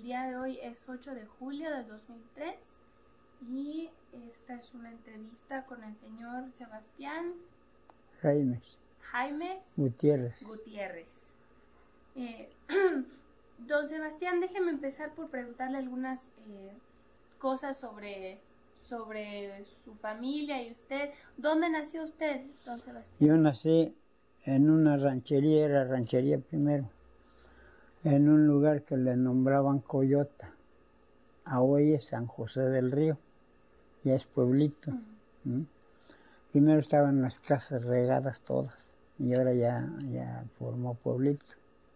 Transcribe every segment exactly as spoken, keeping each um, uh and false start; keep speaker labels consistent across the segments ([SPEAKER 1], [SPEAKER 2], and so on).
[SPEAKER 1] día de hoy es ocho de julio del dos mil tres y esta es una entrevista con el señor Sebastián
[SPEAKER 2] Jaimes
[SPEAKER 1] Jaimes
[SPEAKER 2] Gutiérrez.
[SPEAKER 1] Gutiérrez. Eh, don Sebastián, déjeme empezar por preguntarle algunas eh, cosas sobre, sobre su familia y usted. ¿Dónde nació usted, don Sebastián?
[SPEAKER 2] Yo nací en una ranchería, era ranchería primero, en un lugar que le nombraban Coyota. A hoy es San José del Río, ya es pueblito. Uh-huh. ¿Mm? Primero estaban las casas regadas todas y ahora ya, ya formó pueblito.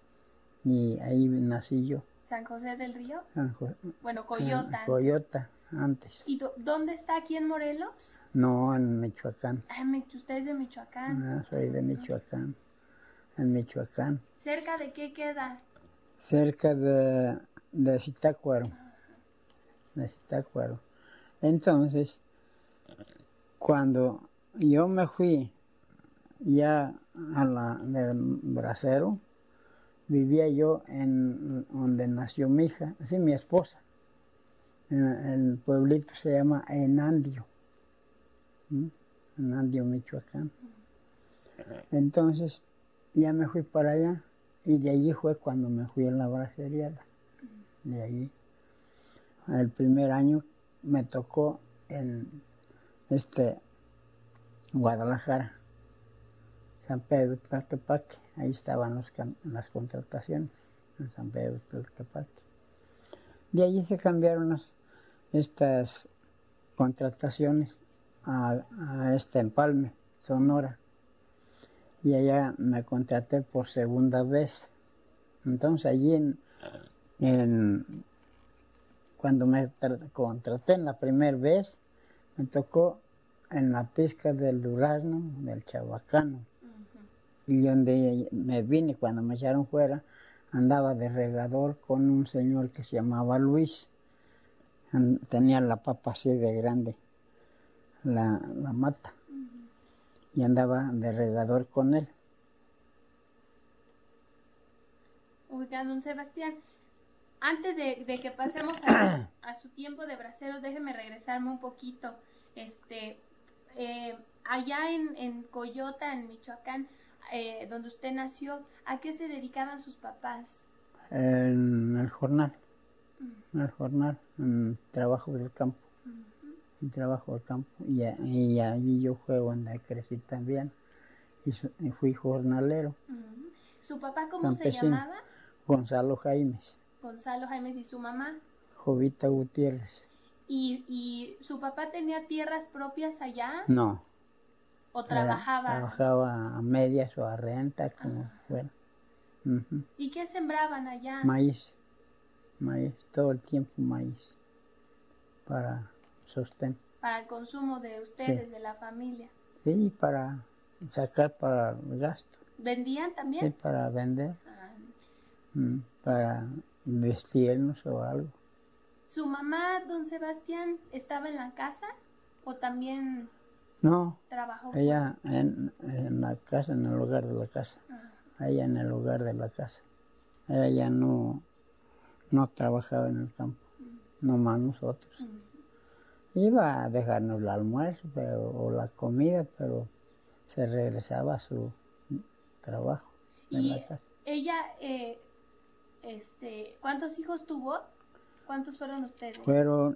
[SPEAKER 2] Y ahí nací yo.
[SPEAKER 1] ¿San José del Río?
[SPEAKER 2] San Jo-
[SPEAKER 1] Bueno, Coyota.
[SPEAKER 2] eh, Coyota, antes.
[SPEAKER 1] ¿Y do- dónde está aquí en Morelos?
[SPEAKER 2] No, en Michoacán.
[SPEAKER 1] Ah, me- usted es de Michoacán.
[SPEAKER 2] Ah, soy de Michoacán, en Michoacán.
[SPEAKER 1] ¿Cerca de qué queda?
[SPEAKER 2] Cerca de, de Zitácuaro, de Zitácuaro. Entonces, cuando yo me fui ya a la del bracero, vivía yo en donde nació mi hija, así mi esposa. En el pueblito se llama Enandio, ¿Mm? Enandio, Michoacán. Entonces, ya me fui para allá y de allí fue cuando me fui a la bracería. De allí. El primer año me tocó en este Guadalajara, San Pedro Tlaquepaque. Ahí estaban los, las contrataciones, en San Pedro Tlaquepaque. De allí se cambiaron las, estas contrataciones a, a este Empalme, Sonora. Y allá me contraté por segunda vez. Entonces allí en, en cuando me contraté en la primera vez, me tocó en la pizca del durazno, del chabacano. Uh-huh. Y donde me vine, cuando me echaron fuera, andaba de regador con un señor que se llamaba Luis. Tenía la papa así de grande, la, la mata. Uh-huh. Y andaba de regador con él.
[SPEAKER 1] Oiga, don Sebastián, antes de, de que pasemos a, a su tiempo de braceros, déjeme regresarme un poquito. Este, eh, allá en, en Coyota, en Michoacán, eh, donde usted nació, ¿a qué se dedicaban sus papás?
[SPEAKER 2] En el jornal, uh-huh. en el jornal, en trabajo del campo, uh-huh. en trabajo del campo. Y, y allí yo fue donde crecí también. Y, su, y fui jornalero.
[SPEAKER 1] Uh-huh. ¿Su papá cómo
[SPEAKER 2] campesino.
[SPEAKER 1] se llamaba?
[SPEAKER 2] Gonzalo Jaimes.
[SPEAKER 1] Gonzalo Jaimes. ¿Y su mamá?
[SPEAKER 2] Jovita Gutiérrez.
[SPEAKER 1] ¿Y, ¿Y su papá tenía tierras propias allá?
[SPEAKER 2] No.
[SPEAKER 1] ¿O trabajaba?
[SPEAKER 2] Era, trabajaba a medias o a renta, como uh-huh. fuera. Uh-huh.
[SPEAKER 1] ¿Y qué sembraban allá?
[SPEAKER 2] Maíz. Maíz, todo el tiempo maíz. Para sostén.
[SPEAKER 1] Para el consumo de ustedes,
[SPEAKER 2] sí.
[SPEAKER 1] de la familia.
[SPEAKER 2] Sí, para sacar para el gasto.
[SPEAKER 1] ¿Vendían también?
[SPEAKER 2] Sí, para vender. Ah. Mm, para vestirnos o algo.
[SPEAKER 1] ¿Su mamá, don Sebastián, estaba en la casa o también
[SPEAKER 2] no,
[SPEAKER 1] trabajó?
[SPEAKER 2] Ella en, en la casa, en el hogar de la casa. Uh-huh. Ella en el hogar de la casa. Ella ya no, no trabajaba en el campo, uh-huh. nomás nosotros. Uh-huh. Iba a dejarnos el almuerzo pero, o la comida, pero se regresaba a su trabajo en
[SPEAKER 1] ¿Y
[SPEAKER 2] la casa.
[SPEAKER 1] ella, eh, este, cuántos hijos tuvo? ¿Cuántos fueron ustedes?
[SPEAKER 2] Fueron,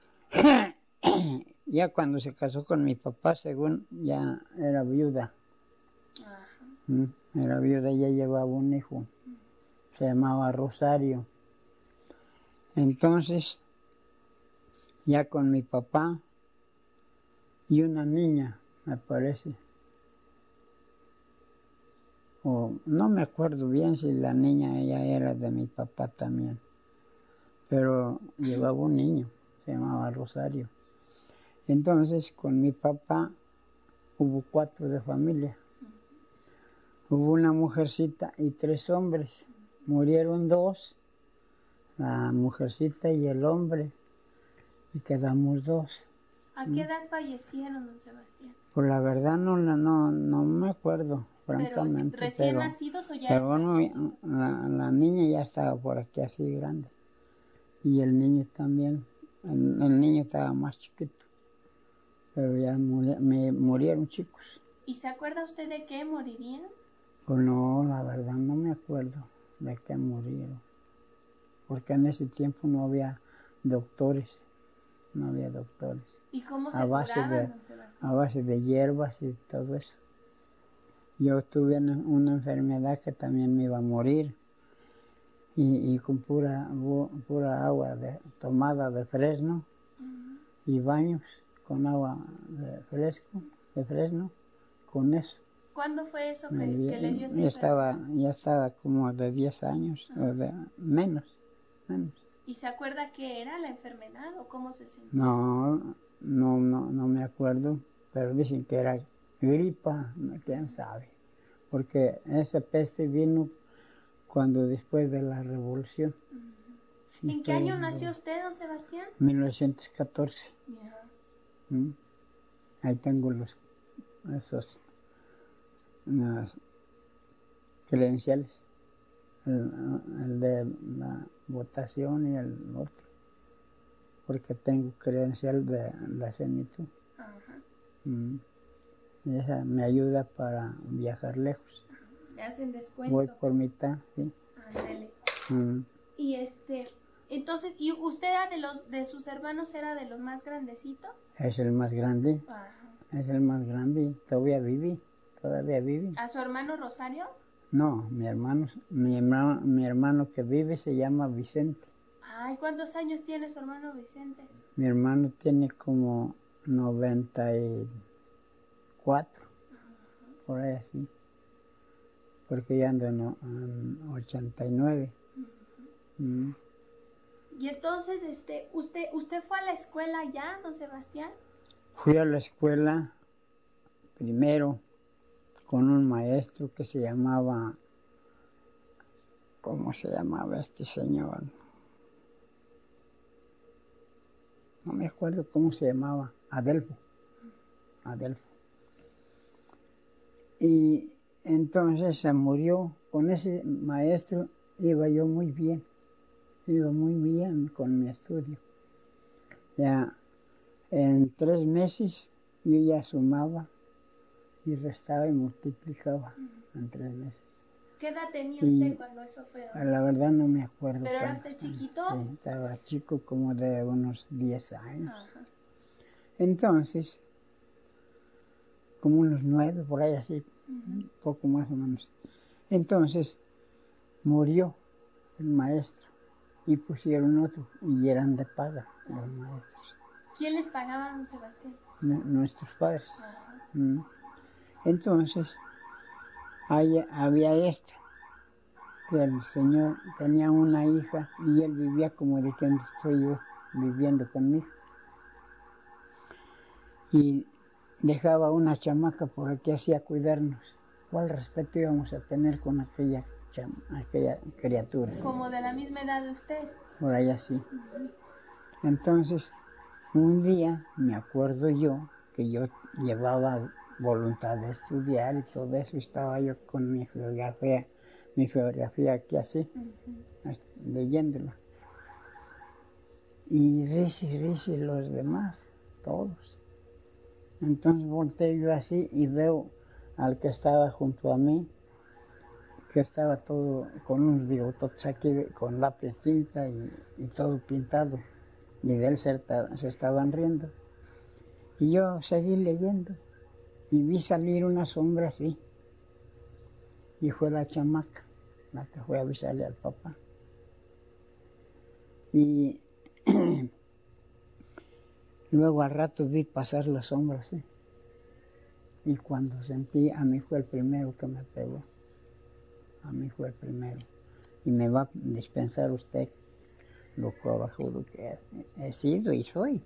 [SPEAKER 2] ya cuando se casó con mi papá, según ya era viuda. Uh-huh. Era viuda, ya llevaba un hijo. Uh-huh. Se llamaba Rosario. Entonces, ya con mi papá y una niña, me parece. O no me acuerdo bien si la niña ya era de mi papá también. Pero llevaba un niño, se llamaba Rosario. Entonces, con mi papá hubo cuatro de familia. Hubo una mujercita y tres hombres. Murieron dos, la mujercita y el hombre, y quedamos dos.
[SPEAKER 1] ¿A qué edad fallecieron, don Sebastián?
[SPEAKER 2] Pues la verdad no, no, no me acuerdo, francamente.
[SPEAKER 1] ¿Pero recién
[SPEAKER 2] pero,
[SPEAKER 1] nacidos o ya?
[SPEAKER 2] Pero bueno, la, la niña ya estaba por aquí así grande. y el niño también. El, el niño estaba más chiquito, pero ya muri, me murieron chicos.
[SPEAKER 1] ¿Y se acuerda usted de qué morirían?
[SPEAKER 2] Pues no, la verdad no me acuerdo de qué murieron, porque en ese tiempo no había doctores, no había doctores.
[SPEAKER 1] ¿Y cómo se
[SPEAKER 2] a base
[SPEAKER 1] curaban,
[SPEAKER 2] de,
[SPEAKER 1] don Sebastián?
[SPEAKER 2] A base de hierbas y todo eso. Yo tuve una, una enfermedad que también me iba a morir, y, y con pura, pura agua de, tomada de fresno, uh-huh, y baños con agua de fresco, de fresno, con eso.
[SPEAKER 1] ¿Cuándo fue eso que,
[SPEAKER 2] vi,
[SPEAKER 1] que le dio esa
[SPEAKER 2] ya estaba,
[SPEAKER 1] enfermedad?
[SPEAKER 2] ya estaba como de diez años, uh-huh, o de menos, menos.
[SPEAKER 1] ¿Y se acuerda qué era la enfermedad o cómo se sentía?
[SPEAKER 2] No, no, no, no me acuerdo, pero dicen que era gripa, quién sabe, porque esa peste vino cuando después de la revolución.
[SPEAKER 1] Uh-huh. ¿En qué año nació usted, don Sebastián?
[SPEAKER 2] mil novecientos catorce.
[SPEAKER 1] Yeah.
[SPEAKER 2] ¿Mm? Ahí tengo los esos las credenciales, el, el de la votación y el otro, porque tengo credencial de la CENITU. Uh-huh. ¿Mm? Y esa me ayuda para viajar lejos.
[SPEAKER 1] Me hacen descuento.
[SPEAKER 2] Voy por mitad, sí.
[SPEAKER 1] Ándale.
[SPEAKER 2] Mm.
[SPEAKER 1] Y este, entonces, ¿y usted era de los, de sus hermanos, era de los más grandecitos?
[SPEAKER 2] Es el más grande.
[SPEAKER 1] Ajá.
[SPEAKER 2] Es el más grande. Todavía viví, todavía viví.
[SPEAKER 1] ¿A su hermano Rosario?
[SPEAKER 2] No, mi hermano, mi hermano, mi hermano que vive se llama Vicente.
[SPEAKER 1] Ay, ¿cuántos años tiene su hermano Vicente?
[SPEAKER 2] Mi hermano tiene como noventa y cuatro, uh-huh, por ahí así, porque ya ando en, en ochenta y nueve. Uh-huh. Mm.
[SPEAKER 1] Y entonces, este, ¿usted, usted fue a la escuela ya, don Sebastián?
[SPEAKER 2] Fui a la escuela primero con un maestro que se llamaba, ¿cómo se llamaba este señor? No me acuerdo cómo se llamaba, Adelfo, Adelfo. Y entonces se murió. Con ese maestro iba yo muy bien, iba muy bien con mi estudio. Ya en tres meses yo ya sumaba y restaba y multiplicaba en tres meses.
[SPEAKER 1] ¿Qué edad tenía y usted cuando eso fue?
[SPEAKER 2] La verdad no me acuerdo.
[SPEAKER 1] ¿Pero era usted chiquito?
[SPEAKER 2] Sí, estaba chico, como de unos diez años. Ajá. Entonces, como unos nueve, por ahí así, uh-huh, un poco más o menos. Entonces, murió el maestro y pusieron otro y eran de paga los maestros.
[SPEAKER 1] ¿Quién les pagaba, don Sebastián?
[SPEAKER 2] N- nuestros padres. Uh-huh. Mm. Entonces, ahí había esto, que el señor tenía una hija y él vivía como de que estoy yo viviendo conmigo. Y dejaba una chamaca por aquí hacía cuidarnos. ¿Cuál respeto íbamos a tener con aquella, chama, aquella criatura?
[SPEAKER 1] Como de la misma edad de usted.
[SPEAKER 2] Por ahí así. Uh-huh. Entonces, un día me acuerdo yo que yo llevaba voluntad de estudiar y todo eso, estaba yo con mi geografía, mi geografía aquí así, uh-huh, leyéndola. Y risi, risi los demás, todos. Entonces volteé yo así y veo al que estaba junto a mí, que estaba todo con unos bigototes aquí, con lápiz tinta y, y todo pintado. Y de él se, se estaban riendo. Y yo seguí leyendo y vi salir una sombra así. Y fue la chamaca, la que fue a avisarle al papá. Y luego al rato vi pasar la sombra así. Y cuando sentí, a mí fue el primero que me pegó. A mí fue el primero. Y me va a dispensar usted lo corajudo que he sido y soy.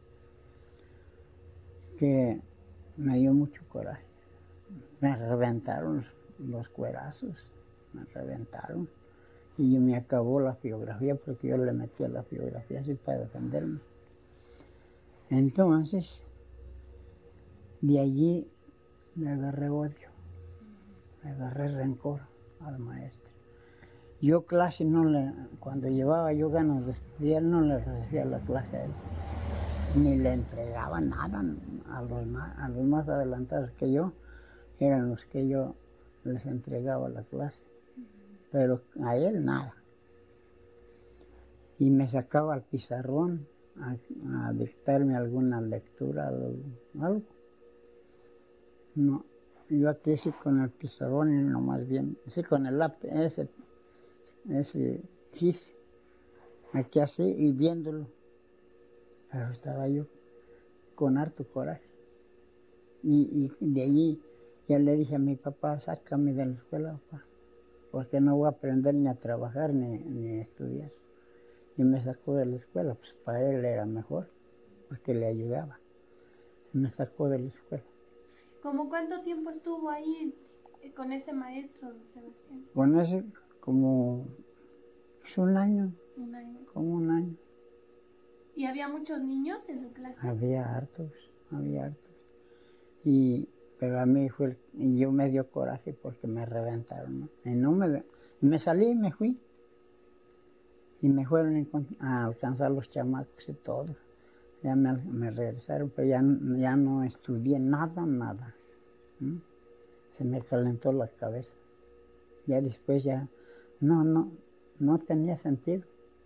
[SPEAKER 2] Que me dio mucho coraje. Me reventaron los, los cuerazos, me reventaron. Y me acabó la biografía porque yo le metí a la biografía así para defenderme. Entonces, de allí le agarré odio, le agarré rencor al maestro. Yo clase no le, cuando llevaba yo ganas de estudiar, no le recibía la clase a él. Ni le entregaba nada a los más, a los más adelantados que yo, eran los que yo les entregaba la clase. Pero a él nada. Y me sacaba al pizarrón a, a dictarme alguna lectura, algo. algo. No, yo aquí sí con el pizarrón y no más bien, sí con el lápiz, ese, ese gis, aquí así y viéndolo. Pero estaba yo con harto coraje. Y, y de allí ya le dije a mi papá, sácame de la escuela, papá, porque no voy a aprender ni a trabajar ni, ni a estudiar. Y me sacó de la escuela, pues para él era mejor, porque le ayudaba. Y me sacó de la escuela.
[SPEAKER 1] ¿Cómo cuánto tiempo estuvo ahí con ese maestro, don Sebastián?
[SPEAKER 2] Con ese, como pues, un año.
[SPEAKER 1] Un año.
[SPEAKER 2] Como un año.
[SPEAKER 1] ¿Y había muchos niños en su clase?
[SPEAKER 2] Había hartos, había hartos. Y, pero a mí fue, el, y yo me dio coraje porque me reventaron, ¿no? Y, no me, y me salí y me fui. Y me fueron a alcanzar los chamacos y todo. Ya me, me regresaron, pero ya, ya no estudié nada, nada. ¿Mm? Se me calentó la cabeza. Ya después ya, no, no, no tenía sentido.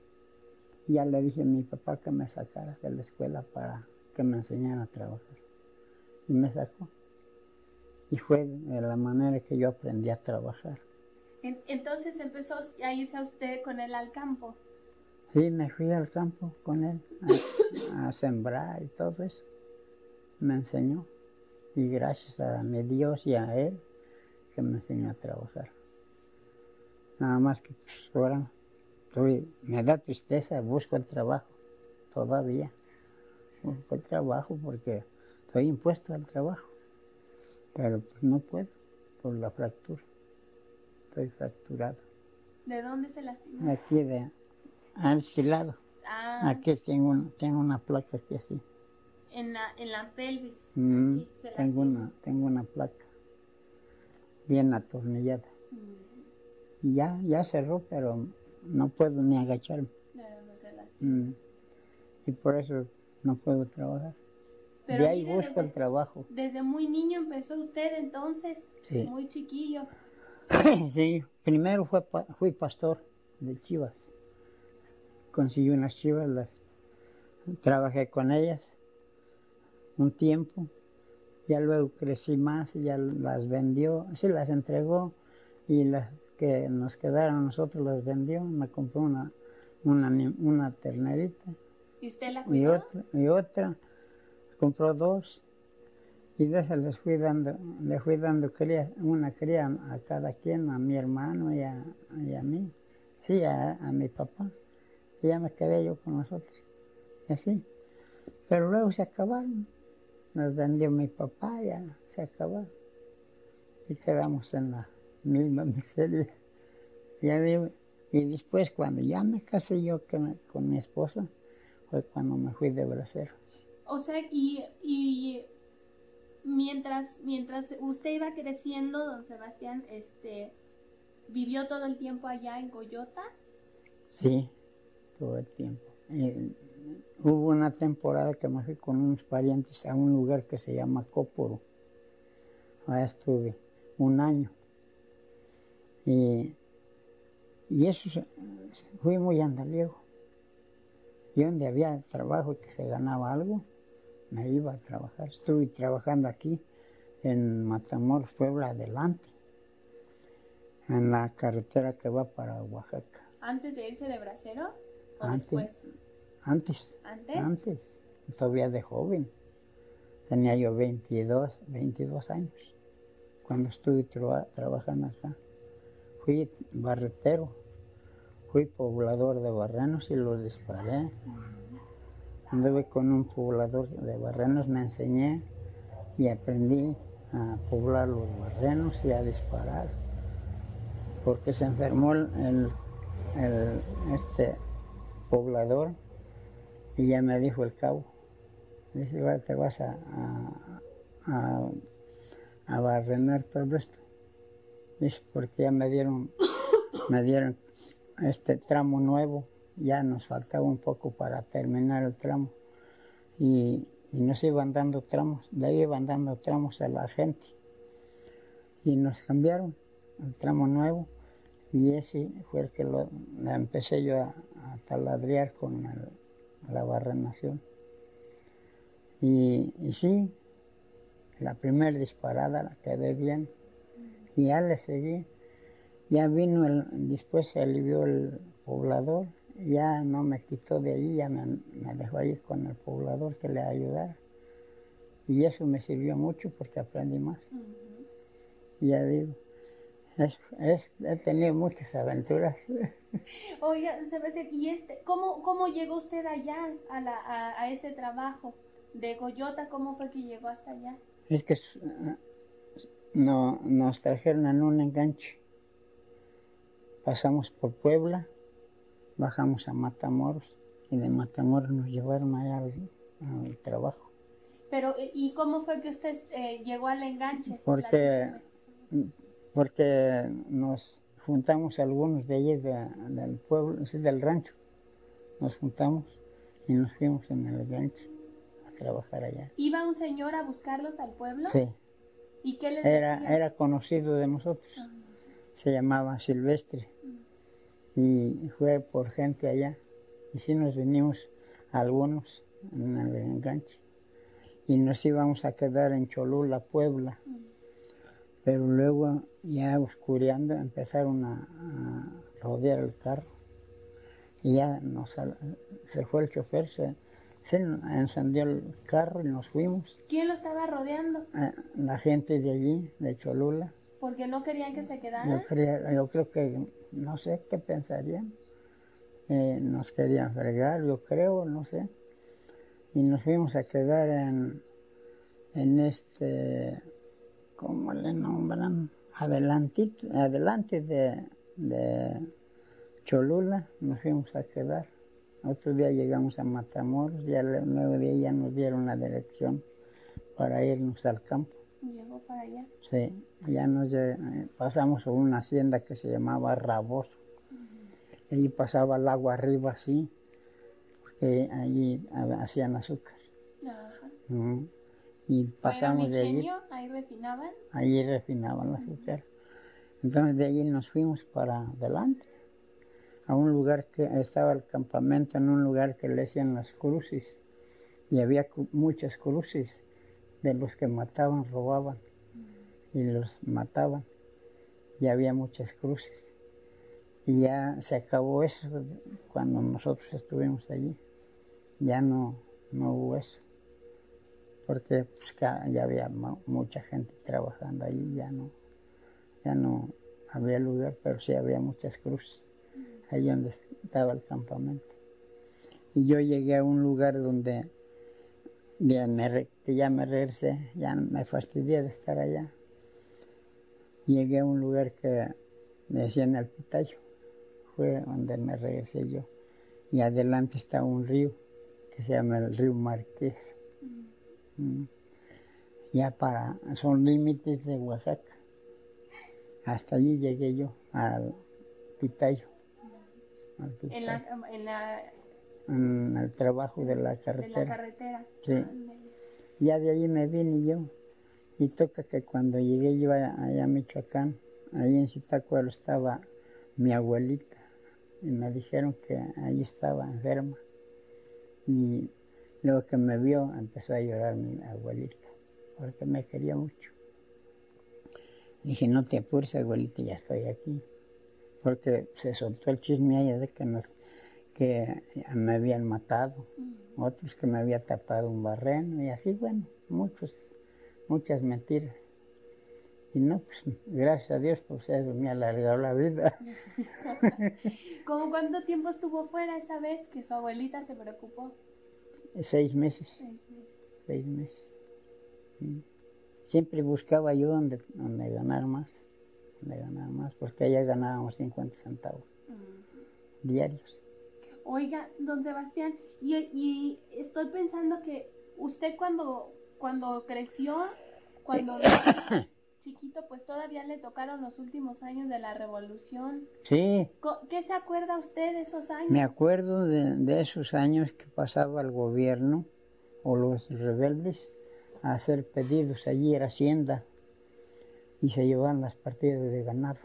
[SPEAKER 2] Y ya le dije a mi papá que me sacara de la escuela para que me enseñara a trabajar. Y me sacó. Y fue de la manera que yo aprendí a trabajar.
[SPEAKER 1] Entonces empezó a irse a usted con él al campo.
[SPEAKER 2] Sí, me fui al campo con él a, a sembrar y todo eso. Me enseñó. Y gracias a mi Dios y a él que me enseñó a trabajar. Nada más que pues, ahora estoy, me da tristeza, busco el trabajo todavía. Busco el trabajo porque estoy impuesto al trabajo. Pero pues no puedo por la fractura. Estoy fracturado.
[SPEAKER 1] ¿De dónde se lastimó?
[SPEAKER 2] Aquí de a este lado.
[SPEAKER 1] Ah,
[SPEAKER 2] aquí tengo, un, tengo una placa aquí así.
[SPEAKER 1] En la, en la pelvis.
[SPEAKER 2] Mm,
[SPEAKER 1] Aquí se
[SPEAKER 2] tengo, una, tengo una placa bien atornillada. Mm. Y ya, ya cerró, pero no puedo ni agacharme.
[SPEAKER 1] No, no se lastimó.
[SPEAKER 2] Mm. Y por eso no puedo trabajar.
[SPEAKER 1] Pero
[SPEAKER 2] de ahí
[SPEAKER 1] mire,
[SPEAKER 2] busco
[SPEAKER 1] desde,
[SPEAKER 2] el trabajo.
[SPEAKER 1] Desde muy niño empezó usted entonces,
[SPEAKER 2] sí.
[SPEAKER 1] Muy chiquillo.
[SPEAKER 2] Sí, primero fue, fui pastor de chivas. Conseguí unas chivas, las trabajé con ellas un tiempo. Ya luego crecí más y ya las vendió, sí las entregó y las que nos quedaron a nosotros las vendió. Me compró una, una, una ternerita.
[SPEAKER 1] ¿Y usted la cuidó?
[SPEAKER 2] Y otra, y otra, compró dos y de esas les fui dando, le fui dando cría, una cría a cada quien, a mi hermano y a, y a mí, sí, a, a mi papá. Y ya me quedé yo con nosotros, y así. Pero luego se acabaron. Nos vendió mi papá, ya se acabó. Y quedamos en la misma miseria. Ya digo, y después cuando ya me casé yo con, con mi esposa, fue cuando me fui de bracero.
[SPEAKER 1] O sea, y, y mientras, mientras usted iba creciendo, don Sebastián, este, ¿vivió todo el tiempo allá en Coyota?
[SPEAKER 2] Sí, todo el tiempo. Y, hubo una temporada que me fui con unos parientes a un lugar que se llama Cóporo. Allá estuve un año. Y, y eso fui muy andalego. Y donde había trabajo y que se ganaba algo, me iba a trabajar. Estuve trabajando aquí en Matamoros, Puebla, adelante, en la carretera que va para Oaxaca.
[SPEAKER 1] ¿Antes de irse de bracero o
[SPEAKER 2] antes,
[SPEAKER 1] después?
[SPEAKER 2] Antes.
[SPEAKER 1] ¿Antes?
[SPEAKER 2] Antes. Todavía de joven. Tenía yo veintidós, veintidós años cuando estuve tra trabajando acá. Fui barretero, fui poblador de barrenos y los disparé. Anduve con un poblador de barrenos, me enseñé y aprendí a poblar los barrenos y a disparar. Porque se enfermó el, el, el este poblador y ya me dijo el cabo, dice, igual te vas a, a, a, a barrenar todo esto. Dice, porque ya me dieron, me dieron este tramo nuevo, ya nos faltaba un poco para terminar el tramo. Y, y nos iban dando tramos, de ahí iban dando tramos a la gente. Y nos cambiaron el tramo nuevo, y ese fue el que lo, empecé yo a, a taladrear con el, la barrenación. Y, y sí, la primera disparada la quedé bien, y ya le seguí. Ya vino, el, después se alivió el poblador, ya no me quitó de ahí, ya me, me dejó ir con el poblador que le ayudara. Y eso me sirvió mucho porque aprendí más. Uh-huh. Ya digo, es, es, he tenido muchas aventuras.
[SPEAKER 1] Oiga, Sebastián, ¿y este, cómo, cómo llegó usted allá a, la, a, a ese trabajo de Coyota? ¿Cómo fue que llegó hasta allá?
[SPEAKER 2] Es que no, nos trajeron en un enganche. Pasamos por Puebla, bajamos a Matamoros, y de Matamoros nos llevaron allá al, al trabajo.
[SPEAKER 1] Pero, ¿y cómo fue que usted eh, llegó al enganche?
[SPEAKER 2] Porque, porque nos juntamos algunos de ellos de, del pueblo, del rancho. Nos juntamos y nos fuimos en el enganche a trabajar allá.
[SPEAKER 1] ¿Iba un señor a buscarlos al pueblo?
[SPEAKER 2] Sí.
[SPEAKER 1] ¿Y qué les
[SPEAKER 2] era,
[SPEAKER 1] decía?
[SPEAKER 2] Era conocido de nosotros. Uh-huh. Se llamaba Silvestre. Uh-huh. Y fue por gente allá. Y sí nos vinimos algunos en el enganche. Y nos íbamos a quedar en Cholula, Puebla. Uh-huh. Pero luego, ya oscureando, empezaron a, a rodear el carro. Y ya nos, se fue el chofer, se, se encendió el carro y nos fuimos.
[SPEAKER 1] ¿Quién lo estaba rodeando?
[SPEAKER 2] Eh, la gente de allí, de Cholula.
[SPEAKER 1] ¿Porque no querían que se quedaran?
[SPEAKER 2] Yo, creía, yo creo que, no sé qué pensarían. Eh, nos querían fregar, yo creo, no sé. Y nos fuimos a quedar en, en este, ¿cómo le nombran? Adelantito, adelante de, de Cholula, nos fuimos a quedar. Otro día llegamos a Matamoros, ya el nuevo día ya nos dieron la dirección para irnos al campo.
[SPEAKER 1] ¿Llegó para allá?
[SPEAKER 2] Sí, ya nos pasamos por una hacienda que se llamaba Raboso. Uh-huh. Allí pasaba el agua arriba así, porque allí hacían azúcar.
[SPEAKER 1] Ajá.
[SPEAKER 2] Uh-huh. Y pasamos de allí.
[SPEAKER 1] ¿Ahí refinaban?
[SPEAKER 2] Allí refinaban el azúcar. Uh-huh. Entonces de allí nos fuimos para adelante, a un lugar que estaba el campamento, en un lugar que le decían las cruces. Y había muchas cruces de los que mataban, robaban. Y los mataban, y había muchas cruces. Y ya se acabó eso cuando nosotros estuvimos allí. Ya no, no hubo eso, porque pues, ya había mucha gente trabajando allí, ya no, ya no había lugar, pero sí había muchas cruces, ahí donde estaba el campamento. Y yo llegué a un lugar donde ya me, que ya me regresé, ya me fastidié de estar allá. Llegué a un lugar que me decían El Pitayo, fue donde me regresé yo. Y adelante está un río que se llama el río Marqués. Mm. Mm. Ya para, son límites de Oaxaca. Hasta allí llegué yo, al Pitayo. Al Pitayo.
[SPEAKER 1] En, la, en, la,
[SPEAKER 2] en el trabajo de la carretera.
[SPEAKER 1] De la carretera.
[SPEAKER 2] Sí. Ah, ya de allí me vine yo. Y toca que cuando llegué yo allá, allá a Michoacán, ahí en Zitácuaro estaba mi abuelita. Y me dijeron que ahí estaba enferma. Y luego que me vio, empezó a llorar mi abuelita, porque me quería mucho. Dije, no te apures, abuelita, ya estoy aquí. Porque se soltó el chisme allá de que, nos, que me habían matado. Mm. Otros que me había tapado un barreno. Y así, bueno, muchos. Muchas mentiras. Y no, pues gracias a Dios, pues eso me ha alargado la vida.
[SPEAKER 1] ¿Cómo cuánto tiempo estuvo fuera esa vez que su abuelita se preocupó?
[SPEAKER 2] Seis meses.
[SPEAKER 1] Seis meses.
[SPEAKER 2] Seis meses. Siempre buscaba yo donde, donde ganar más. Donde ganar más, porque allá ganábamos cincuenta centavos. Uh-huh. Diarios.
[SPEAKER 1] Oiga, don Sebastián, y, y estoy pensando que usted cuando... Cuando creció, cuando chiquito, pues todavía le tocaron los últimos años de la revolución.
[SPEAKER 2] Sí.
[SPEAKER 1] ¿Qué se acuerda usted de esos años?
[SPEAKER 2] Me acuerdo de, de esos años que pasaba el gobierno o los rebeldes a hacer pedidos allí en Hacienda y se llevaban las partidas de ganado.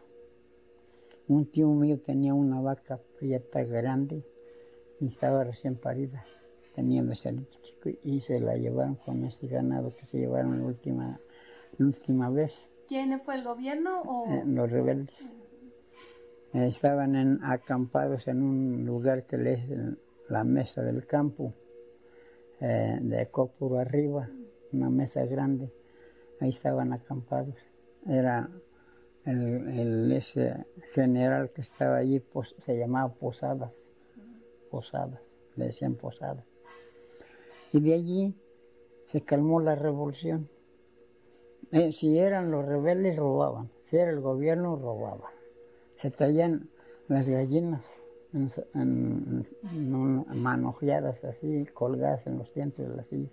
[SPEAKER 2] Un tío mío tenía una vaca prieta grande y estaba recién parida, tenía un becerrito chico y se la llevaron con ese ganado que se llevaron la última, la última vez.
[SPEAKER 1] ¿Quién fue, el gobierno o...?
[SPEAKER 2] Eh, los rebeldes. Uh-huh. eh, estaban en, acampados en un lugar que es la mesa del campo, eh, de Cópuro arriba, una mesa grande. Ahí estaban acampados. Era el, el ese general que estaba allí, pues, se llamaba Posadas. Posadas, le decían Posadas. Y de allí se calmó la revolución. Eh, si eran los rebeldes, robaban. Si era el gobierno, robaban. Se traían las gallinas en, en, en, manojeadas así, colgadas en los dientes de las sillas.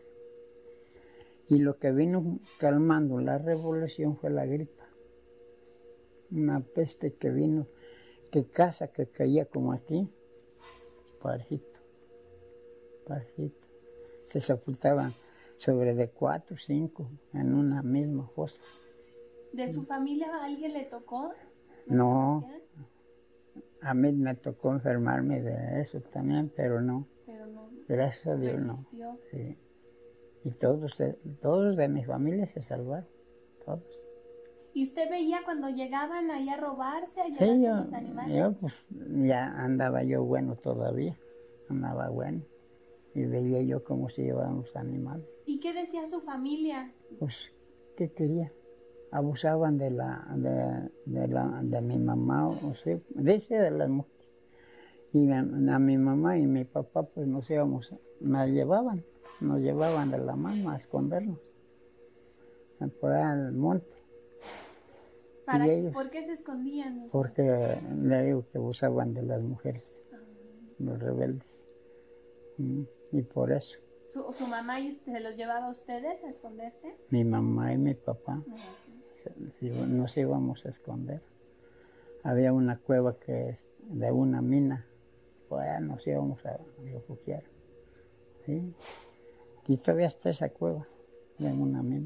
[SPEAKER 2] Y lo que vino calmando la revolución fue la gripa. Una peste que vino, que casa que caía como aquí, parejito, parejito. Se sepultaban sobre de cuatro o cinco en una misma fosa.
[SPEAKER 1] ¿De su familia a alguien le tocó?
[SPEAKER 2] No, a mí me tocó enfermarme de eso también, pero no.
[SPEAKER 1] Pero no.
[SPEAKER 2] Gracias a Dios
[SPEAKER 1] resistió.
[SPEAKER 2] no. Sí. Y todos, todos de mi familia se salvaron, todos.
[SPEAKER 1] ¿Y usted veía cuando llegaban ahí a robarse, a llevarse
[SPEAKER 2] sí, yo,
[SPEAKER 1] los animales?
[SPEAKER 2] Yo pues ya andaba yo bueno todavía, andaba bueno. Y veía yo cómo se llevaban los animales.
[SPEAKER 1] ¿Y qué decía su familia?
[SPEAKER 2] Pues, ¿qué quería? Abusaban de la, de, de la, de mi mamá, o sea, dice de las mujeres. Y a, a mi mamá y mi papá, pues nos íbamos, nos llevaban, nos llevaban de la mano a escondernos, por ahí al monte.
[SPEAKER 1] ¿Para qué? ¿Por qué se escondían?
[SPEAKER 2] Porque le digo que abusaban de las mujeres, uh-huh. los rebeldes. Y por eso.
[SPEAKER 1] ¿Su, su mamá y usted los llevaba a ustedes a esconderse?
[SPEAKER 2] Mi mamá y mi papá. Uh-huh. Nos íbamos a esconder. Había una cueva que es de una mina. Pues nos íbamos a refugiar. ¿Sí? Y todavía está esa cueva de una mina.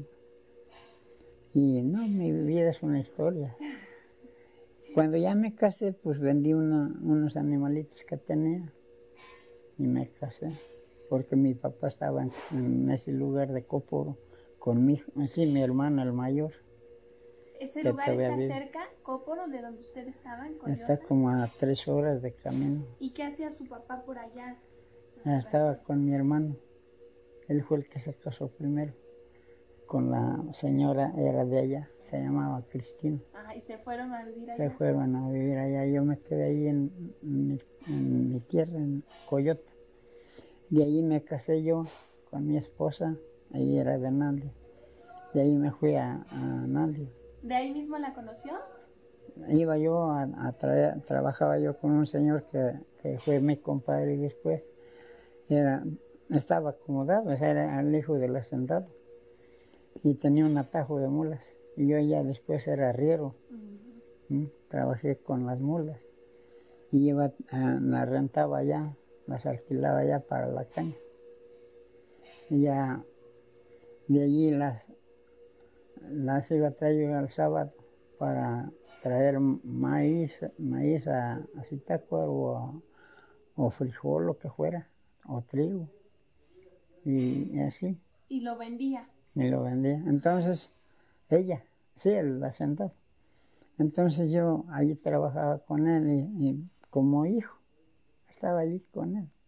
[SPEAKER 2] Y no, mi vida es una historia. Cuando ya me casé, pues vendí una, unos animalitos que tenía. Y me casé. Porque mi papá estaba en, en ese lugar de Cóporo con mi, sí, mi hermano el mayor.
[SPEAKER 1] ¿Ese lugar está vive. cerca, Cóporo, de donde usted estaba, en Coyoacán?
[SPEAKER 2] Está como a tres horas de camino.
[SPEAKER 1] ¿Y qué hacía su papá por allá?
[SPEAKER 2] Estaba con mi hermano. Él fue el que se casó primero. Con la señora, era de allá, se llamaba Cristina.
[SPEAKER 1] Ah, ¿y se fueron a vivir allá?
[SPEAKER 2] Se fueron a vivir allá. Yo me quedé ahí en, en, mi, en mi tierra, en Coyote. De ahí me casé yo con mi esposa, ahí era de Naldi. De ahí me fui a, a Naldi.
[SPEAKER 1] ¿De ahí mismo la conoció?
[SPEAKER 2] Iba yo a, a traer, trabajaba yo con un señor que, que fue mi compadre y después era, estaba acomodado, o sea, era el hijo del hacendado. Y tenía un atajo de mulas. Y yo ya después era arriero. Uh-huh. ¿Mm? Trabajé con las mulas. Y iba, uh, las rentaba allá. Las alquilaba ya para la caña. Y ya de allí las, las iba a traer al sábado para traer maíz, maíz a, a Zitácuaro o, a, o frijol, lo que fuera, o trigo. Y, y así.
[SPEAKER 1] ¿Y lo vendía?
[SPEAKER 2] Y lo vendía. Entonces, ella, sí, el hacendado. Entonces yo allí trabajaba con él y, y como hijo, estaba allí con él.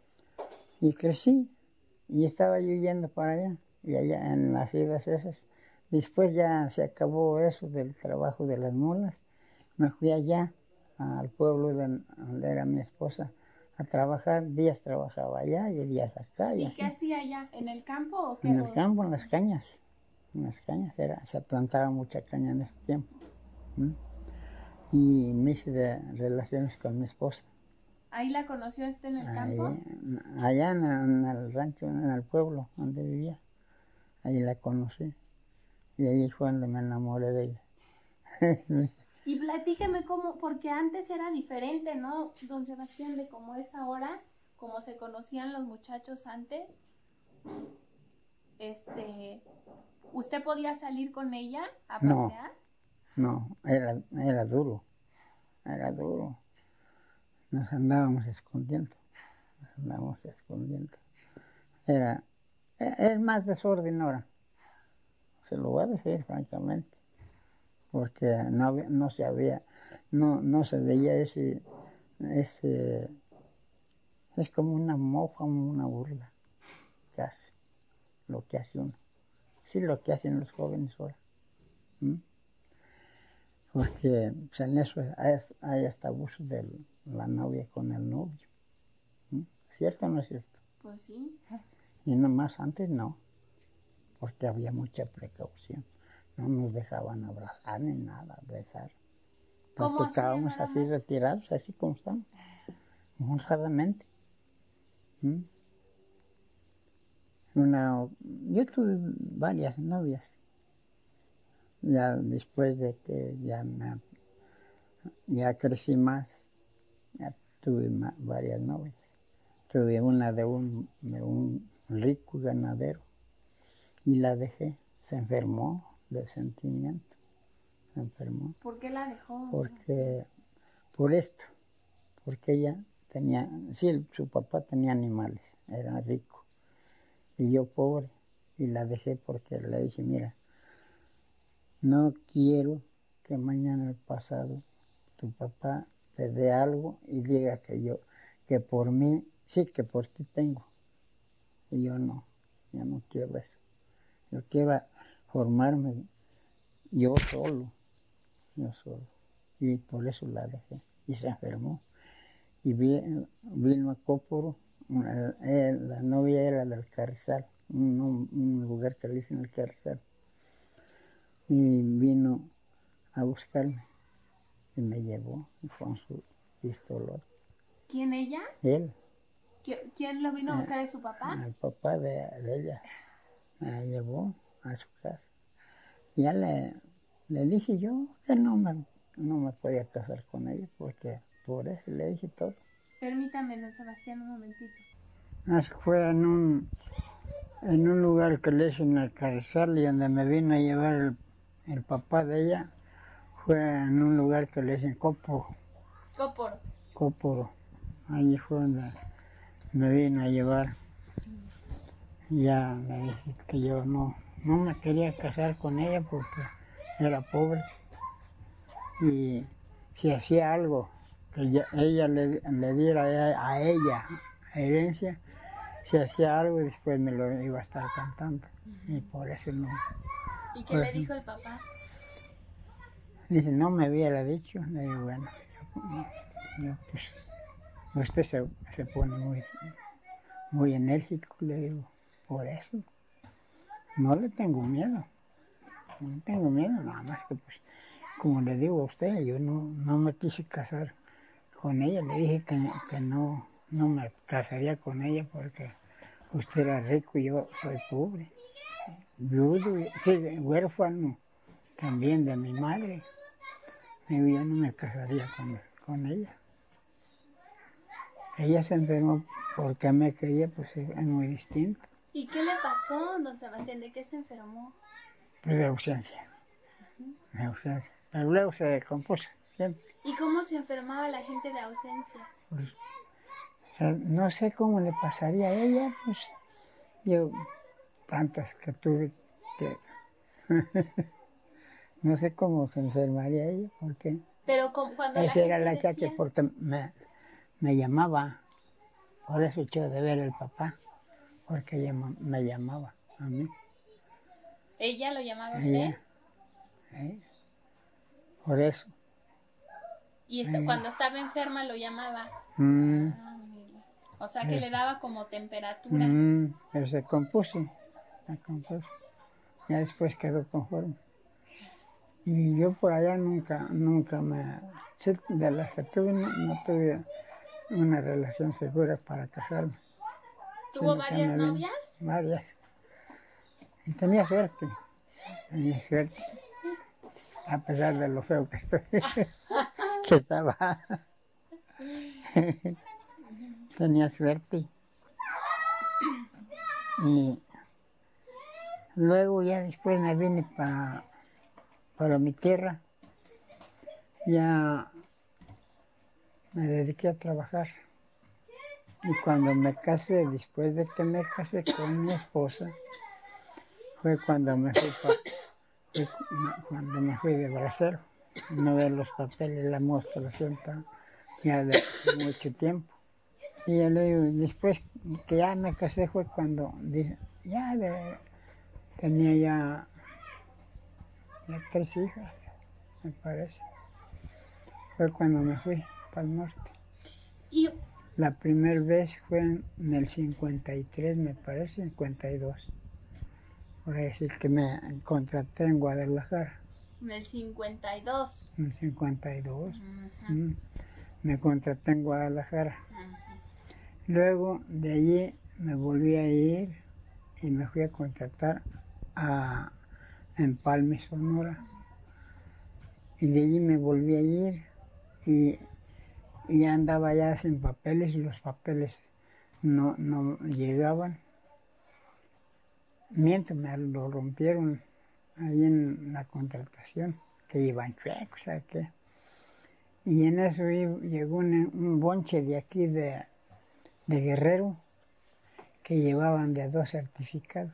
[SPEAKER 2] Y crecí, y estaba yo yendo para allá, y allá en las idas esas. Después ya se acabó eso del trabajo de las mulas. Me fui allá, al pueblo de, donde era mi esposa, a trabajar. Días trabajaba allá y días acá.
[SPEAKER 1] ¿Y,
[SPEAKER 2] ¿Y
[SPEAKER 1] qué
[SPEAKER 2] así.
[SPEAKER 1] hacía allá? ¿En el campo o qué?
[SPEAKER 2] En el campo, en las cañas. En las cañas, era, se plantaba mucha caña en ese tiempo. ¿Mm? Y me hice de relaciones con mi esposa.
[SPEAKER 1] ¿Ahí la conoció usted en el
[SPEAKER 2] Ahí,
[SPEAKER 1] campo?
[SPEAKER 2] Allá en, en el rancho, en el pueblo donde vivía. Ahí la conocí. Y ahí fue donde me enamoré de ella.
[SPEAKER 1] Y platícame cómo, porque antes era diferente, ¿no, don Sebastián, de cómo es ahora, cómo se conocían los muchachos antes? Este, ¿usted podía salir con ella a pasear?
[SPEAKER 2] No, no, era, era duro, era duro. Nos andábamos escondiendo, nos andábamos escondiendo. Era, es más desorden ahora, se lo voy a decir francamente, porque no, había- no se había, no, no se veía ese, ese, es como una mofa, como una burla que hace, lo que hace uno. Sí, lo que hacen los jóvenes ahora. ¿Mm? Porque pues, en eso hay, hay hasta abuso de la novia con el novio. ¿Mm? ¿Cierto o no es cierto?
[SPEAKER 1] Pues sí.
[SPEAKER 2] Y nomás antes no, porque había mucha precaución. No nos dejaban abrazar ni nada, besar.
[SPEAKER 1] ¿Cómo hacían
[SPEAKER 2] Platicábamos
[SPEAKER 1] nada
[SPEAKER 2] así
[SPEAKER 1] más?
[SPEAKER 2] retirados, así como estamos, honradamente. ¿Mm? Una, yo tuve varias novias. Ya después de que ya, me, ya crecí más, ya tuve ma- varias novias. Tuve una de un, de un rico ganadero y la dejé. Se enfermó de sentimiento. Se enfermó.
[SPEAKER 1] ¿Por qué la dejó, don Sebastián?
[SPEAKER 2] Porque, por esto, porque ella tenía, sí, su papá tenía animales, era rico, y yo pobre, y la dejé porque le dije, mira, no quiero que mañana pasado tu papá te dé algo y diga que yo, que por mí, sí, que por ti tengo, y yo no, yo no quiero eso, yo quiero formarme yo solo, yo solo, y por eso la dejé, y se enfermó. Y vi, vino a Cóporo, una, eh, la novia era del Carrizal, un, un lugar que le dicen el Carrizal, y vino a buscarme y me llevó con su pistolón.
[SPEAKER 1] ¿Quién, ella?
[SPEAKER 2] Él,
[SPEAKER 1] ¿Qui- ¿Quién lo vino a buscar? ¿Es su papá?
[SPEAKER 2] el papá de, de ella, me llevó a su casa. Y ya le, le dije yo que no me, no me podía casar con ella, porque por eso le dije todo.
[SPEAKER 1] Permítame, don Sebastián, un momentito.
[SPEAKER 2] Eso fue en un, en un lugar que le dicen el Carrizal y donde me vino a llevar el, el papá de ella, fue en un lugar que le dicen Cóporo.
[SPEAKER 1] Cóporo.
[SPEAKER 2] Cóporo. Allí fue donde me vino a llevar. Y ya me dije que yo no, no me quería casar con ella porque era pobre. Y si hacía algo que ella, ella le, le diera a ella herencia, si hacía algo después me lo iba a estar cantando. Y por eso no.
[SPEAKER 1] ¿Y qué le dijo el papá?
[SPEAKER 2] Dice, no me hubiera dicho. Le digo, bueno, yo, yo, pues, usted se, se pone muy, muy enérgico, le digo, por eso. No le tengo miedo, no tengo miedo, nada más que pues, como le digo a usted, yo no, no me quise casar con ella, le dije que, que no, no me casaría con ella porque usted era rico y yo soy pobre, viudo, sí, huérfano también de mi madre. Y yo no me casaría con, con ella. Ella se enfermó porque me quería, pues es muy distinto.
[SPEAKER 1] ¿Y qué le pasó, don Sebastián? ¿De qué se enfermó?
[SPEAKER 2] Pues de ausencia, de ausencia. Pero luego se descompuso, siempre.
[SPEAKER 1] ¿Y cómo se enfermaba la gente de ausencia?
[SPEAKER 2] Pues, o sea, no sé cómo le pasaría a ella, pues yo, tantas que tuve, que no sé cómo se enfermaría ella, porque
[SPEAKER 1] Pero como cuando la
[SPEAKER 2] esa era
[SPEAKER 1] gente
[SPEAKER 2] la
[SPEAKER 1] decía...
[SPEAKER 2] chaque, porque me, me llamaba, por eso echó de ver el papá, porque ella me llamaba a mí.
[SPEAKER 1] ¿Ella lo llamaba a usted?
[SPEAKER 2] Ella, ¿eh? Por eso.
[SPEAKER 1] Y esto, cuando estaba enferma lo llamaba.
[SPEAKER 2] Mm,
[SPEAKER 1] Ah, mira. O sea que
[SPEAKER 2] eso.
[SPEAKER 1] le daba como temperatura.
[SPEAKER 2] Mm, pero se compuso, se compuso. Ya después quedó conforme. Y yo por allá nunca, nunca me... Sí, de las que tuve, no, no tuve una relación segura para casarme.
[SPEAKER 1] ¿Tuvo
[SPEAKER 2] Sino que
[SPEAKER 1] varias
[SPEAKER 2] me vine-
[SPEAKER 1] novias?
[SPEAKER 2] Varias. Y tenía suerte. tenía suerte. A pesar de lo feo que estoy, que estaba, tenía suerte. Y luego ya después me vine para, para mi tierra. Ya me dediqué a trabajar. Y cuando me casé, después de que me casé con mi esposa, fue cuando me fui, pa, fue cuando me fui de bracero. No ver los papeles, la demostración ya de mucho tiempo. Y ya le digo, después que ya me casé fue cuando dije, ya de, tenía ya, ya tres hijas, me parece. Fue cuando me fui para el norte.
[SPEAKER 1] Y
[SPEAKER 2] la primera vez fue en, en el cincuenta y tres, me parece, cincuenta y dos. Por decir que me contraté en Guadalajara.
[SPEAKER 1] En el cincuenta y dos.
[SPEAKER 2] En el cincuenta y dos.
[SPEAKER 1] Uh-huh.
[SPEAKER 2] Mm, me contraté en Guadalajara.
[SPEAKER 1] Uh-huh.
[SPEAKER 2] Luego de allí me volví a ir y me fui a contratar a Empalme, Sonora. Y de allí me volví a ir y, y ya andaba ya sin papeles, los papeles no, no llegaban. Mientras me lo rompieron ahí en la contratación, que iban chuecos, ¿sabes qué? Y en eso llegó un, un bonche de aquí de, de Guerrero que llevaban de dos certificados.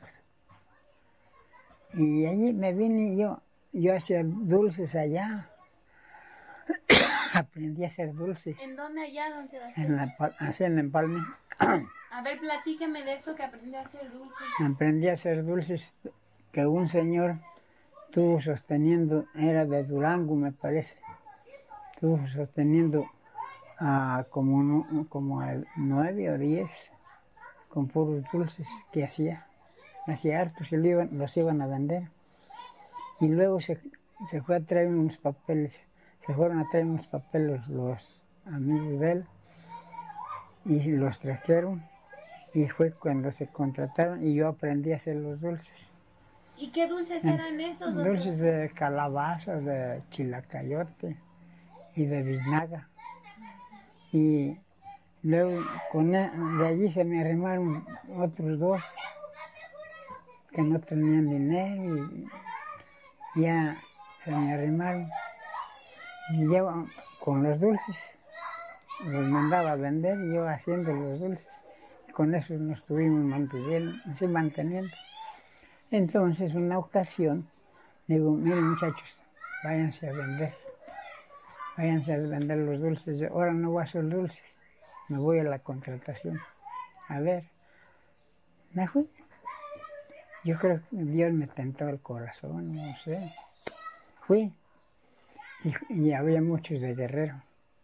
[SPEAKER 2] Y allí me vine yo, yo a hacer dulces allá. Aprendí a hacer dulces.
[SPEAKER 1] ¿En dónde allá, don Sebastián?
[SPEAKER 2] En la, así en Empalme.
[SPEAKER 1] A ver, platíqueme de eso que aprendió a hacer dulces.
[SPEAKER 2] Aprendí a hacer dulces que un señor estuvo sosteniendo, era de Durango me parece, estuvo sosteniendo a como, no, como a nueve o diez con puros dulces que hacía. Hacía hartos y los iban, los iban a vender. Y luego se, se fue a traer unos papeles, se fueron a traer unos papeles los amigos de él y los trajeron. Y fue cuando se contrataron y yo aprendí a hacer los dulces.
[SPEAKER 1] ¿Y qué dulces eran esos?
[SPEAKER 2] Dulces de calabaza, de chilacayote y de biznaga. Y luego con el, de allí se me arrimaron otros dos que no tenían dinero y ya se me arrimaron. Y yo con los dulces los mandaba a vender y yo haciendo los dulces. Y con eso nos estuvimos manteniendo, así manteniendo. Entonces, una ocasión, digo, miren muchachos, váyanse a vender, váyanse a vender los dulces. Yo, ahora no voy a hacer dulces, me voy a la contratación. A ver, me fui. Yo creo que Dios me tentó el corazón, no sé. Fui y, y había muchos de Guerrero.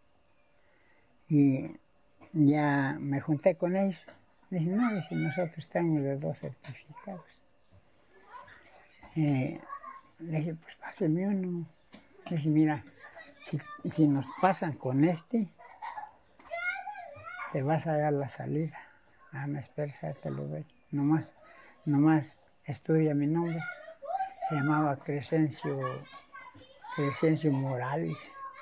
[SPEAKER 2] Y ya me junté con ellos. Dije, no, si nosotros estamos de dos certificados. Eh, le dije, pues páseme uno. Le dije, mira, si, si nos pasan con este, te vas a dar la salida. Ah, me esperes, te lo doy. Nomás, nomás estudia mi nombre. Se llamaba Crescencio, Crescencio Morales.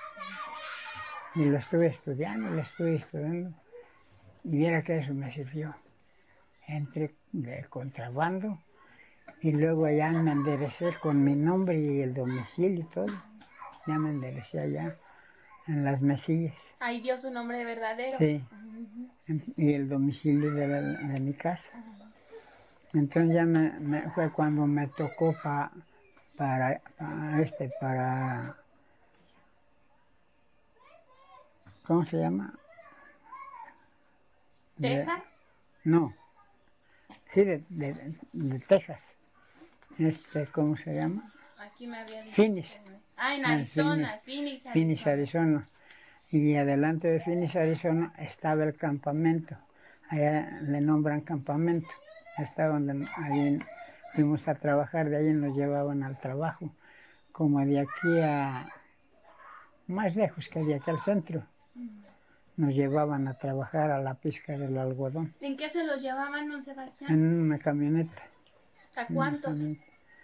[SPEAKER 2] Y lo estuve estudiando, lo estuve estudiando. Y viera que eso me sirvió. Entré de contrabando. Y luego allá me enderecé con mi nombre y el domicilio y todo. Ya me enderecé allá en las mesillas.
[SPEAKER 1] Ahí dio su nombre verdadero.
[SPEAKER 2] Sí. Uh-huh. Y el domicilio de, la, de mi casa. Uh-huh. Entonces ya me, me, fue cuando me tocó pa, para, para este, para... ¿Cómo se llama?
[SPEAKER 1] ¿Texas?
[SPEAKER 2] De, no. Sí, de, de, de Texas. Este, ¿cómo se llama?
[SPEAKER 1] Aquí me había dicho.
[SPEAKER 2] Phoenix.
[SPEAKER 1] Ah, en Arizona, Phoenix, Arizona.
[SPEAKER 2] Phoenix, Arizona. Y adelante de Phoenix, Arizona, estaba el campamento. Allá le nombran campamento. Hasta donde ahí fuimos a trabajar, de ahí nos llevaban al trabajo. Como de aquí a... más lejos que de aquí al centro. Nos llevaban a trabajar a la pizca del algodón.
[SPEAKER 1] ¿En qué se los llevaban, don Sebastián?
[SPEAKER 2] En una camioneta.
[SPEAKER 1] ¿A cuántos?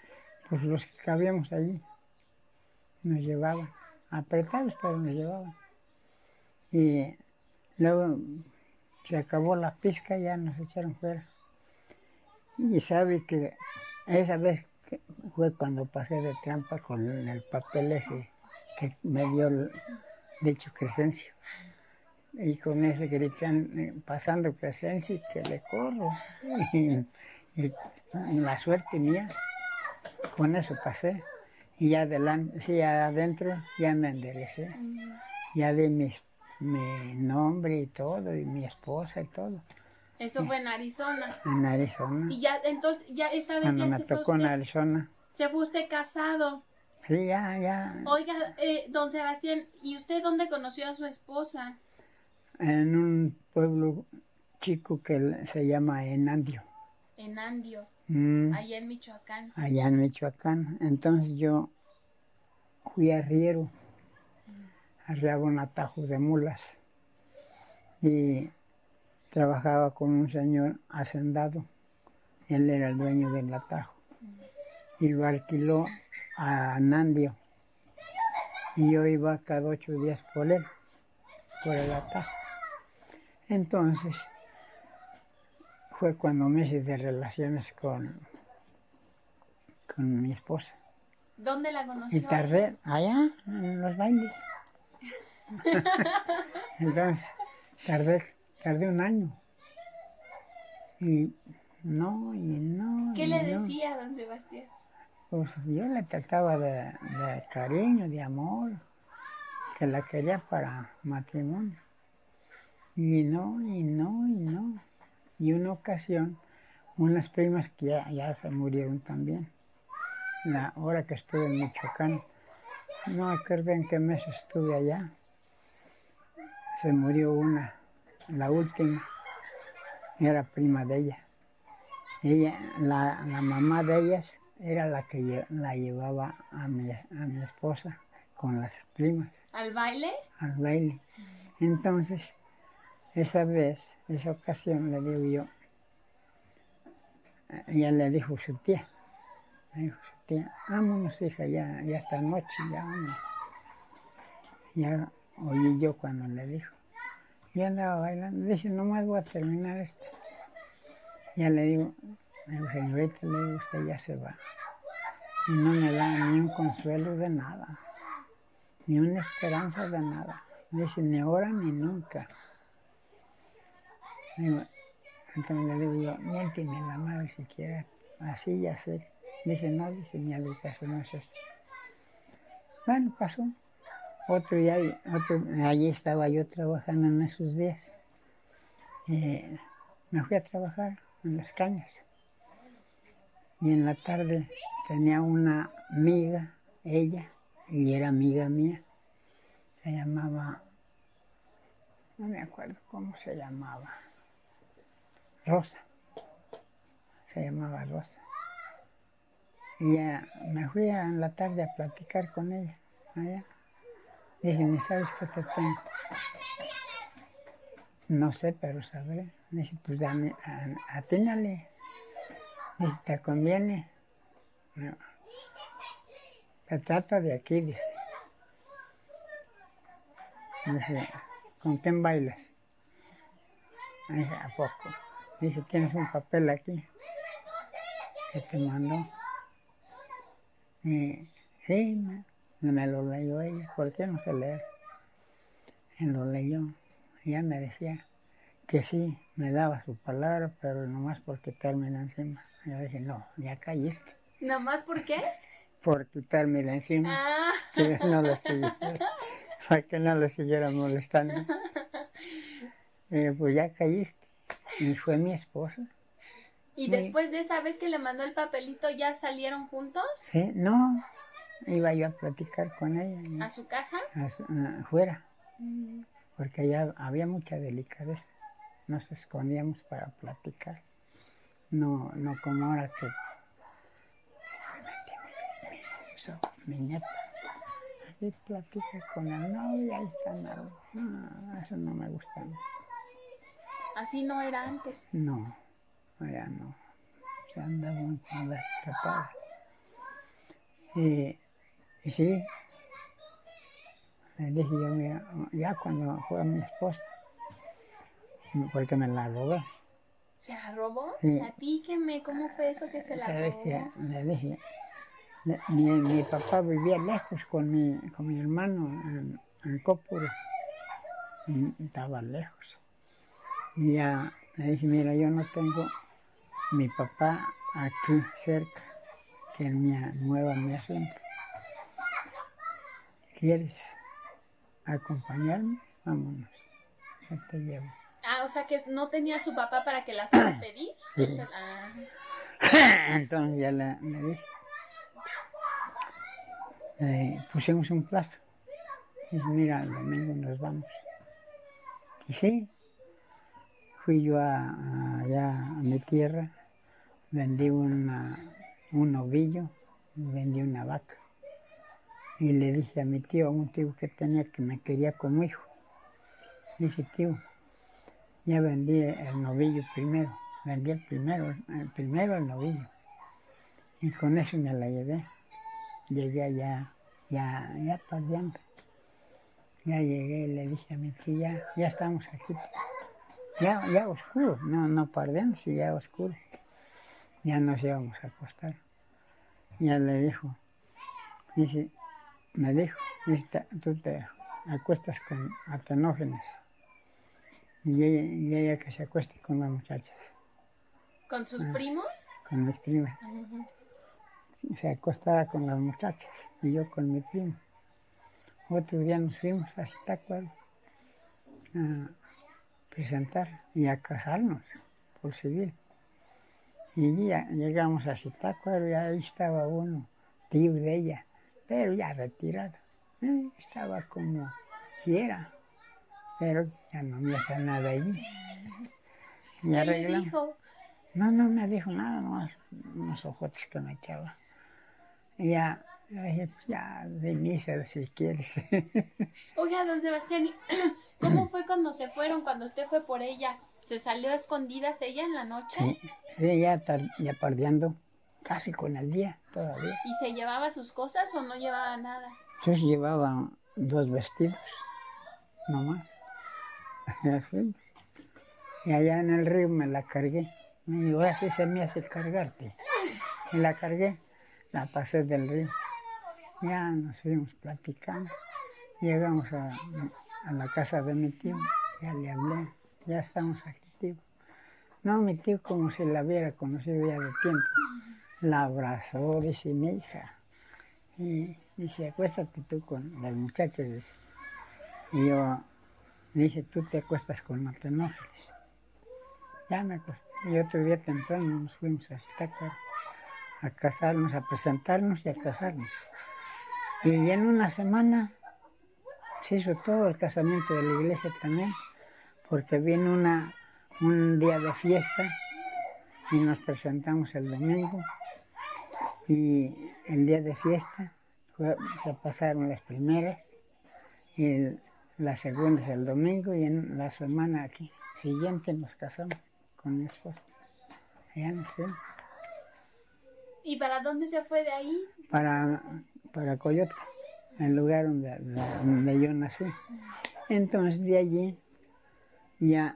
[SPEAKER 2] pues los que cabíamos allí nos llevaban, apretados, pero nos llevaban. Y luego se acabó la pizca y ya nos echaron fuera. Y sabe que esa vez que fue cuando pasé de trampa con el papel ese que me dio el dicho Crescencio. Y con ese gritan, pasando Crescencio, y que le corro. Y, y, y la suerte mía, con eso pasé. Y ya adelante, sí, adentro ya me enderecé. Ya di mis, mi nombre y todo, y mi esposa y todo.
[SPEAKER 1] Eso fue en Arizona.
[SPEAKER 2] En Arizona.
[SPEAKER 1] Y ya, entonces, ya esa vez
[SPEAKER 2] Cuando
[SPEAKER 1] ya
[SPEAKER 2] me
[SPEAKER 1] se fue
[SPEAKER 2] tocó en
[SPEAKER 1] usted,
[SPEAKER 2] Arizona.
[SPEAKER 1] se fue usted casado.
[SPEAKER 2] Sí, ya, ya.
[SPEAKER 1] Oiga, eh, don Sebastián, ¿y usted dónde conoció a su esposa?
[SPEAKER 2] En un pueblo chico que se llama Enandio.
[SPEAKER 1] En Andio,
[SPEAKER 2] Mm,
[SPEAKER 1] allá en Michoacán.
[SPEAKER 2] allá en Michoacán. Entonces yo fui arriero, arriaba un atajo de mulas y trabajaba con un señor hacendado. Él era el dueño del atajo y lo alquiló a Nandio. Y yo iba cada ocho días por él, por el atajo. Entonces fue cuando me hice de relaciones con, con mi esposa.
[SPEAKER 1] ¿Dónde la conoció?
[SPEAKER 2] Y tardé allá, en los bailes. Entonces, tardé, tardé un año. Y no, y no,
[SPEAKER 1] ¿Qué
[SPEAKER 2] y
[SPEAKER 1] le
[SPEAKER 2] no.
[SPEAKER 1] decía, don Sebastián?
[SPEAKER 2] Pues yo le trataba de, de cariño, de amor, que la quería para matrimonio. Y no, y no, y no. Y una ocasión, unas primas que ya, ya se murieron también. La hora que estuve en Michoacán, no me acuerdo en qué mes estuve allá. Se murió una, la última, era prima de ella. Ella, la, la mamá de ellas era la que lle- la llevaba a mi, a mi esposa con las primas
[SPEAKER 1] ¿Al baile?
[SPEAKER 2] al baile. Entonces, esa vez, esa ocasión, le digo yo, ella le dijo su tía, le dijo su tía, vámonos hija, ya, ya esta noche, ya vámonos. Ya oí yo cuando le dijo. Yo andaba bailando, dice, nomás voy a terminar esto. Ya le digo, le digo, señorita, le digo, usted ya se va. Y no me da ni un consuelo de nada, ni una esperanza de nada. Dice, ni ahora ni nunca. Digo, entonces le digo yo, miénteme la madre si quiere, así ya sé. Dice, no, dice, mi educación no es esa. Bueno, pasó. Otro día, otro, allí estaba yo trabajando en esos días. Y me fui a trabajar en las cañas. Y en la tarde tenía una amiga, ella, y era amiga mía. Se llamaba, no me acuerdo cómo se llamaba, Rosa. Se llamaba Rosa. Y ya me fui a, en la tarde a platicar con ella, allá. Dice, ¿ni sabes qué te tengo? No sé, pero sabré. Dice, pues dame, a- atínale. Dice, ¿te conviene? No. Se trata de aquí, dice. Dice, ¿con quién bailas? Dice, ¿a poco? Dice, ¿tienes un papel aquí que te mandó? Y sí, me, me lo leyó ella. ¿Por qué no sé leer? Y lo leyó. Y ella me decía que sí, me daba su palabra, pero nomás por quitármela encima. Y yo dije, no, ya caíste.
[SPEAKER 1] ¿Nomás por qué?
[SPEAKER 2] Por quitármela encima.
[SPEAKER 1] Ah.
[SPEAKER 2] Que no lo siguiera, para que no lo siguiera molestando. Y pues ya caíste. Y fue mi esposa.
[SPEAKER 1] ¿Y
[SPEAKER 2] Muy-
[SPEAKER 1] después de esa vez que le mandó el papelito ya salieron juntos
[SPEAKER 2] Sí, no, iba yo a platicar con ella.
[SPEAKER 1] a su casa?
[SPEAKER 2] a su- a- afuera,
[SPEAKER 1] Mm.
[SPEAKER 2] porque allá había mucha delicadeza. Nos escondíamos para platicar. No, no como ahora que so, mi nieta aquí platica con el novio y ahí están. No, eso no me gusta.
[SPEAKER 1] Así no era antes.
[SPEAKER 2] No, allá no. Se andaban con las tapadas. Y, y sí, le dije yo, mira, ya cuando fue mi esposa, porque me la robé.
[SPEAKER 1] ¿Se la robó?
[SPEAKER 2] Sí.
[SPEAKER 1] Platíqueme, ¿cómo fue eso que se la
[SPEAKER 2] ¿Sabes
[SPEAKER 1] robó?
[SPEAKER 2] qué? Le dije, le- mi, mi papá vivía lejos con mi, con mi hermano en, en Cópuro, y estaba lejos. Y ya le dije, mira, yo no tengo mi papá aquí cerca, que es mi nueva mi asunto. ¿Quieres acompañarme? Vámonos, yo te llevo.
[SPEAKER 1] Ah, o sea que no tenía a su papá para que la fuera a pedir.
[SPEAKER 2] Sí.
[SPEAKER 1] Esa- ah.
[SPEAKER 2] Entonces ya le, le dije, eh, pusimos un plazo. Dice, mira, el domingo nos vamos. Y sí, fui yo a, a- allá a mi tierra, vendí una, un novillo, vendí una vaca. Y le dije a mi tío, a un tío que tenía que me quería como hijo. Le dije, tío, ya vendí el novillo primero, vendí el primero, el primero el novillo. Y con eso me la llevé. Llegué allá, ya, ya tardeando. Ya llegué y le dije a mi tío, ya, ya estamos aquí. Ya, ya oscuro, no, no pardeando, sí, ya oscuro. Ya nos íbamos a acostar. Ya le dijo, dice, me dijo, dice, tú te acuestas con atenógenes. Y ella, y ella que se acueste con las muchachas,
[SPEAKER 1] ¿Con sus
[SPEAKER 2] Ah.
[SPEAKER 1] primos?
[SPEAKER 2] con mis primas.
[SPEAKER 1] Ujú.
[SPEAKER 2] Se acostaba con las muchachas y yo con mi primo. Otro día nos fuimos a Zitácuaro a presentar y a casarnos por civil. Y ya llegamos a Zitácuaro y ahí estaba uno, tío de ella, pero ya retirado. Eh, estaba como fiera, pero ya no me hace nada allí. Y
[SPEAKER 1] ¿Qué le
[SPEAKER 2] arreglamos.
[SPEAKER 1] dijo?
[SPEAKER 2] No, no me dijo nada, nomás unos ojotes que me echaba. Y ya, ya dije, pues ya, de misa si quieres.
[SPEAKER 1] Oiga, don Sebastián, ¿y ¿cómo fue cuando se fueron, cuando usted fue por ella? ¿Se salió a escondidas ella en la noche?
[SPEAKER 2] Sí, sí, ya, tar- ya pardeando, casi con el día todavía.
[SPEAKER 1] ¿Y se llevaba sus cosas o no llevaba nada?
[SPEAKER 2] Yo llevaba dos vestidos, nomás. Ya fuimos. Y allá en el río me la cargué. Me dijo, ahora sí se me hace cargarte. Y la cargué, la pasé del río. Ya nos fuimos platicando. Llegamos a, a la casa de mi tío. Ya le hablé, ya estamos aquí, tío. No, mi tío como si la hubiera conocido ya de tiempo. La abrazó, dice, mi hija. Y dice, acuéstate tú con las muchachas. Dice. Y yo, dice, tú te acuestas con no te enojes. Ya me acosté. Y otro día temprano nos fuimos a Zitácuaro a casarnos, a presentarnos y a casarnos. Y en una semana se hizo todo el casamiento de la iglesia también, porque vino una, un día de fiesta y nos presentamos el domingo. Y el día de fiesta fue, se pasaron las primeras y el, las segundas el domingo y en la semana aquí, siguiente nos casamos con mi esposo. Allá nos fuimos.
[SPEAKER 1] ¿Y para dónde se fue de ahí?
[SPEAKER 2] Para, para Coyotla, el lugar donde, donde yo nací. Entonces de allí ya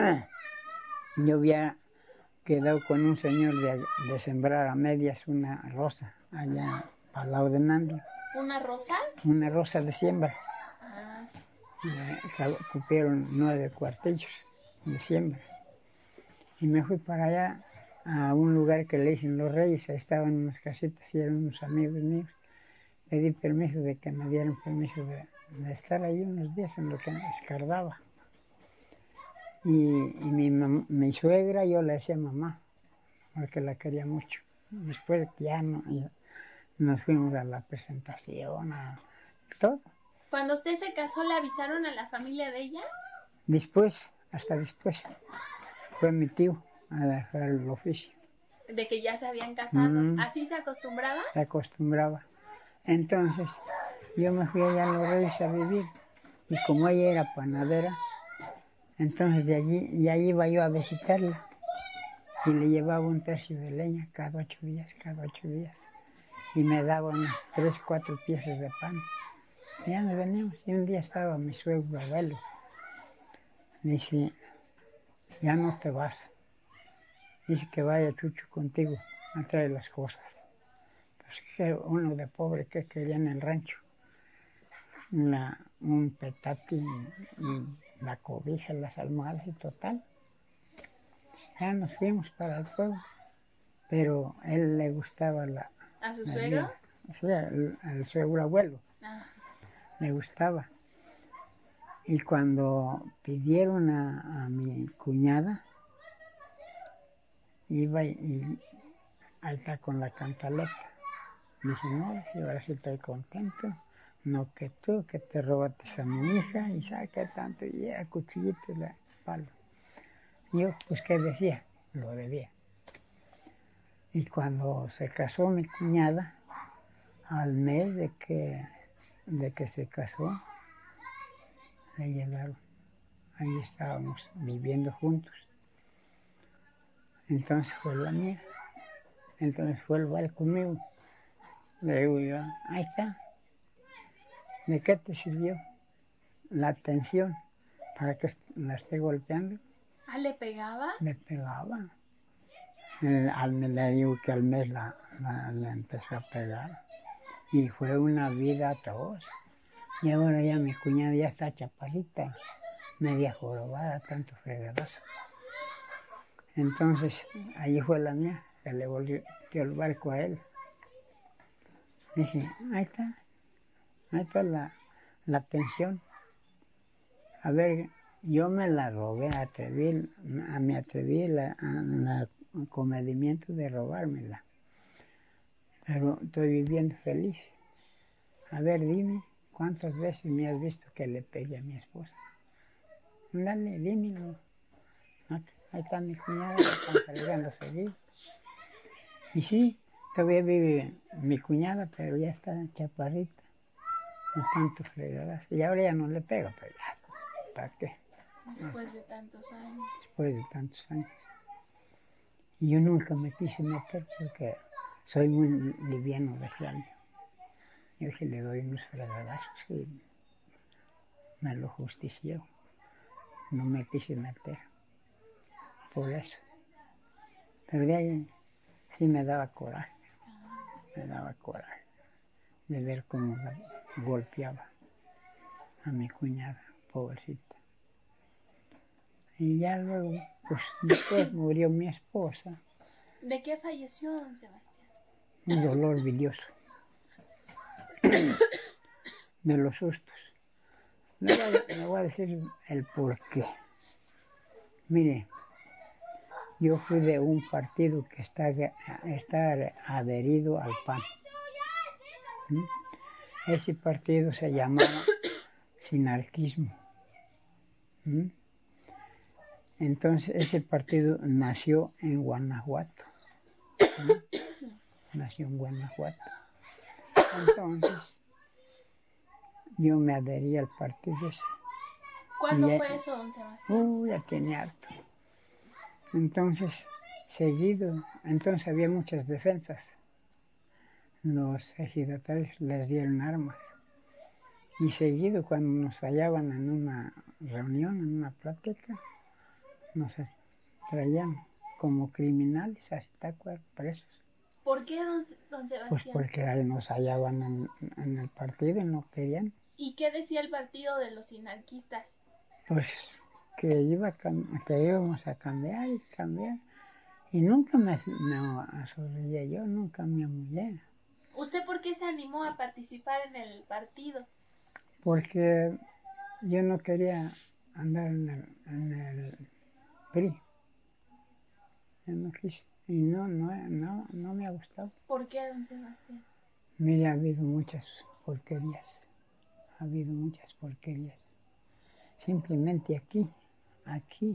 [SPEAKER 2] yo había quedado con un señor de, de sembrar a medias una rosa allá para el lado de Nandi.
[SPEAKER 1] ¿Una rosa?
[SPEAKER 2] Una rosa de siembra.
[SPEAKER 1] Ah.
[SPEAKER 2] Eh, cupieron nueve cuartillos de siembra. Y me fui para allá a un lugar que le dicen Los Reyes, ahí estaban unas casitas y eran unos amigos míos. Pedí permiso de que me dieran permiso de, de estar ahí unos días en lo que me escardaba. Y, y mi, mam, mi suegra yo le decía mamá, porque la quería mucho. Después ya, no, ya nos fuimos a la presentación, a todo.
[SPEAKER 1] ¿Cuando usted se casó le avisaron a la familia de ella?
[SPEAKER 2] Después, hasta después, fue mi tío a dejar el oficio.
[SPEAKER 1] De que ya se habían casado. Mm. ¿Así se acostumbraba?
[SPEAKER 2] Se acostumbraba. Entonces, yo me fui allá a Los Reyes a vivir. Y como ella era panadera, entonces de allí, ya iba yo a visitarla. Y le llevaba un tercio de leña cada ocho días, cada ocho días. y me daba unas tres, cuatro piezas de pan. Y ya nos veníamos. Y un día estaba mi suegro abuelo. Dice, ya no te vas. Dice que vaya Chucho contigo a traer las cosas. Pues que uno de pobre que quería en el rancho. Una, un petate y, y la cobija, las almohadas y total. Ya nos fuimos para el pueblo. Pero a él le gustaba la...
[SPEAKER 1] ¿A su
[SPEAKER 2] la
[SPEAKER 1] suegro?
[SPEAKER 2] vida. O sea, el, el suegro abuelo.
[SPEAKER 1] Ah.
[SPEAKER 2] Le gustaba. Y cuando pidieron a, a mi cuñada, iba y, y ahí está con la cantaleta. Dice, no, yo ahora sí estoy contento. No que tú, que te robaste a mi hija y saca tanto, y era cuchillito y la palo. Yo, pues, ¿qué decía? Lo debía. Y cuando se casó mi cuñada, al mes de que, de que se casó, le llegaron. Ahí estábamos viviendo juntos. Entonces fue la mía. Entonces fue el bal conmigo. Le digo yo, ahí está. ¿De qué te sirvió la atención para que la esté golpeando?
[SPEAKER 1] ¿Ah, le pegaba?
[SPEAKER 2] Le pegaba. Eh, al, le digo que al mes la, la, la empezó a pegar. Y fue una vida atroz. Y ahora ya mi cuñada ya está chaparrita, media jorobada, tanto fregadazo. Entonces, allí fue la mía, que le volvió el barco a él. Dije, ahí está, ahí está la, la atención. A ver, yo me la robé, atreví, me atreví la, a, el comedimiento de robármela. Pero estoy viviendo feliz. A ver, dime, ¿cuántas veces me has visto que le pegué a mi esposa? Dale, dímelo. Ahí está mi cuñada, la están cargando seguido. Y sí, todavía vive mi cuñada, pero ya está chaparrita, de tanto fregadas. Y ahora ya no le pega, pero ya, ¿para qué?
[SPEAKER 1] Después de tantos años.
[SPEAKER 2] Después de tantos años. Y yo nunca me quise meter porque soy muy liviano de cráneo. Yo dije, le doy unos fregadazos y me lo justició. No me quise meter por eso. Pero de ahí sí me daba coraje. Me daba coraje de ver cómo golpeaba a mi cuñada, pobrecita. Y ya luego, pues después murió mi esposa.
[SPEAKER 1] ¿De qué falleció, don Sebastián?
[SPEAKER 2] Un dolor bilioso. De los sustos. Le voy, a, le voy a decir el por qué. Mire, yo fui de un partido que está, está adherido al P A N. ¿Mm? Ese partido se llamaba Sinarquismo. ¿Mm? Entonces ese partido nació en Guanajuato. ¿Mm? Nació en Guanajuato. Entonces yo me adherí al partido ese.
[SPEAKER 1] ¿Cuándo
[SPEAKER 2] ya,
[SPEAKER 1] fue eso, don Sebastián?
[SPEAKER 2] Uh, ya tiene harto. Entonces, seguido, entonces había muchas defensas. Los ejidatarios les dieron armas. Y seguido, cuando nos hallaban en una reunión, en una plática, nos traían como criminales a Zitácuaro, presos.
[SPEAKER 1] ¿Por qué, don, don Sebastián?
[SPEAKER 2] Pues porque ahí nos hallaban en, en el partido y no querían.
[SPEAKER 1] ¿Y qué decía el partido de los sinarquistas?
[SPEAKER 2] Pues que, iba a, que íbamos a cambiar y cambiar. Y nunca me, me asorrillé, yo nunca me amullé.
[SPEAKER 1] ¿Usted por qué se animó a participar en el partido?
[SPEAKER 2] Porque yo no quería andar en el, en el P R I. Yo no quise. Y no, no, no, no me ha gustado.
[SPEAKER 1] ¿Por qué, don Sebastián?
[SPEAKER 2] Mire, ha habido muchas porquerías. Ha habido muchas porquerías. Simplemente aquí, aquí,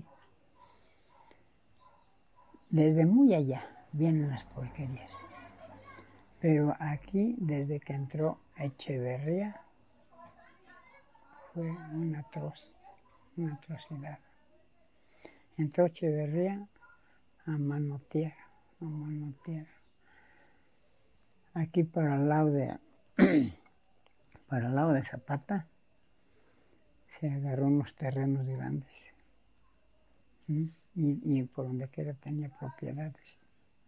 [SPEAKER 2] desde muy allá vienen las porquerías. Pero aquí, desde que entró Echeverría, fue una atroz, una atrocidad. Entró Echeverría a manotear, a manotear. aquí para el lado de, para el lado de Zapata, se agarró unos terrenos grandes. ¿Mm? Y, y por donde quiera tenía propiedades.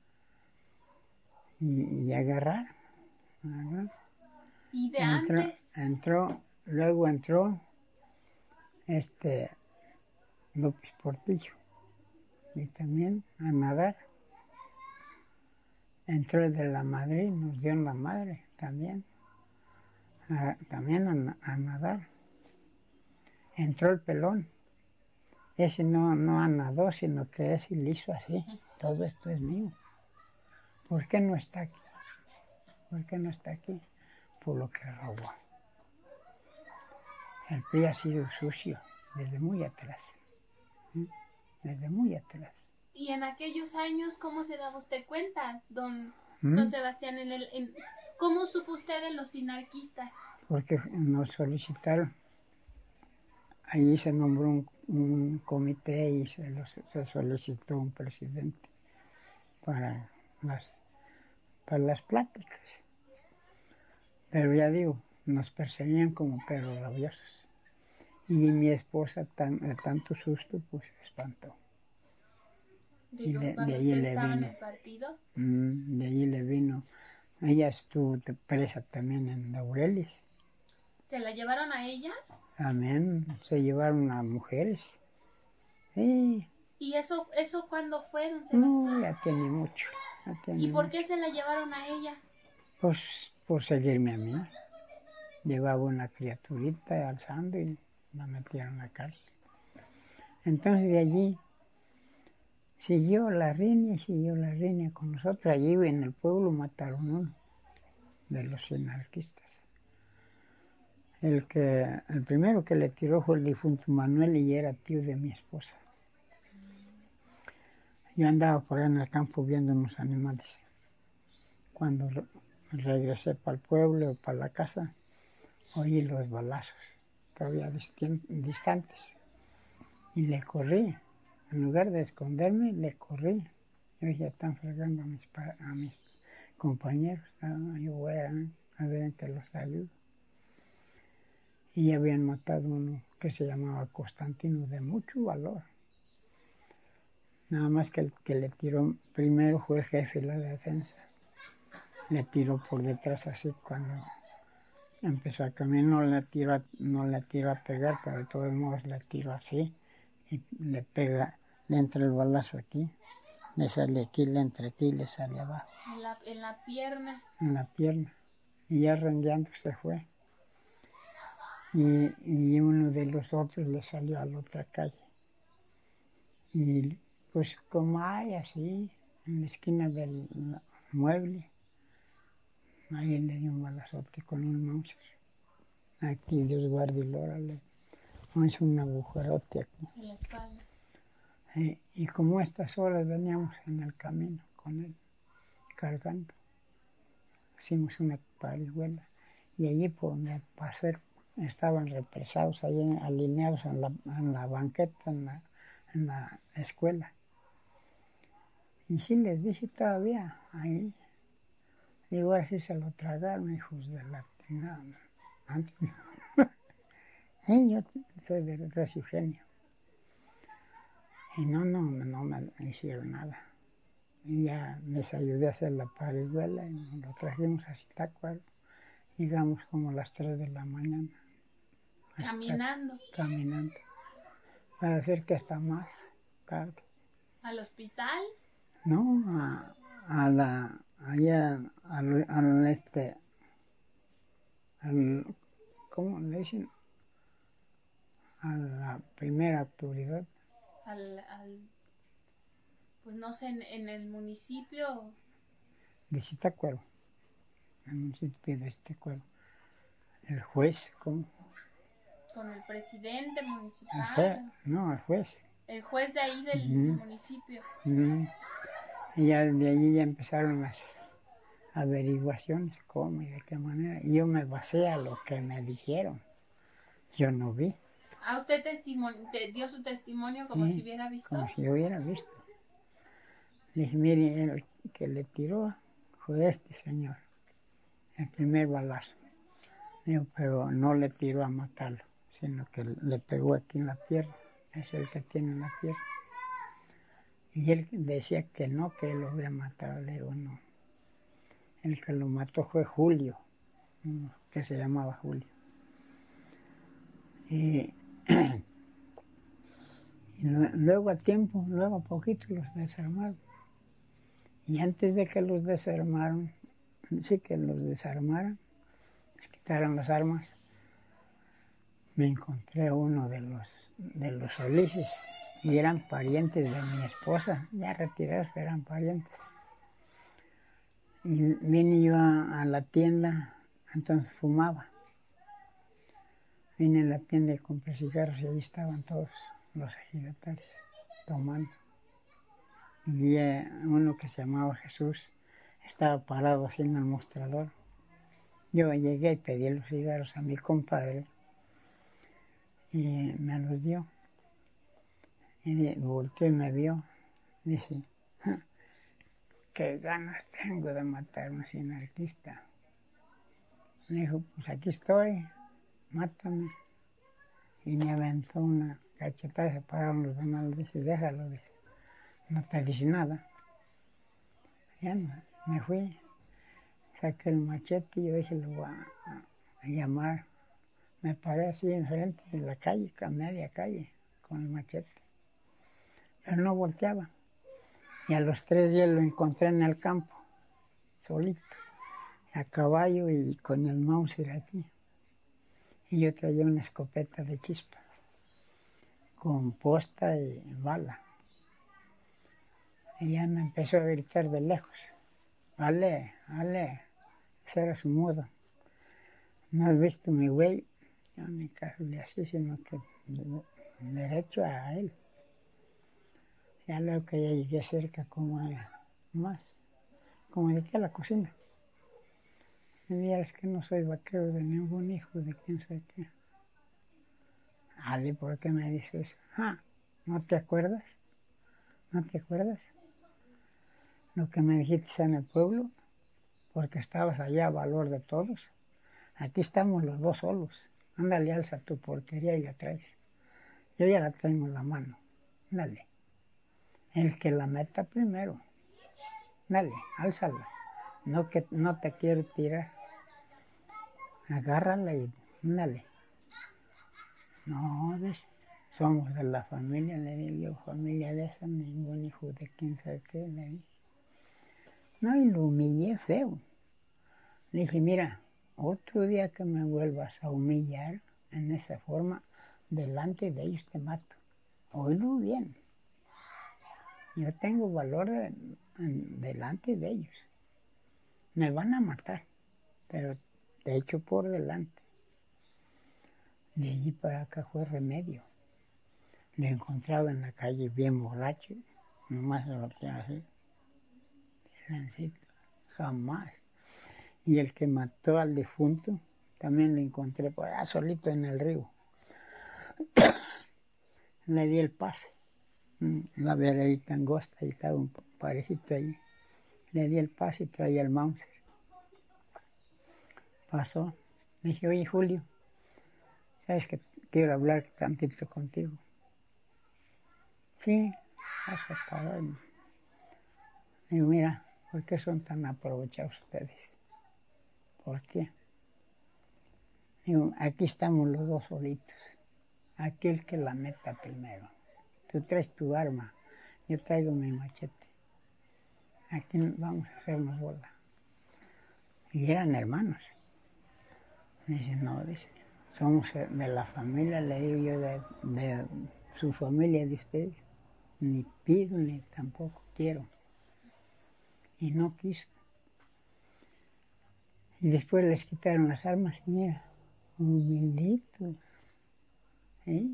[SPEAKER 2] Y, y agarrar, agarrar.
[SPEAKER 1] ¿Y de
[SPEAKER 2] Entró,
[SPEAKER 1] antes?
[SPEAKER 2] entró, luego entró este López Portillo y también a nadar. Entró el de la Madrid, nos dio en la madre también, a, también a, a nadar. Entró el pelón, ese no, no nadó, sino que ese le hizo así, todo esto es mío. ¿Por qué no está aquí? ¿Por qué no está aquí? Por lo que robó. El P R I ha sido sucio desde muy atrás, ¿eh? Desde muy atrás.
[SPEAKER 1] Y en aquellos años, ¿cómo se daba usted cuenta, don,
[SPEAKER 2] ¿Mm?
[SPEAKER 1] don Sebastián? En el, en, ¿Cómo supo usted de los sinarquistas?
[SPEAKER 2] Porque nos solicitaron, allí se nombró un, un comité y se, los, se solicitó un presidente para las, para las pláticas. Pero ya digo, nos perseguían como perros rabiosos. Y mi esposa, tan, de tanto susto, pues se espantó.
[SPEAKER 1] ¿De,
[SPEAKER 2] Y de,
[SPEAKER 1] cuando
[SPEAKER 2] de ahí
[SPEAKER 1] usted
[SPEAKER 2] le
[SPEAKER 1] estaba en
[SPEAKER 2] vino,
[SPEAKER 1] el partido?
[SPEAKER 2] mm, de ahí le vino. Ella estuvo presa también en Laureles.
[SPEAKER 1] ¿Se la llevaron a ella?
[SPEAKER 2] También se llevaron a mujeres. Sí.
[SPEAKER 1] ¿Y eso, eso cuándo fue, don
[SPEAKER 2] No,
[SPEAKER 1] Sebastián?
[SPEAKER 2] ya tiene mucho. Ya tiene
[SPEAKER 1] ¿Y por
[SPEAKER 2] mucho.
[SPEAKER 1] qué se la llevaron a ella?
[SPEAKER 2] Pues por seguirme a mí. Llevaba una criaturita alzando y la metieron a la cárcel. Entonces de allí siguió la riña y siguió la riña con nosotros. Allí en el pueblo mataron uno de los anarquistas. El, que, el primero que le tiró fue el difunto Manuel y era tío de mi esposa. Yo andaba por ahí en el campo viendo unos animales. Cuando re regresé para el pueblo o para la casa, oí los balazos, todavía distantes. Y le corrí. En lugar de esconderme, le corrí. Yo dije, están fregando a mis, a mis compañeros. Ah, yo voy a, a ver en qué los ayudo. Y habían matado a uno que se llamaba Constantino, de mucho valor. Nada más que el que le tiró primero fue el jefe de la defensa. Le tiró por detrás así cuando empezó a caminar. No le tiró a, no le tiró a pegar, pero de todos modos le tiró así. Y le pega, le entra el balazo aquí. Le sale aquí, le entra aquí y le sale abajo.
[SPEAKER 1] En la, en la pierna.
[SPEAKER 2] En la pierna. Y ya rengueando se fue. Y, y uno de los otros le salió a la otra calle. Y pues como hay así, en la esquina del mueble, ahí le dio un balazote con un Mauser. Aquí, Dios guarde y órale. Es un agujerote aquí.
[SPEAKER 1] En la espalda.
[SPEAKER 2] Y, y como a estas horas veníamos en el camino con él, cargando, hicimos una parihuela. Y allí por donde pasé estaban represados, ahí alineados en la, en la banqueta, en la, en la escuela. Y sí les dije todavía, ahí. Digo, ahora sí se lo tragaron, hijos de la tingada. Antes no. Sí, yo soy de Recigenio. Y no, no, no me hicieron nada. Y ya les ayudé a hacer la parihuela y nos lo trajimos a Zitácuaro. Llegamos como a las tres de la mañana.
[SPEAKER 1] Caminando.
[SPEAKER 2] Caminando. Para hacer que hasta más tarde.
[SPEAKER 1] ¿Al hospital?
[SPEAKER 2] No, a, a la, allá, al, al este, al, ¿cómo le dicen? A la primera autoridad.
[SPEAKER 1] Al, al pues no sé, en, en el municipio.
[SPEAKER 2] De Zitácuaro. El municipio de Zitácuaro. El juez, ¿cómo?
[SPEAKER 1] Con el presidente municipal.
[SPEAKER 2] El juez, no, el juez.
[SPEAKER 1] El juez de ahí del
[SPEAKER 2] Uh-huh.
[SPEAKER 1] municipio.
[SPEAKER 2] Uh-huh. Y ya de allí ya empezaron las averiguaciones, cómo y de qué manera. Y yo me basé a lo que me dijeron. Yo no vi.
[SPEAKER 1] ¿A usted te dio su testimonio como
[SPEAKER 2] Sí,
[SPEAKER 1] si hubiera visto?
[SPEAKER 2] Como si yo hubiera visto. Le dije, mire, el que le tiró fue este señor. el primer balazo. Digo, pero no le tiró a matarlo, sino que le pegó aquí en la pierna. Es el que tiene en la pierna. Y él decía que no, que él lo había matado. Le digo, no. El que lo mató fue Julio, que se llamaba Julio. Y, y luego a tiempo, luego a poquito los desarmaron. Y antes de que los desarmaron, sí que los desarmaran, les quitaron las armas, me encontré uno de los, de los Solices, y eran parientes de mi esposa, ya retirados, eran parientes. Y vine yo a, a la tienda, entonces fumaba. Vine a la tienda y compré cigarros y ahí estaban todos los ejidatarios tomando. Y eh, uno que se llamaba Jesús estaba parado haciendo el mostrador. Yo llegué y pedí los cigarros a mi compadre y me los dio. Y volteó y me vio. Dice, qué ganas tengo de matar a un sinarquista. Me dijo, pues aquí estoy, mátame. Y me aventó una cachetada, se pararon los demás, le dije, déjalo, dije, no te dice nada. Ya no, me fui, saqué el machete y yo dije, lo voy a, a, a llamar. Me paré así enfrente de la calle, a media calle, con el machete. Pero no volteaba. Y a los tres días lo encontré en el campo, solito, a caballo y con el Mauser aquí. Y yo traía una escopeta de chispa, con posta y bala. Y ya me empezó a gritar de lejos, ale, ale, ese era su modo. ¿No has visto mi güey? Yo ni caso le hacía, sino que derecho a él. Ya luego que ya llegué cerca, como a más, como de aquí a la cocina. Y dije, es que no soy vaquero de ningún hijo de quién sabe qué. Ale, ¿por qué me dices? Ah, ¿no te acuerdas? ¿No te acuerdas? Lo que me dijiste en el pueblo, porque estabas allá a valor de todos. Aquí estamos los dos solos. Ándale, alza tu porquería y la traes. Yo ya la tengo en la mano. Dale. El que la meta primero. Dale, álzala. No que no te quiero tirar. Agárrala y dale. No, dice, somos de la familia, le digo yo, familia de esa, ningún hijo de quién sabe qué, le dije. No, y lo humillé feo. Le dije, mira, otro día que me vuelvas a humillar en esa forma, delante de ellos te mato. Oílo bien. Yo tengo valor de, en, delante de ellos. Me van a matar, pero te echo por delante. De allí para acá fue remedio. Lo encontraba en la calle bien borracho, nomás lo hacía así. Silencito, jamás. Y el que mató al difunto, también lo encontré por allá solito en el río. Le di el pase. La veredita angosta y estaba un parejito allí. Le di el pase y traía el Mauser. Pasó. Le dije, oye Julio, ¿sabes que quiero hablar tantito contigo? Sí, hasta paró. Digo, mira, ¿por qué son tan aprovechados ustedes? ¿Por qué? Digo, aquí estamos los dos solitos. Aquel que la meta primero. Tú traes tu arma, yo traigo mi machete. Aquí vamos a hacernos bola. Y eran hermanos. Dice, no, dice, somos de la familia, le digo yo, de, de su familia de ustedes. Ni pido, ni tampoco quiero. Y no quiso. Y después les quitaron las armas y mira, humilditos. ¿Sí?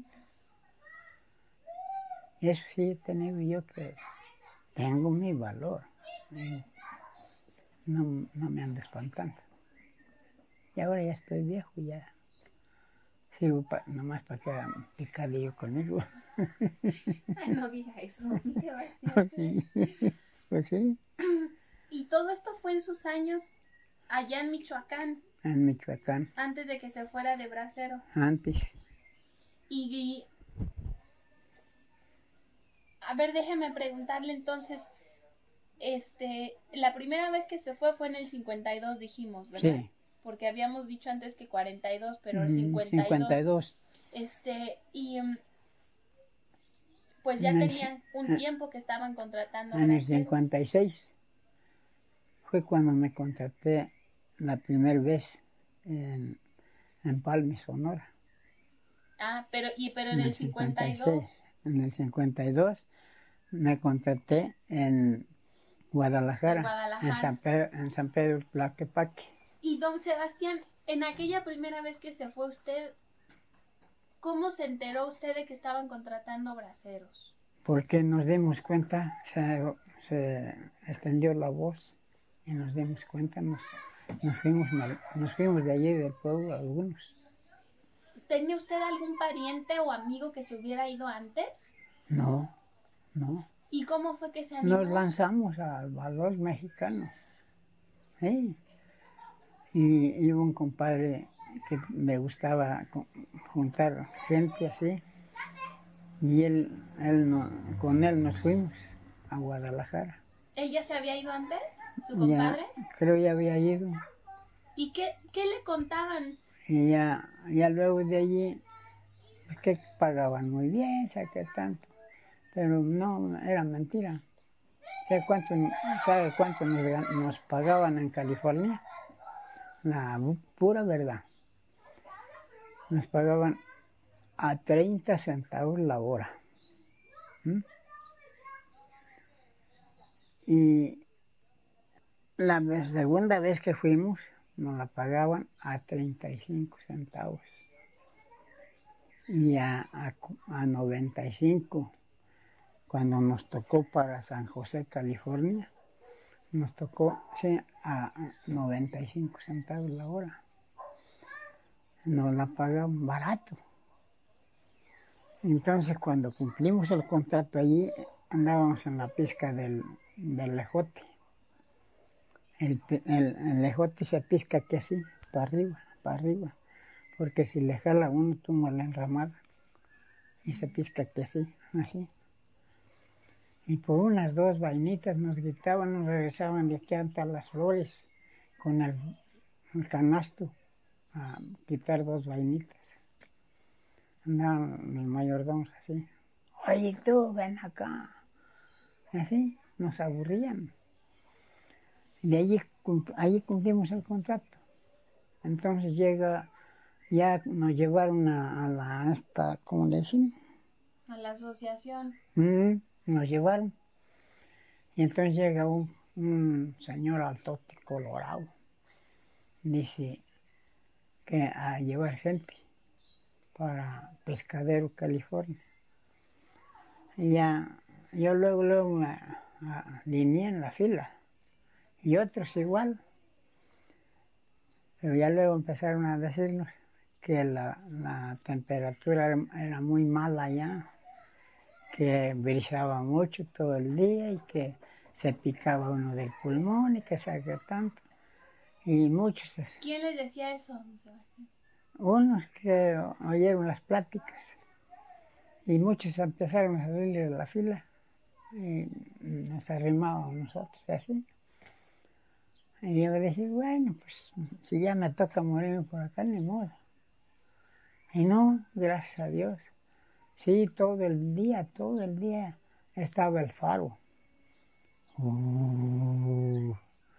[SPEAKER 2] Y eso sí he tenido yo que tengo mi valor. ¿Sí? No, no me ando espantando. Y ahora ya estoy viejo, ya sirvo pa, nomás para que hagan picadillo conmigo.
[SPEAKER 1] Ay, no diga eso. Te va a
[SPEAKER 2] Pues sí, pues sí.
[SPEAKER 1] ¿Y todo esto fue en sus años allá en Michoacán.
[SPEAKER 2] En Michoacán.
[SPEAKER 1] Antes de que se fuera de bracero.
[SPEAKER 2] Antes.
[SPEAKER 1] Y, y a ver, déjeme preguntarle entonces, este, la primera vez que se fue fue en el cincuenta y dos, dijimos, ¿verdad?
[SPEAKER 2] Sí.
[SPEAKER 1] Porque habíamos dicho antes que cuarenta y dos, pero el
[SPEAKER 2] Mm,
[SPEAKER 1] cincuenta y dos.
[SPEAKER 2] cincuenta y dos.
[SPEAKER 1] Este, y um, pues ya
[SPEAKER 2] En el,
[SPEAKER 1] tenía un tiempo que estaban contratando
[SPEAKER 2] en el
[SPEAKER 1] braceros.
[SPEAKER 2] cincuenta y seis fue cuando me contraté la primera vez en, en Palme, Sonora.
[SPEAKER 1] Ah, pero, y, pero en,
[SPEAKER 2] En
[SPEAKER 1] el
[SPEAKER 2] el
[SPEAKER 1] cincuenta
[SPEAKER 2] cincuenta y
[SPEAKER 1] y dos.
[SPEAKER 2] seis. En el cincuenta y dos me contraté en Guadalajara,
[SPEAKER 1] En Guadalajara.
[SPEAKER 2] en San Pedro, en San Pedro Tlaquepaque.
[SPEAKER 1] Y don Sebastián, en aquella primera vez que se fue usted, ¿cómo se enteró usted de que estaban contratando braceros?
[SPEAKER 2] Porque nos dimos cuenta, se, se extendió la voz y nos dimos cuenta, nos, nos, fuimos, nos fuimos de allí del pueblo algunos.
[SPEAKER 1] ¿Tenía usted algún pariente o amigo que se hubiera ido antes?
[SPEAKER 2] No, no.
[SPEAKER 1] ¿Y cómo fue que se animó?
[SPEAKER 2] Nos lanzamos al valor mexicano. ¿Sí? Y, y hubo un compadre que me gustaba juntar gente así. Y él, él no, con él nos fuimos a Guadalajara.
[SPEAKER 1] ¿Él ya se había ido antes, su
[SPEAKER 2] Ya,
[SPEAKER 1] compadre?
[SPEAKER 2] creo ya había ido.
[SPEAKER 1] ¿Y qué, qué le contaban?
[SPEAKER 2] Y ya, ya luego de allí, pues, que pagaban muy bien, saqué tanto. Pero no, era mentira. ¿Sabe cuánto, sabe cuánto nos, nos pagaban en California? La pura verdad. Nos pagaban a treinta centavos la hora. ¿Mm? Y la segunda vez que fuimos, nos la pagaban a treinta y cinco centavos. Y a, a, a noventa y cinco, cuando nos tocó para San José, California, nos tocó, sí, a noventa y cinco centavos la hora. Nos la pagaban barato. Entonces, cuando cumplimos el contrato allí, andábamos en la pizca del, del lejote. El, el, el lejote se pisca aquí así, para arriba, para arriba. Porque si le jala uno, toma la enramada. Y se pisca aquí así, así. Y por unas dos vainitas nos gritaban, nos regresaban de aquí hasta las flores con el, el canasto a quitar dos vainitas. Andaban los mayordomos así. Oye, tú, ven acá. Así, nos aburrían. Y de allí, allí cumplimos el contrato. Entonces llega, ya nos llevaron a, a la, esta, ¿cómo le decimos?
[SPEAKER 1] A la asociación.
[SPEAKER 2] Mm, nos llevaron. Y entonces llega un, un señor altote colorado. Dice que a llevar gente para Pescadero, California. Y ya, yo luego, luego me alineé en la fila. Y otros igual. Pero ya luego empezaron a decirnos que la, la temperatura era, era muy mala allá, que brillaba mucho todo el día y que se picaba uno del pulmón y que saque tanto. Y muchos.
[SPEAKER 1] ¿Quién les decía eso, Sebastián?
[SPEAKER 2] Unos que oyeron las pláticas y muchos empezaron a salir de la fila y nos arrimábamos nosotros así. Y yo dije, bueno, pues si ya me toca morirme por acá, ni modo. Y no, gracias a Dios. Sí, todo el día, todo el día estaba el faro. Uh,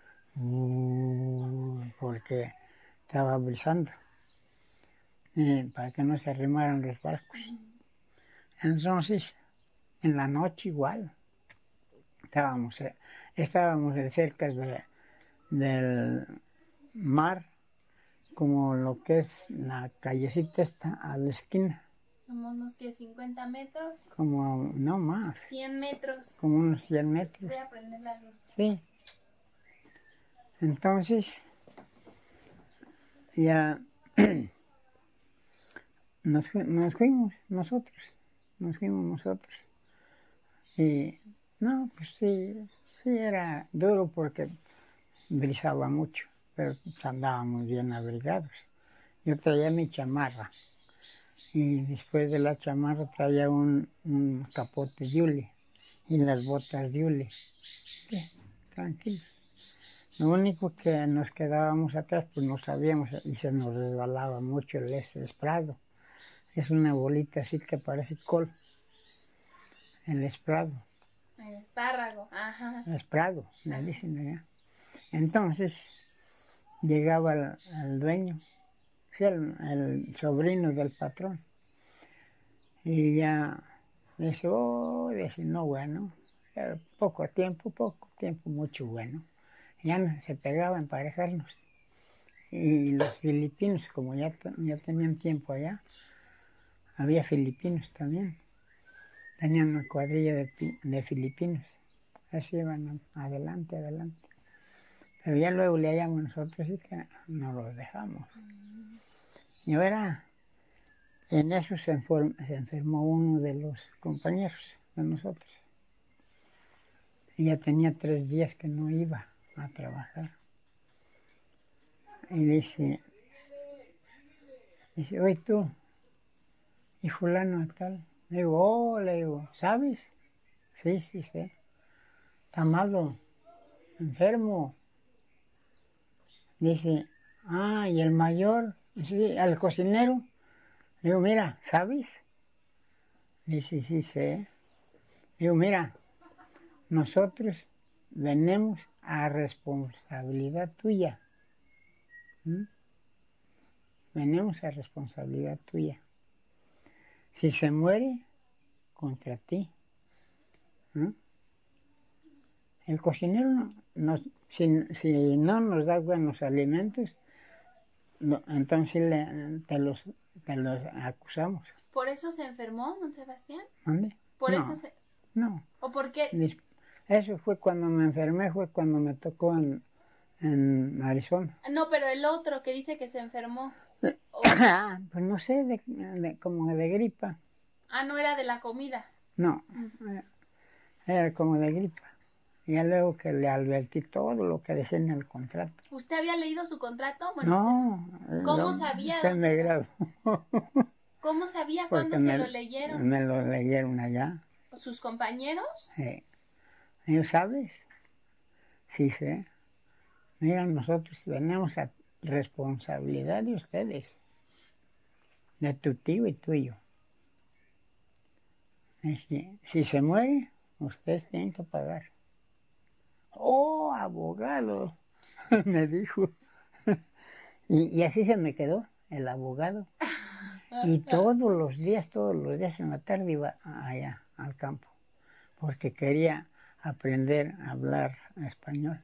[SPEAKER 2] uh, porque estaba brisando. Y para que no se arrimaran los barcos. Entonces, en la noche igual. Estábamos, estábamos cerca de, del mar, como lo que es la callecita esta a la esquina.
[SPEAKER 1] Como unos que cincuenta metros.
[SPEAKER 2] Como, no más.
[SPEAKER 1] cien metros.
[SPEAKER 2] Como unos cien metros.
[SPEAKER 1] Voy a prender la luz.
[SPEAKER 2] Sí. Entonces, ya nos, nos fuimos nosotros. Nos fuimos nosotros. Y, no, pues sí, sí era duro porque brisaba mucho. pero pues, andábamos bien abrigados. Yo traía mi chamarra y después de la chamarra traía un, un capote de hule y las botas de hule. Sí, tranquilos. Lo único que nos quedábamos atrás, pues no sabíamos y se nos resbalaba mucho el esprado. Es una bolita así que parece col. El esprado.
[SPEAKER 1] El espárrago, ajá.
[SPEAKER 2] Esprado, le dicen allá. Entonces llegaba el, el dueño, el, el sobrino del patrón, y ya dice, oh, dice, no bueno, poco tiempo, poco tiempo, mucho bueno. Ya no, se pegaba a emparejarnos. Y los filipinos, como ya, ya tenían tiempo allá, había filipinos también. Tenían una cuadrilla de, de filipinos. Así iban adelante, adelante. Pero ya luego le hallamos nosotros y que no los dejamos. Y ahora, en eso se, se enfermó uno de los compañeros de nosotros. Y ya tenía tres días que no iba a trabajar. Y dice, dice, oye tú, y fulano tal. Le digo, oh, le digo, ¿sabes? Sí, sí, sí. Está malo, enfermo. Dice, ah, y el mayor, sí, al cocinero. Le digo, mira, ¿sabes? Dice, sí, sé. Digo, mira, nosotros venimos a responsabilidad tuya. ¿Mm? Venimos a responsabilidad tuya. Si se muere, contra ti. ¿Mm? El cocinero, no, nos, si, si no nos da buenos alimentos, no, entonces le, te, los, te los acusamos.
[SPEAKER 1] ¿Por eso se enfermó, don Sebastián?
[SPEAKER 2] ¿Dónde?
[SPEAKER 1] ¿Por
[SPEAKER 2] no,
[SPEAKER 1] eso se...?
[SPEAKER 2] No.
[SPEAKER 1] ¿O por qué?
[SPEAKER 2] Eso fue cuando me enfermé, fue cuando me tocó en, en Arizona.
[SPEAKER 1] No, pero el otro que dice que se enfermó.
[SPEAKER 2] ¿O? Ah, pues no sé, de, de, como de gripa.
[SPEAKER 1] Ah, no era de la comida.
[SPEAKER 2] No, uh-huh. Era como de gripa. Y ya luego que le advertí todo lo que decía en el contrato.
[SPEAKER 1] ¿Usted había leído su contrato? Bueno,
[SPEAKER 2] no.
[SPEAKER 1] ¿Cómo
[SPEAKER 2] no,
[SPEAKER 1] sabía?
[SPEAKER 2] Se me graduó.
[SPEAKER 1] ¿Cómo sabía cuándo se lo leyeron?
[SPEAKER 2] Me lo leyeron allá.
[SPEAKER 1] ¿Sus compañeros?
[SPEAKER 2] Sí. ¿Y sabes? Sí sé. Mira, nosotros tenemos a responsabilidad de ustedes, de tu tío y tuyo. Si, si se muere, ustedes tienen que pagar. Oh, abogado, me dijo. Y, y así se me quedó, el abogado. Y todos los días, todos los días en la tarde iba allá, al campo, porque quería aprender a hablar español.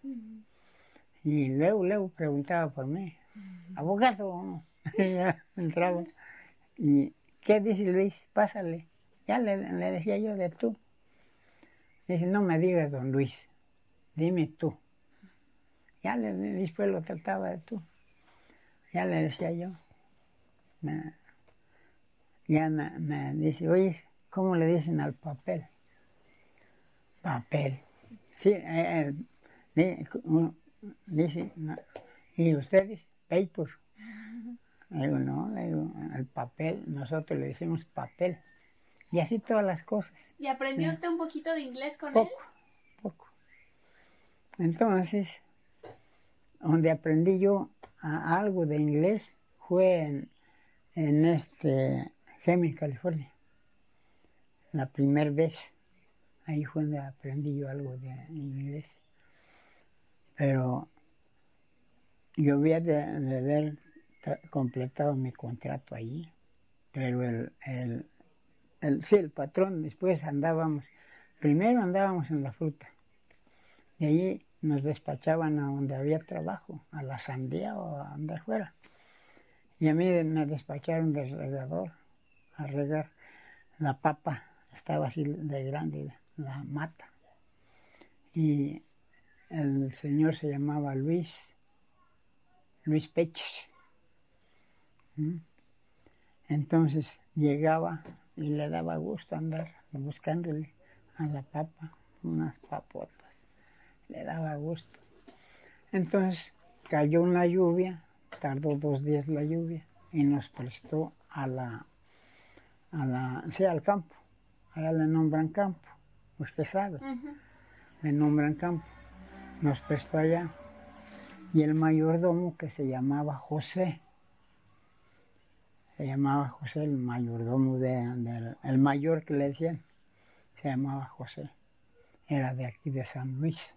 [SPEAKER 2] Y luego, luego preguntaba por mí, abogado, ya entraba. ¿Y qué dice Luis? Pásale. Ya le, le decía yo de tú. Dice, no me digas don Luis, dime tú. Ya le, después lo trataba de tú. Ya le decía yo. Me, ya me, me dice, oye, ¿cómo le dicen al papel? Papel. Sí, eh, eh, dice, no. ¿Y ustedes? Paper. Le digo, no, le digo, el papel, nosotros le decimos papel. Y así todas las cosas.
[SPEAKER 1] ¿Y aprendió usted un poquito de inglés con
[SPEAKER 2] poco,
[SPEAKER 1] él?
[SPEAKER 2] Poco, poco. Entonces, donde aprendí yo a, algo de inglés fue en, en este Hemi, California. La primera vez, ahí fue donde aprendí yo algo de inglés. Pero yo había de, de haber completado mi contrato allí. Pero el, el, el, sí, el patrón, después andábamos, primero andábamos en la fruta. Y allí nos despachaban a donde había trabajo, a la sandía o a donde fuera. Y a mí me despacharon de regador, a regar la papa, estaba así de grande, la mata. Y el señor se llamaba Luis, Luis Peches. ¿Mm? Entonces llegaba y le daba gusto andar buscándole a la papa unas papotas. Le daba gusto. Entonces cayó una lluvia, tardó dos días la lluvia y nos prestó a la, a la, sí, al campo. Allá le nombran campo, usted sabe, uh-huh. Le nombran campo. Nos prestó allá. Y el mayordomo, que se llamaba José, se llamaba José, el mayordomo de, de, el mayor que le decían, se llamaba José, era de aquí de San Luis.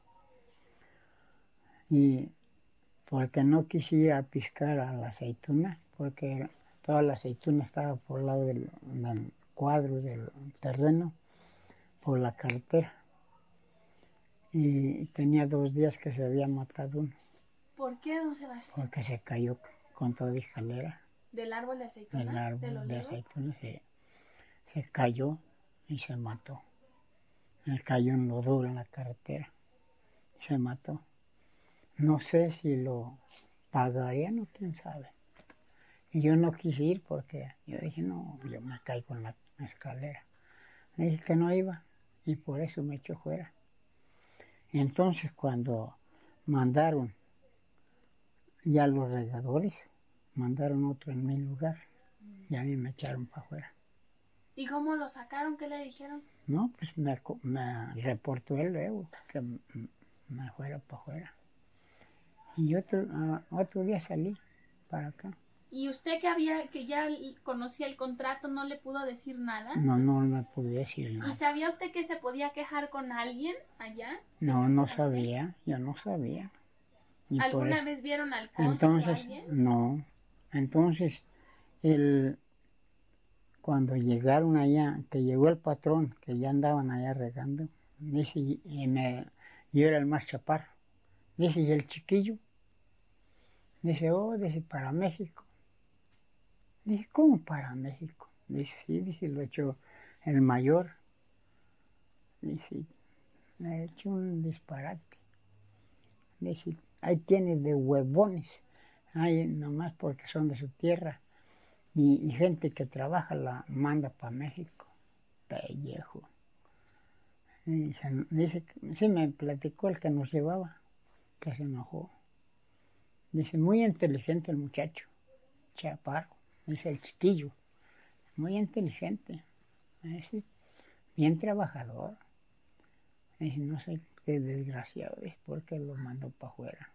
[SPEAKER 2] Y porque no quisiera piscar a la aceituna, porque toda la aceituna estaba por el lado del, del cuadro del terreno, por la carretera. Y tenía dos días que se había matado uno.
[SPEAKER 1] ¿Por qué, don Sebastián?
[SPEAKER 2] Porque se cayó con toda escalera.
[SPEAKER 1] ¿Del árbol de aceituna?
[SPEAKER 2] Del árbol de aceituna, se, se cayó y se mató. Él cayó en lo duro en la carretera y se mató. No sé si lo pagarían o quién sabe. Y yo no quise ir porque yo dije, no, yo me caigo en la escalera. Le dije que no iba y por eso me echó fuera. Y entonces cuando mandaron ya los regadores, mandaron otro en mi lugar y a mí me echaron para afuera.
[SPEAKER 1] ¿Y cómo lo sacaron? ¿Qué le dijeron?
[SPEAKER 2] No, pues me, me reportó él luego que me fuera para afuera. Y otro, uh, otro día salí para acá.
[SPEAKER 1] ¿Y usted que había, que ya conocía el contrato, no le pudo decir nada?
[SPEAKER 2] No, no me pude decir nada.
[SPEAKER 1] ¿Y sabía usted que se podía quejar con alguien allá?
[SPEAKER 2] No, no sabía, yo no sabía.
[SPEAKER 1] Y ¿alguna vez vieron al cónsul
[SPEAKER 2] entonces,
[SPEAKER 1] o alguien?
[SPEAKER 2] No, entonces, el, cuando llegaron allá, que llegó el patrón, que ya andaban allá regando, dice, y me, yo era el más chaparro, dice, y el chiquillo, dice, oh, dice, para México. Dice, ¿cómo para México? Dice, sí, dice, lo ha hecho el mayor. Dice, le ha hecho un disparate. Dice, ahí tiene de huevones, ahí nomás porque son de su tierra. Y, y gente que trabaja la manda para México. Pellejo. Y se, dice, sí me platicó el que nos llevaba, que se enojó. Dice, muy inteligente el muchacho, chaparro. Dice, el chiquillo, muy inteligente. Dice, bien trabajador. Dice, no sé qué desgraciado es porque lo mandó para afuera.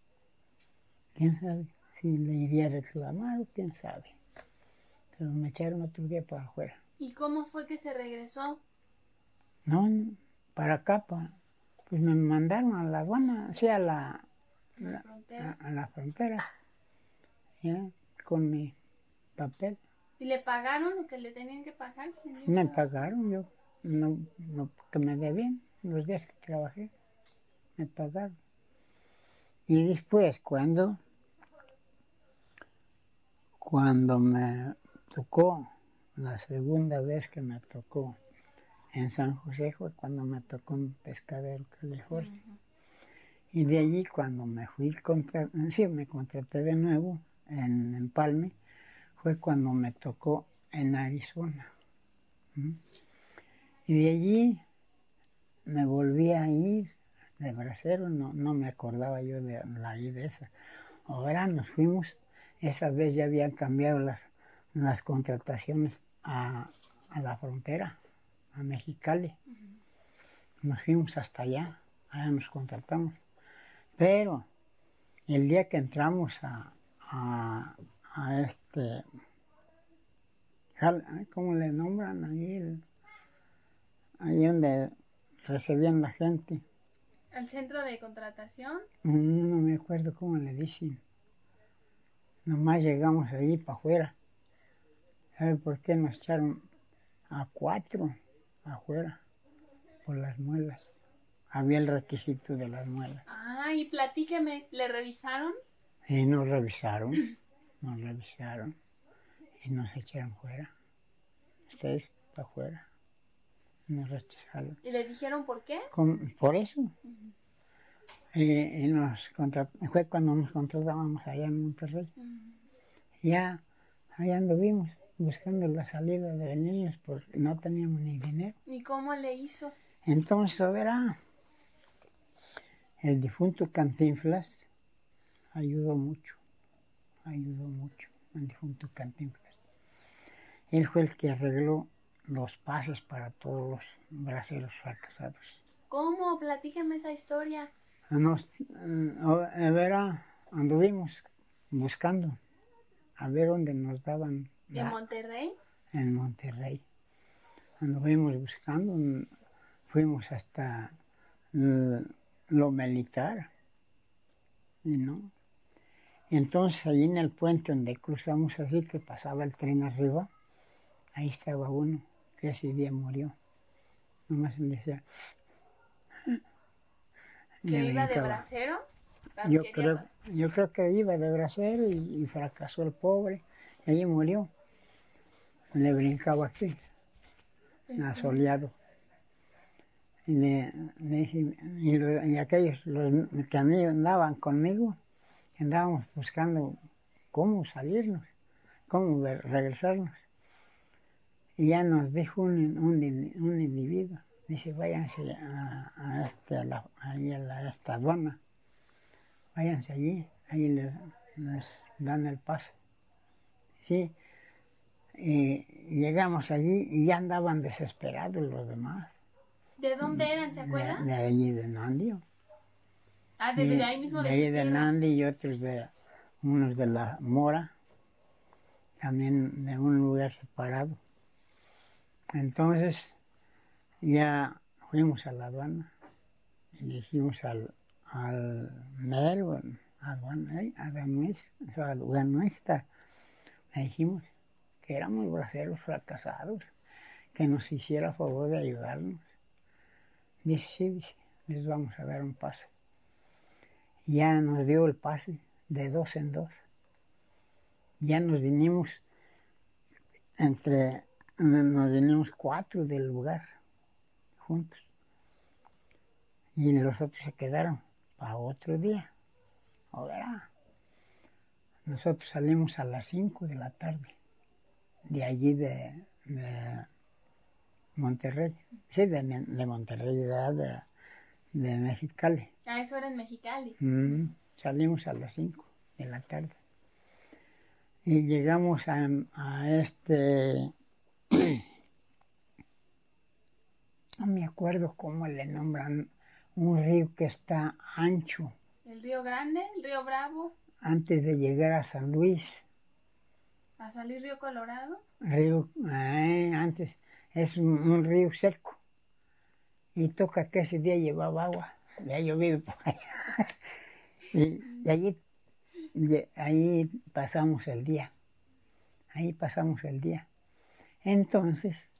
[SPEAKER 2] ¿Quién sabe si le iría a reclamar o quién sabe? Pero me echaron otro día para afuera.
[SPEAKER 1] ¿Y cómo fue que se regresó?
[SPEAKER 2] No, para acá, para, pues me mandaron a la aduana, sí, a la,
[SPEAKER 1] ¿La
[SPEAKER 2] la
[SPEAKER 1] frontera?
[SPEAKER 2] A, a la frontera, ya, con mi papel.
[SPEAKER 1] ¿Y le pagaron lo que le tenían que pagar, señor?
[SPEAKER 2] Me pagaron, yo, no, no, que me debían, los días que trabajé, me pagaron. Y después, cuando, cuando me tocó, la segunda vez que me tocó en San José fue cuando me tocó en Pescadero, California. Uh-huh. Y de allí cuando me fui, contra, sí, me contraté de nuevo en Empalme, fue cuando me tocó en Arizona. ¿Mm? Y de allí me volví a ir de bracero, no, no me acordaba yo de la ida esa. Ahora nos fuimos, esa vez ya habían cambiado las, las contrataciones a, a la frontera, a Mexicali. Uh-huh. Nos fuimos hasta allá, allá nos contratamos. Pero el día que entramos a, a, a este, ¿cómo le nombran ahí? El, ahí donde recibían la gente.
[SPEAKER 1] ¿El centro de contratación?
[SPEAKER 2] No, no me acuerdo cómo le dicen. Nomás llegamos ahí para afuera. ¿Sabe por qué nos echaron a cuatro afuera? Por las muelas. Había el requisito de las muelas.
[SPEAKER 1] Ah, y platíqueme, ¿le revisaron?
[SPEAKER 2] Y nos revisaron, nos revisaron y nos echaron fuera. Ustedes para afuera. Nos rechazaron.
[SPEAKER 1] ¿Y le dijeron por qué?
[SPEAKER 2] Con, por eso. Uh-huh. y, y nos contrat, fue cuando nos contratábamos allá en Monterrey. Uh-huh. Ya allá anduvimos buscando la salida de niños porque no teníamos ni dinero.
[SPEAKER 1] ¿Y cómo le hizo?
[SPEAKER 2] Entonces, verá, el difunto Cantinflas ayudó mucho, ayudó mucho, el difunto Cantinflas. Él fue el que arregló los pases para todos los braceros fracasados.
[SPEAKER 1] ¿Cómo? Platíqueme esa historia.
[SPEAKER 2] Nos, eh, vera, anduvimos buscando a ver dónde nos daban.
[SPEAKER 1] ¿En Monterrey?
[SPEAKER 2] En Monterrey. Anduvimos buscando, fuimos hasta eh, lo militar, y no. Y entonces ahí en el puente donde cruzamos así, que pasaba el tren arriba, ahí estaba uno que ese día murió. Nomás me decía...
[SPEAKER 1] ¿Que iba de bracero?
[SPEAKER 2] Yo creo, yo creo que iba de bracero y, y fracasó el pobre. Y allí murió. Le brincaba aquí, uh-huh. Asoleado. Y, le, le dije, y, y aquellos los que andaban conmigo, andábamos buscando cómo salirnos, cómo regresarnos. Y ya nos dijo un, un, un individuo, dice, váyanse a, a, este, a, la, ahí a, la, a esta aduana, váyanse allí, ahí les, les dan el pase. Sí, y llegamos allí y ya andaban desesperados los demás.
[SPEAKER 1] ¿De dónde eran, se acuerdan?
[SPEAKER 2] De, de allí de Nandio.
[SPEAKER 1] Ah, de, de ahí mismo de,
[SPEAKER 2] de
[SPEAKER 1] su
[SPEAKER 2] ahí de Nandi y otros de, unos de la Mora, también de un lugar separado. Entonces ya fuimos a la aduana y dijimos al, al mero aduana, ¿eh? aduanista, le dijimos que éramos braceros fracasados, que nos hiciera favor de ayudarnos. Dice, sí, dice, les vamos a dar un pase. Y ya nos dio el pase de dos en dos. Ya nos vinimos entre, nos vinimos cuatro del lugar, juntos. Y los otros se quedaron para otro día. Ahora, nosotros salimos a las cinco de la tarde, de allí de, de Monterrey. Sí, de, de Monterrey, de, de, de Mexicali.
[SPEAKER 1] Ah, eso era en Mexicali.
[SPEAKER 2] Mm, salimos a las cinco de la tarde. Y llegamos a, a este... No me acuerdo cómo le nombran, un río que está ancho.
[SPEAKER 1] ¿El Río Grande? ¿El Río Bravo?
[SPEAKER 2] Antes de llegar a San Luis.
[SPEAKER 1] ¿A salir Río Colorado?
[SPEAKER 2] Río, eh, antes, es un, un río seco. Y toca que ese día llevaba agua, le ha llovido por allá. y, y allí, y, ahí pasamos el día. Ahí pasamos el día. Entonces,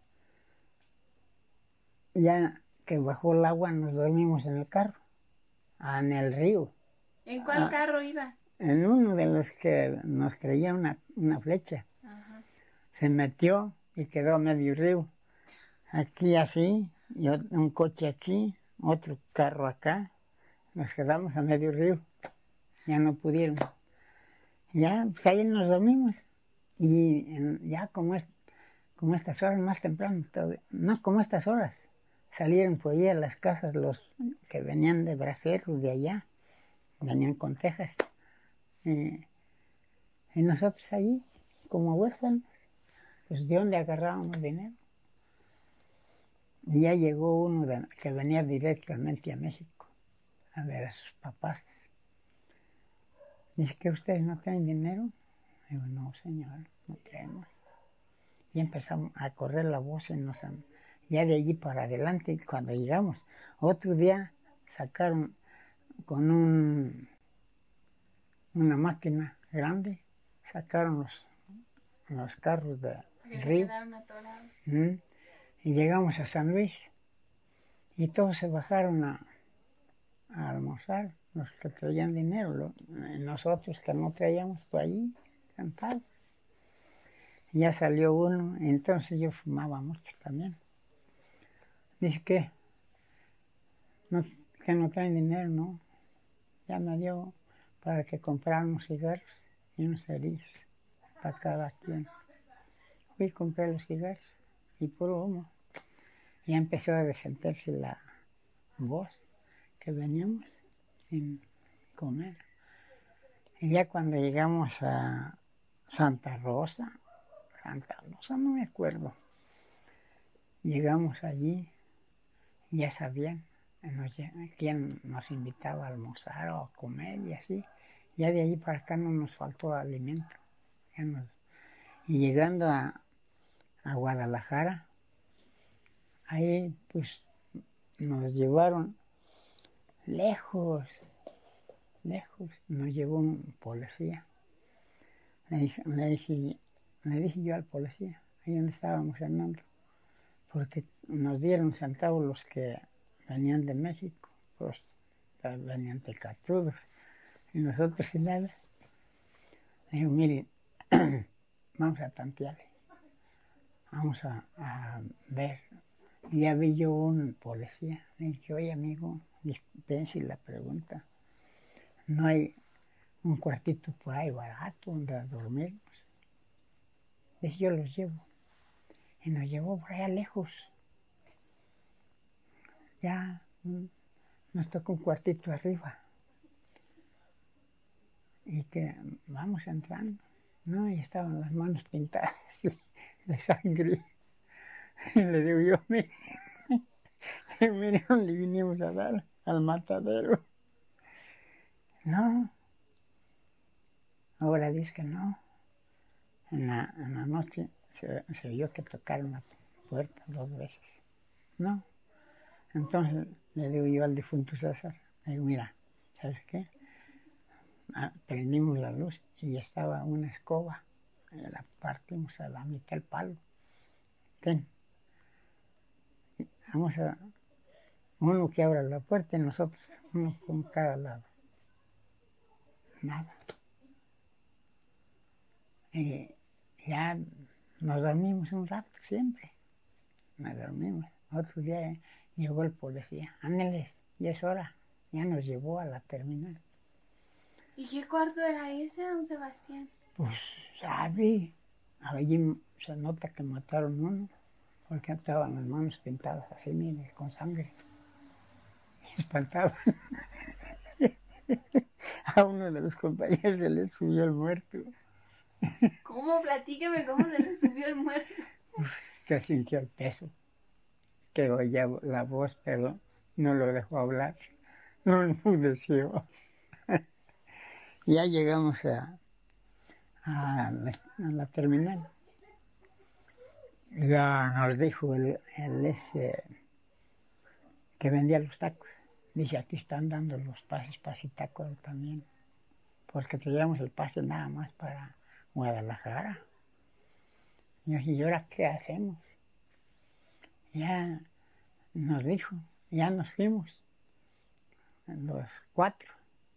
[SPEAKER 2] ya que bajó el agua, nos dormimos en el carro, en el río.
[SPEAKER 1] ¿En cuál ah, carro iba?
[SPEAKER 2] En uno de los que nos creía una, una flecha.
[SPEAKER 1] Ajá.
[SPEAKER 2] Se metió y quedó a medio río. Aquí así, y un coche aquí, otro carro acá. Nos quedamos a medio río. Ya no pudieron. Ya, pues ahí nos dormimos. Y en, ya como, es, como estas horas más temprano, todo, no como estas horas, salieron por ahí a las casas los que venían de braceros de allá, venían con tejas. Eh, y nosotros allí, como huérfanos, pues de dónde agarrábamos dinero. Y ya llegó uno de, que venía directamente a México a ver a sus papás. Dice, ¿que ustedes no traen dinero? Digo, no, señor, no traemos. Y empezamos a correr la voz y nos, ya de allí para adelante, cuando llegamos, otro día sacaron con un, una máquina grande, sacaron los, los carros del río.
[SPEAKER 1] Quedaron atorados.
[SPEAKER 2] ¿Mm? Y llegamos a San Luis y todos se bajaron a, a almorzar, los que traían dinero, lo, nosotros que no traíamos por allí, sentados. Ya salió uno, entonces yo fumaba mucho también. Dice que no, que no traen dinero, no. Ya me dio para que comprara unos cigarros y unos cerillos para cada quien. Fui a comprar los cigarros y puro humo. Ya empezó a desenterse la voz, que veníamos sin comer. Y ya cuando llegamos a Santa Rosa, Santa Rosa no me acuerdo, llegamos allí y ya sabían nos, quién nos invitaba a almorzar o a comer y así. Ya de allí para acá no nos faltó alimento. Ya nos, y llegando a, a Guadalajara, ahí pues nos llevaron lejos, lejos, nos llevó un policía. Le dije, le dije, le dije yo al policía, ahí donde estábamos cenando, porque nos dieron centavos los que venían de México, pues venían tecatrudos, y nosotros sin nada. Le digo, mire, vamos a tantearle, vamos a, a ver. Y ya vi yo un policía, le dije, oye amigo, dispense la pregunta, ¿no hay un cuartito por ahí barato donde dormirnos? Dije, yo los llevo. Y nos llevó por allá lejos. Ya nos tocó un cuartito arriba. Y que vamos entrando, ¿no? Y estaban las manos pintadas de sangre. Y le digo yo, mire, mire dónde vinimos a dar, al matadero. No. Ahora dice que no. En la, en la noche se, se vio que tocaron la puerta dos veces. No. Entonces le digo yo al difunto César, le digo, mira, ¿sabes qué? Ah, prendimos la luz y estaba una escoba, y la partimos a la mitad del palo. Ten, vamos a, uno que abra la puerta y nosotros, uno con cada lado. Nada. Y ya nos dormimos un rato siempre, nos dormimos. Otro día llegó el policía, ándeles, ya es hora, ya nos llevó a la terminal.
[SPEAKER 1] ¿Y qué cuarto era ese, don Sebastián?
[SPEAKER 2] Pues, sabe, allí se nota que mataron uno, porque estaban las manos pintadas así, mire, con sangre. Y espantaban. A uno de los compañeros se le subió el muerto.
[SPEAKER 1] ¿Cómo? Platíqueme cómo se le subió el muerto.
[SPEAKER 2] Pues, que sintió el peso, que oía la voz, pero no lo dejó hablar, no enmudeció. Ya llegamos a, a, la, a la terminal. Ya nos dijo el, el ese que vendía los tacos. Dice, aquí están dando los pases para Zitácuaro también, porque traíamos el pase nada más para Guadalajara. Y yo dije, ¿y ahora qué hacemos? Ya nos dijo, ya nos fuimos, los cuatro.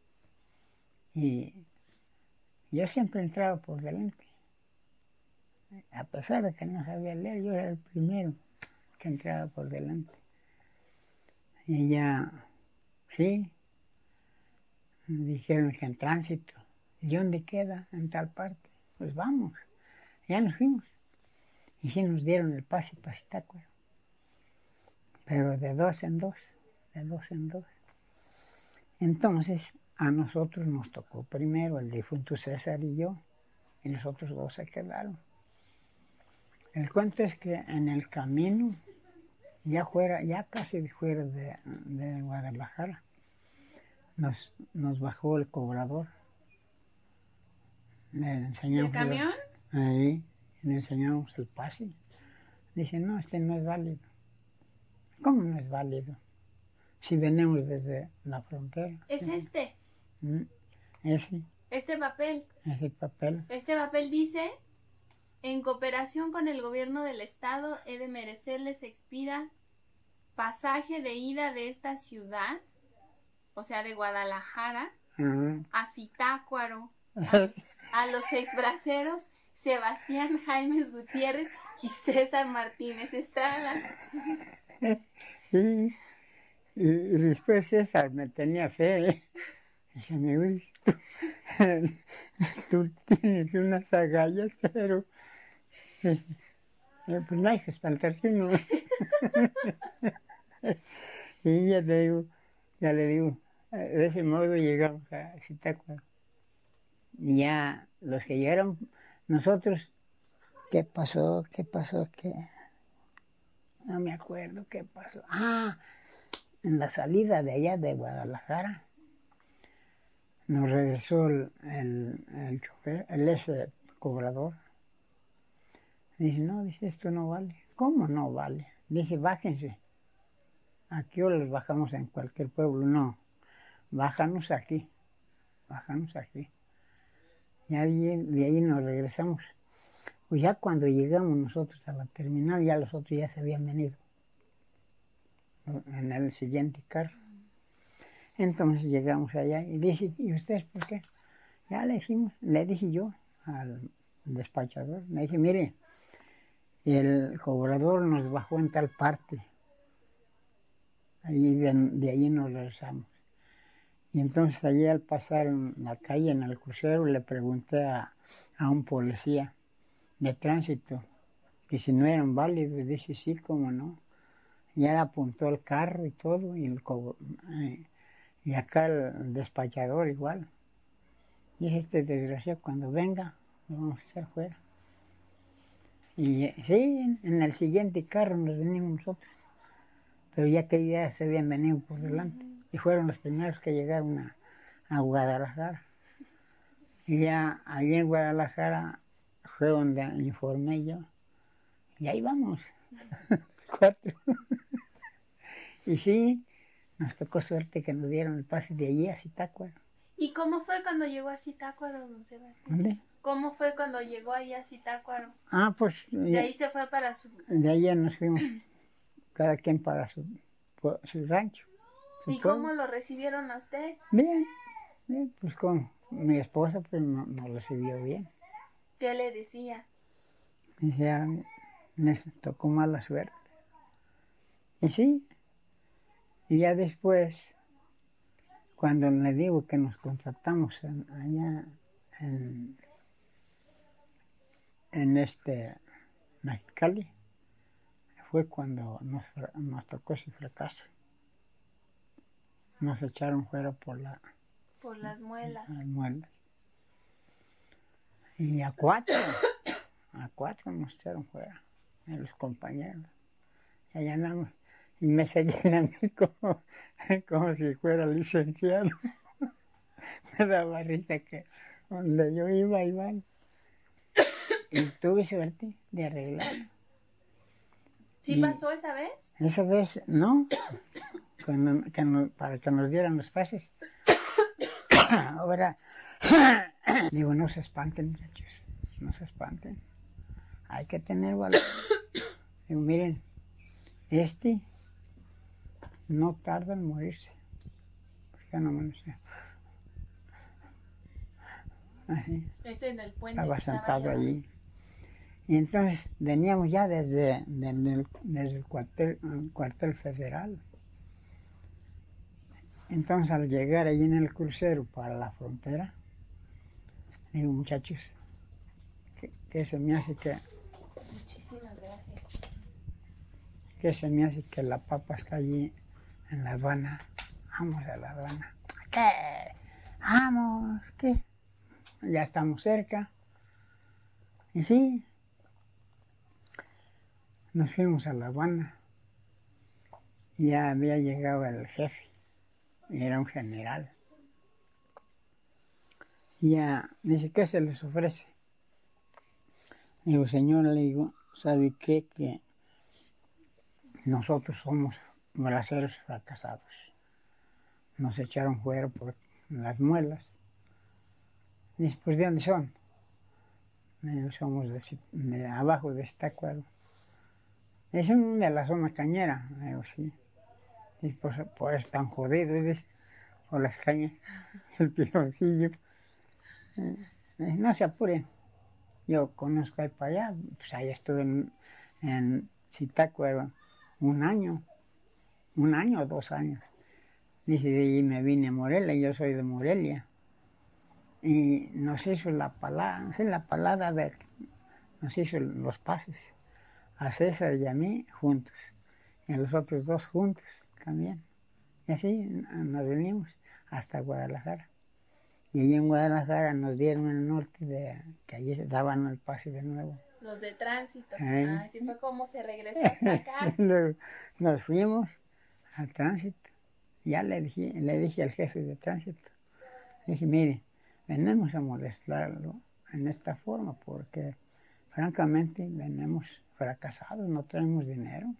[SPEAKER 2] Y yo siempre entraba por delante. A pesar de que no sabía leer, yo era el primero que entraba por delante. Y ya, sí, dijeron que en tránsito. ¿Y dónde queda? En tal parte. Pues vamos, ya nos fuimos. Y sí nos dieron el pase para Zitácuaro. Pero de dos en dos, de dos en dos. Entonces, a nosotros nos tocó primero el difunto César y yo, y los otros dos se quedaron. El cuento es que en el camino, ya fuera, ya casi fuera de, de Guadalajara, nos, nos bajó el cobrador. Le enseñamos
[SPEAKER 1] ¿El camión?
[SPEAKER 2] El, ahí, le enseñamos el pase. Dice, no, este no es válido. ¿Cómo no es válido? Si venimos desde la frontera.
[SPEAKER 1] ¿Es este?
[SPEAKER 2] Mm, ese.
[SPEAKER 1] ¿Este papel?
[SPEAKER 2] Ese papel.
[SPEAKER 1] Este papel dice, en cooperación con el gobierno del estado, he de merecerles expida pasaje de ida de esta ciudad, o sea, de Guadalajara,
[SPEAKER 2] Uh-huh.
[SPEAKER 1] a Zitácuaro, a los, a los exbraceros Sebastián Jaimes Gutiérrez y César Martínez Estrada.
[SPEAKER 2] Y, y, y después César me tenía fe, ¿eh? Dice, me gusta, tú, tú tienes unas agallas, pero eh, eh, pues no hay que espantarse uno. Y ya le digo, ya le digo, de ese modo llegamos a Zitácuaro. Y ya los que llegaron, nosotros, ¿qué pasó? ¿Qué pasó? ¿Qué? No me acuerdo qué pasó. Ah, en la salida de allá de Guadalajara, nos regresó el, el, el chofer, el ese cobrador. Dice, no, dice, esto no vale. ¿Cómo no vale? Dice, bájense. Aquí o los bajamos en cualquier pueblo. No, bájanos aquí, bájanos aquí. Y ahí, de ahí nos regresamos. Pues ya cuando llegamos nosotros a la terminal, ya los otros ya se habían venido en el siguiente carro. Entonces llegamos allá y dice, ¿y ustedes por qué? Ya le dijimos, le dije yo al despachador, le dije, mire, el cobrador nos bajó en tal parte. Y de, de ahí nos regresamos. Y entonces allí al pasar en la calle, en el crucero, le pregunté a, a un policía de tránsito que si no eran válidos. Y dice, sí, cómo no. Y él apuntó el carro y todo, y, el, eh, y acá el despachador igual. Y dije, este desgraciado, cuando venga, lo vamos a hacer fuera. Y sí, en el siguiente carro nos venimos nosotros. Pero ya que ya se habían venido por delante. Y fueron los primeros que llegaron a, a Guadalajara. Y ya allí en Guadalajara fue donde informé yo. Y ahí vamos. Cuatro. Y sí, nos tocó suerte que nos dieron el pase de allí a Zitácuaro.
[SPEAKER 1] ¿Y cómo fue cuando llegó a Zitácuaro, don Sebastián? ¿Dónde? ¿Cómo fue cuando llegó ahí a Zitácuaro?
[SPEAKER 2] Ah, pues...
[SPEAKER 1] De ahí se fue para su...
[SPEAKER 2] De ahí ya nos fuimos, cada quien para su, su rancho. Su
[SPEAKER 1] ¿Y pueblo. Cómo lo recibieron a usted?
[SPEAKER 2] Bien, bien, pues con mi esposa pues nos no recibió bien.
[SPEAKER 1] ¿Qué le decía?
[SPEAKER 2] Decía, me tocó mala suerte. Y sí, y ya después, cuando le digo que nos contratamos en, allá en, en este Mexicali, fue cuando nos, nos tocó ese fracaso. Nos echaron fuera por la...
[SPEAKER 1] Por las muelas.
[SPEAKER 2] Las muelas. Y a cuatro, a cuatro nos echaron fuera, a los compañeros. Y allá andamos. Y me seguían a mí como, como si fuera licenciado. Me daba risa que donde yo iba, iban. Y tuve suerte de arreglar.
[SPEAKER 1] ¿Sí y pasó esa vez?
[SPEAKER 2] Esa vez, no. Cuando, que no, para que nos dieran los pases. Ahora, digo, no se espanten, muchachos. No se espanten. Hay que tener valor. Digo, miren, este no tarda en morirse. Porque no me lo sé. Así.
[SPEAKER 1] Es en el puente.
[SPEAKER 2] Estaba sentado allí. Y entonces veníamos ya desde, desde, desde el, cuartel, el cuartel federal. Entonces al llegar allí en el crucero para la frontera, digo, muchachos, ¿qué, qué se me hace que...
[SPEAKER 1] Muchísimas gracias.
[SPEAKER 2] ¿Qué se me hace que la papa está allí en La Habana? Vamos a La Habana. ¿Qué? Vamos, ¿qué? Ya estamos cerca. Y sí, nos fuimos a La Habana. Y ya había llegado el jefe. Y era un general. Y ya dice, ¿qué se les ofrece? Digo, señor, le digo, ¿sabe qué? Que nosotros somos braceros fracasados. Nos echaron fuera por las muelas. Dice, pues, ¿de dónde son? Digo, somos de, de abajo de Zitácuaro. Es de la zona cañera. Digo, sí. Y pues, pues están jodidos, dice, por las cañas, el piloncillo. Eh, no se apuren. Yo conozco ahí para allá, pues ahí estuve en, en Zitácuaro un año, un año o dos años. Dice, de ahí me vine a Morelia, yo soy de Morelia. Y nos hizo la palada, no sé, la palada de, nos hizo los pases, a César y a mí juntos, y a los otros dos juntos también. Y así nos venimos hasta Guadalajara. Y allí en Guadalajara nos dieron el norte, de que allí se daban el pase de nuevo.
[SPEAKER 1] Los de tránsito.
[SPEAKER 2] ¿Eh?
[SPEAKER 1] Así fue como se regresó hasta acá.
[SPEAKER 2] Luego nos fuimos al tránsito. Ya le dije, le dije al jefe de tránsito, dije, mire, venimos a molestarlo en esta forma porque francamente venimos fracasados, no tenemos dinero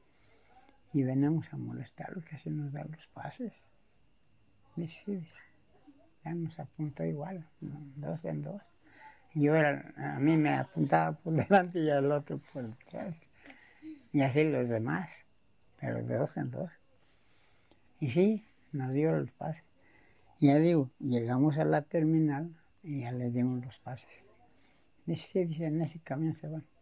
[SPEAKER 2] y venimos a molestarlo, que así nos da los pases. Dice, sí, dice, ya nos apuntó igual, ¿no? Dos en dos. Y yo era, a mí me apuntaba por delante y al otro por detrás. Y así los demás, pero de dos en dos. Y sí, nos dio los pases. Y ya digo, llegamos a la terminal y ya le dimos los pases. Dice, sí, dice, en ese camión se van.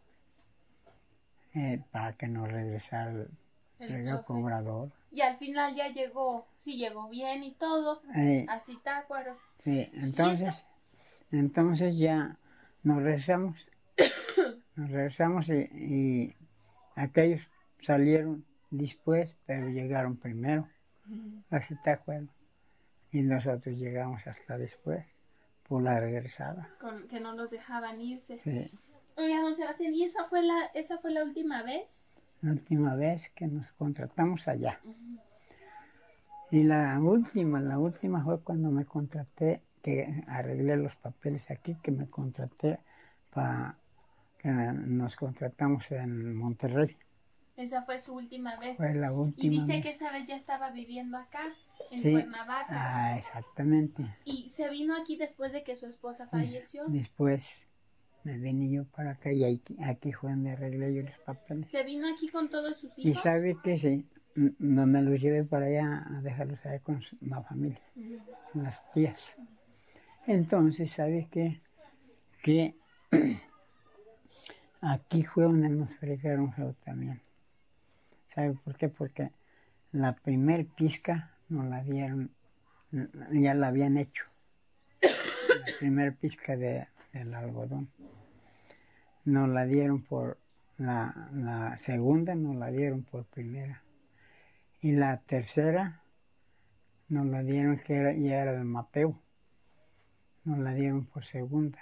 [SPEAKER 2] Eh, para que nos regresara el, el cobrador.
[SPEAKER 1] Y al final ya llegó, sí llegó bien y todo,
[SPEAKER 2] Eh,
[SPEAKER 1] a Zitácuaro.
[SPEAKER 2] Sí, entonces, entonces ya nos regresamos. Nos regresamos y, y aquellos salieron después, pero llegaron primero a Zitácuaro. Y nosotros llegamos hasta después, por la regresada.
[SPEAKER 1] Con, que no los dejaban irse.
[SPEAKER 2] Sí.
[SPEAKER 1] Oiga, don Sebastián, ¿y esa fue la, esa fue la última vez?
[SPEAKER 2] La última vez que nos contratamos allá. Uh-huh. Y la última, la última fue cuando me contraté, que arreglé los papeles aquí, que me contraté para que nos contratamos en Monterrey.
[SPEAKER 1] Esa fue su última vez.
[SPEAKER 2] Fue la última
[SPEAKER 1] y dice
[SPEAKER 2] vez.
[SPEAKER 1] que esa vez ya estaba viviendo acá, en
[SPEAKER 2] sí.
[SPEAKER 1] Cuernavaca.
[SPEAKER 2] Ah, exactamente.
[SPEAKER 1] Y se vino aquí después de que su esposa falleció.
[SPEAKER 2] Después me vine yo para acá y aquí, aquí fue donde arreglé yo los papeles.
[SPEAKER 1] ¿Se vino aquí con todos sus hijos?
[SPEAKER 2] Y sabe que sí, no me los llevé para allá a dejarlos allá con la familia, uh-huh. Las tías. Entonces, ¿sabe qué? Que aquí fue donde nos fregaron feo también. ¿Sabe por qué? Porque la primer pizca nos la dieron, ya la habían hecho. La primer pizca de, del algodón. Nos la dieron por la, la segunda, nos la dieron por primera. Y la tercera nos la dieron, que era, ya era el mapeo. Nos la dieron por segunda.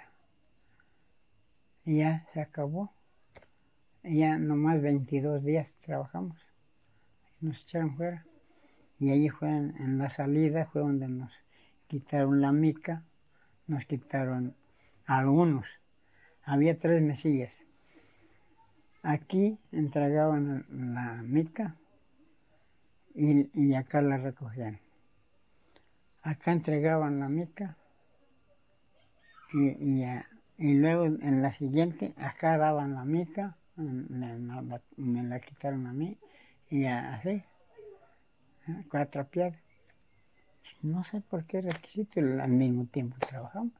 [SPEAKER 2] Y ya se acabó. Y ya nomás veintidós días trabajamos. Y nos echaron fuera. Y allí fue en, en la salida, fue donde nos quitaron la mica, nos quitaron algunos. Había tres mesillas. Aquí entregaban la mica y, y acá la recogían. Acá entregaban la mica y, y, y luego en la siguiente, acá daban la mica, me, me, la, me la quitaron a mí y así, cuatro piedras. No sé por qué requisito, al mismo tiempo trabajamos.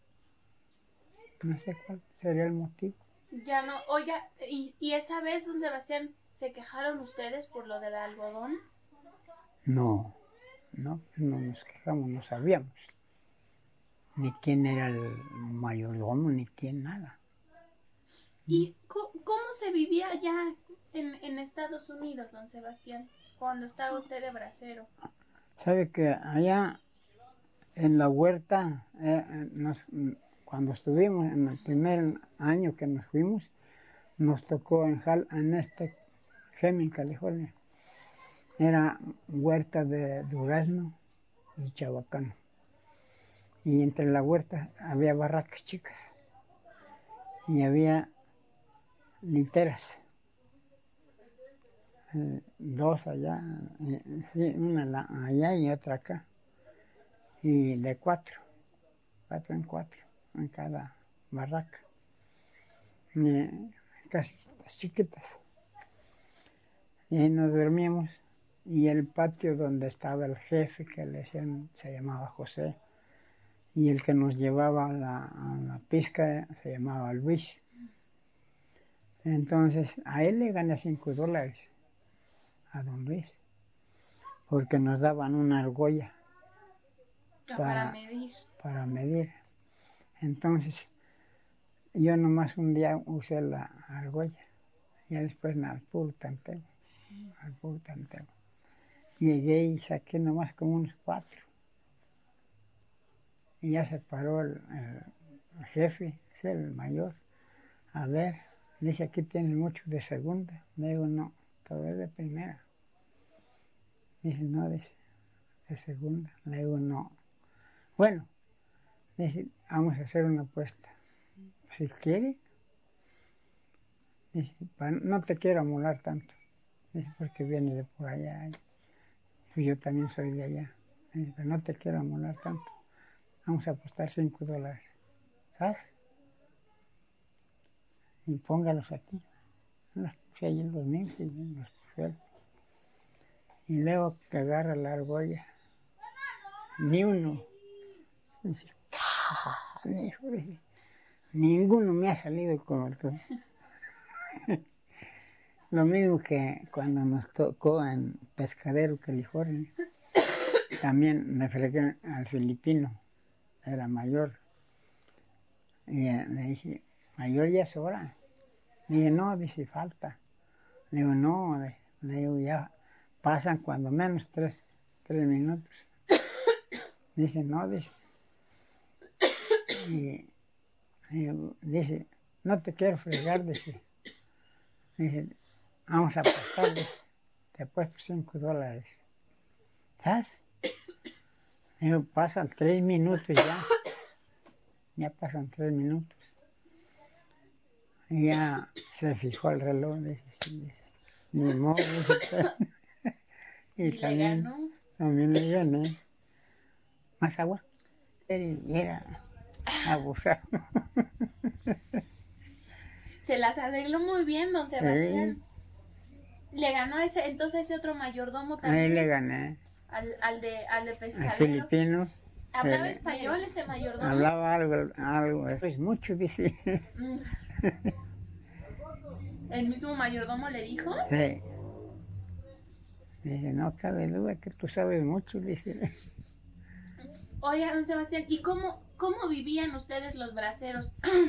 [SPEAKER 2] No sé cuál sería el motivo.
[SPEAKER 1] Ya no, oiga, ¿y, y esa vez, don Sebastián, se quejaron ustedes por lo del algodón?
[SPEAKER 2] No, no, no nos quejamos, no sabíamos. Ni quién era el mayordomo, ni quién nada.
[SPEAKER 1] ¿Y cómo, cómo se vivía allá en, en Estados Unidos, don Sebastián, cuando estaba usted de bracero?
[SPEAKER 2] Sabe que allá en la huerta, eh, nos, cuando estuvimos en el primer año que nos fuimos, nos tocó en, Hal, en este Hemming, California. Era huerta de durazno y chabacano. Y entre la huerta había barracas chicas. Y había literas. Eh, dos allá, eh, sí, una allá y otra acá. Y de cuatro, cuatro en cuatro, en cada barraca. Y casi chiquitas. Y ahí nos dormíamos. Y el patio donde estaba el jefe, que le decían, se llamaba José, y el que nos llevaba a la, a la pizca se llamaba Luis. Entonces, a él le gané cinco dólares, a don Luis, porque nos daban una argolla
[SPEAKER 1] para, para medir.
[SPEAKER 2] Para medir. Entonces, yo nomás un día usé la argolla, y después al puro tanteo, al puro tanteo. Llegué y saqué nomás como unos cuatro. y ya se paró el, el, el jefe, es el mayor. A ver, dice, aquí tienes mucho de segunda. Le digo, no, todo es de primera. Dice, no, dice, de segunda. Le digo, no. Bueno, dice, vamos a hacer una apuesta. Si quiere, dice, no te quiero amolar tanto. Dice, porque vienes de por allá. Pues yo también soy de allá. Dice, pero no te quiero amolar tanto. Vamos a apostar cinco dólares. ¿Sabes? Y póngalos aquí. Los puse allí en los míos y en los suelos. Y luego que agarra la argolla. Ni uno. Dice, hijo, dice, ninguno me ha salido como el tuyo. Lo mismo que cuando nos tocó en Pescadero, California. También me fregué al filipino. Era mayor. Y le dije, mayor ya es hora. Le dije, no, dice, falta. Le digo, no, le digo, ya pasan cuando menos tres, tres minutos. Dice, no, dice. Y, y dice, no te quiero fregar, dice. Dice, vamos a apostar, dice. Te apuesto cinco dólares. ¿Sabes? Digo, pasan tres minutos ya. Ya pasan tres minutos. Y ya se fijó el reloj, dice, sí, dice, ni modo, dice. Y,
[SPEAKER 1] y
[SPEAKER 2] también,
[SPEAKER 1] le ganó.
[SPEAKER 2] También le gané. ¿Más agua? Y era abusado.
[SPEAKER 1] Se las arregló muy bien, don Sebastián.
[SPEAKER 2] Sí.
[SPEAKER 1] Le ganó ese, entonces ese otro mayordomo
[SPEAKER 2] Ahí
[SPEAKER 1] también.
[SPEAKER 2] le gané.
[SPEAKER 1] Al, al de, al de
[SPEAKER 2] Al
[SPEAKER 1] Pescadero.
[SPEAKER 2] filipino.
[SPEAKER 1] ¿Hablaba
[SPEAKER 2] el-
[SPEAKER 1] español ese mayordomo?
[SPEAKER 2] Hablaba algo, algo. Eso es mucho, dice.
[SPEAKER 1] Mm. ¿El mismo mayordomo le dijo?
[SPEAKER 2] Sí. Dice, no cabe duda que tú sabes mucho, dice.
[SPEAKER 1] Oiga, don Sebastián, ¿y cómo, cómo vivían ustedes los braceros?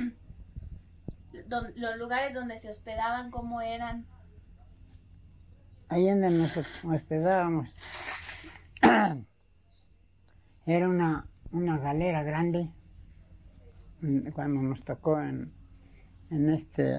[SPEAKER 1] Don- los lugares donde se hospedaban, ¿cómo eran?
[SPEAKER 2] Ahí donde nos hospedábamos. Era una, una galera grande. Cuando nos tocó en, en este...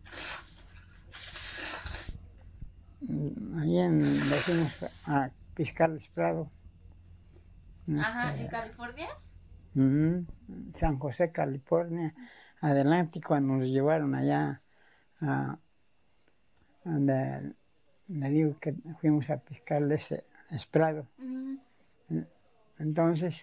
[SPEAKER 2] Ahí en, decimos a Piscales Prado.
[SPEAKER 1] Ajá,
[SPEAKER 2] Este,
[SPEAKER 1] ¿en California?
[SPEAKER 2] uh-huh, San José, California. Adelante, cuando nos llevaron allá a donde le digo que fuimos a pescar ese Prado.
[SPEAKER 1] Mm.
[SPEAKER 2] Entonces,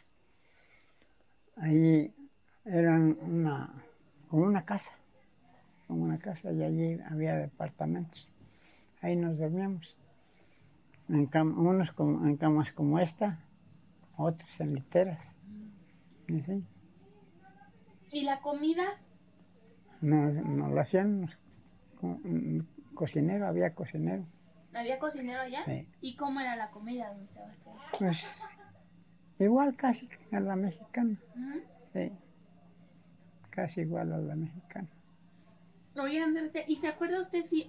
[SPEAKER 2] ahí era una, como una casa, como una casa, y allí había departamentos. Ahí nos dormíamos. En cam- unos como, en camas como esta, otros en literas. Y sí,
[SPEAKER 1] ¿Y la comida?
[SPEAKER 2] nos, nos lo hacían, nos- co- cocinero, había cocinero.
[SPEAKER 1] ¿Había cocinero allá?
[SPEAKER 2] Sí.
[SPEAKER 1] ¿Y cómo era la comida, don Sebastián?
[SPEAKER 2] Pues igual casi a la mexicana,
[SPEAKER 1] ¿Mm?
[SPEAKER 2] sí, casi igual a la mexicana.
[SPEAKER 1] Oye, don Sebastián, ¿y se acuerda usted si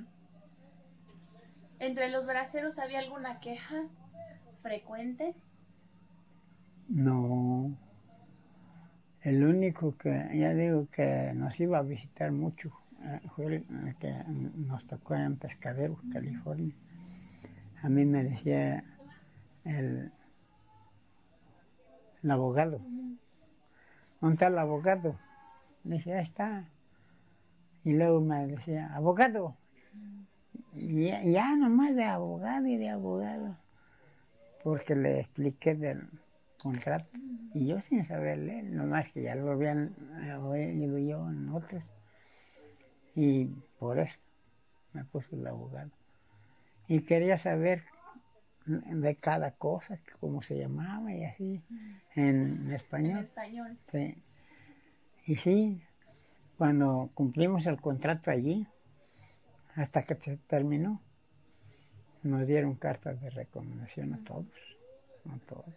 [SPEAKER 1] entre los braceros había alguna queja frecuente?
[SPEAKER 2] No, el único que, ya digo, que nos iba a visitar mucho eh, fue el, el que nos tocó en Pescadero, California. A mí me decía el, el abogado, ¿dónde está el abogado? Le decía, ahí está. Y luego me decía, abogado. Y ya, ya nomás de abogado y de abogado. Porque le expliqué del contrato. Y yo sin saber leer, nomás que ya lo habían eh, oído yo en otros. Y por eso me puso el abogado. Y quería saber de cada cosa, cómo se llamaba y así, en español.
[SPEAKER 1] En español.
[SPEAKER 2] Sí. Y sí, cuando cumplimos el contrato allí, hasta que se terminó, nos dieron cartas de recomendación a todos, a todos.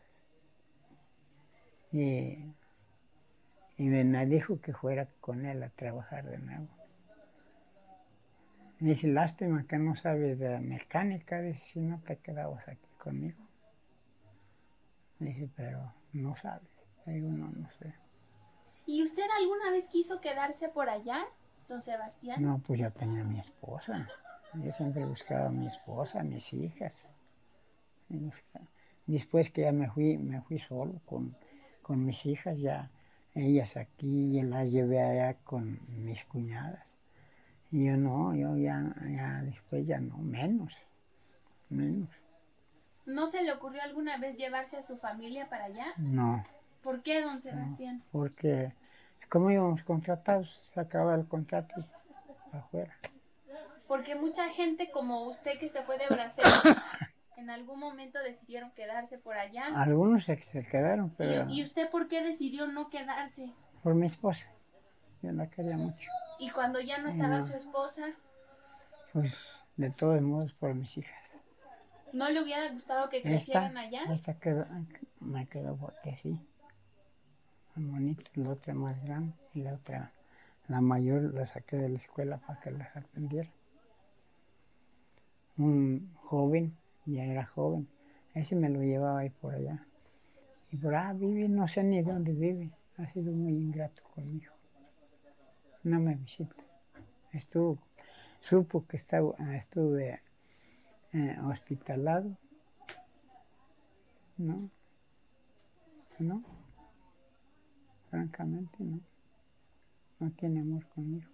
[SPEAKER 2] Y, y me dijo que fuera con él a trabajar de nuevo. Y dice, lástima que no sabes de mecánica, dice, si no te quedabas aquí conmigo. Dije, pero no sabes. digo, no, no sé.
[SPEAKER 1] ¿Y usted alguna vez quiso quedarse por allá, don Sebastián?
[SPEAKER 2] No, pues yo tenía a mi esposa. Yo siempre buscaba a mi esposa, a mis hijas. Después que ya me fui, me fui solo con, con mis hijas, ya ellas aquí, y las llevé allá con mis cuñadas. Y yo no, yo ya, ya después ya no, menos, menos.
[SPEAKER 1] ¿No se le ocurrió alguna vez llevarse a su familia para allá?
[SPEAKER 2] No.
[SPEAKER 1] ¿Por qué, don Sebastián?
[SPEAKER 2] No, porque como íbamos contratados, se acaba el contrato y para afuera.
[SPEAKER 1] Porque mucha gente como usted que se fue de Brasil, en algún momento decidieron quedarse por allá.
[SPEAKER 2] Algunos se, se quedaron, pero...
[SPEAKER 1] ¿Y, ¿Y usted por qué decidió no quedarse?
[SPEAKER 2] Por mi esposa. Yo la quería mucho.
[SPEAKER 1] ¿Y cuando ya no estaba su esposa?
[SPEAKER 2] Pues de todos modos por mis hijas.
[SPEAKER 1] ¿No le hubiera gustado que
[SPEAKER 2] Esta,
[SPEAKER 1] crecieran allá?
[SPEAKER 2] esta quedó, me quedó porque sí. Muy bonito, la otra más grande y la otra, la mayor, la saqué de la escuela para que las atendiera. Un joven, ya era joven, ese me lo llevaba ahí por allá. Y por ah, vive, no sé ni dónde vive, ha sido muy ingrato conmigo. No me visita. Estuvo, supo que estaba, estuve eh, hospitalado. No, no, francamente no. No tiene amor conmigo.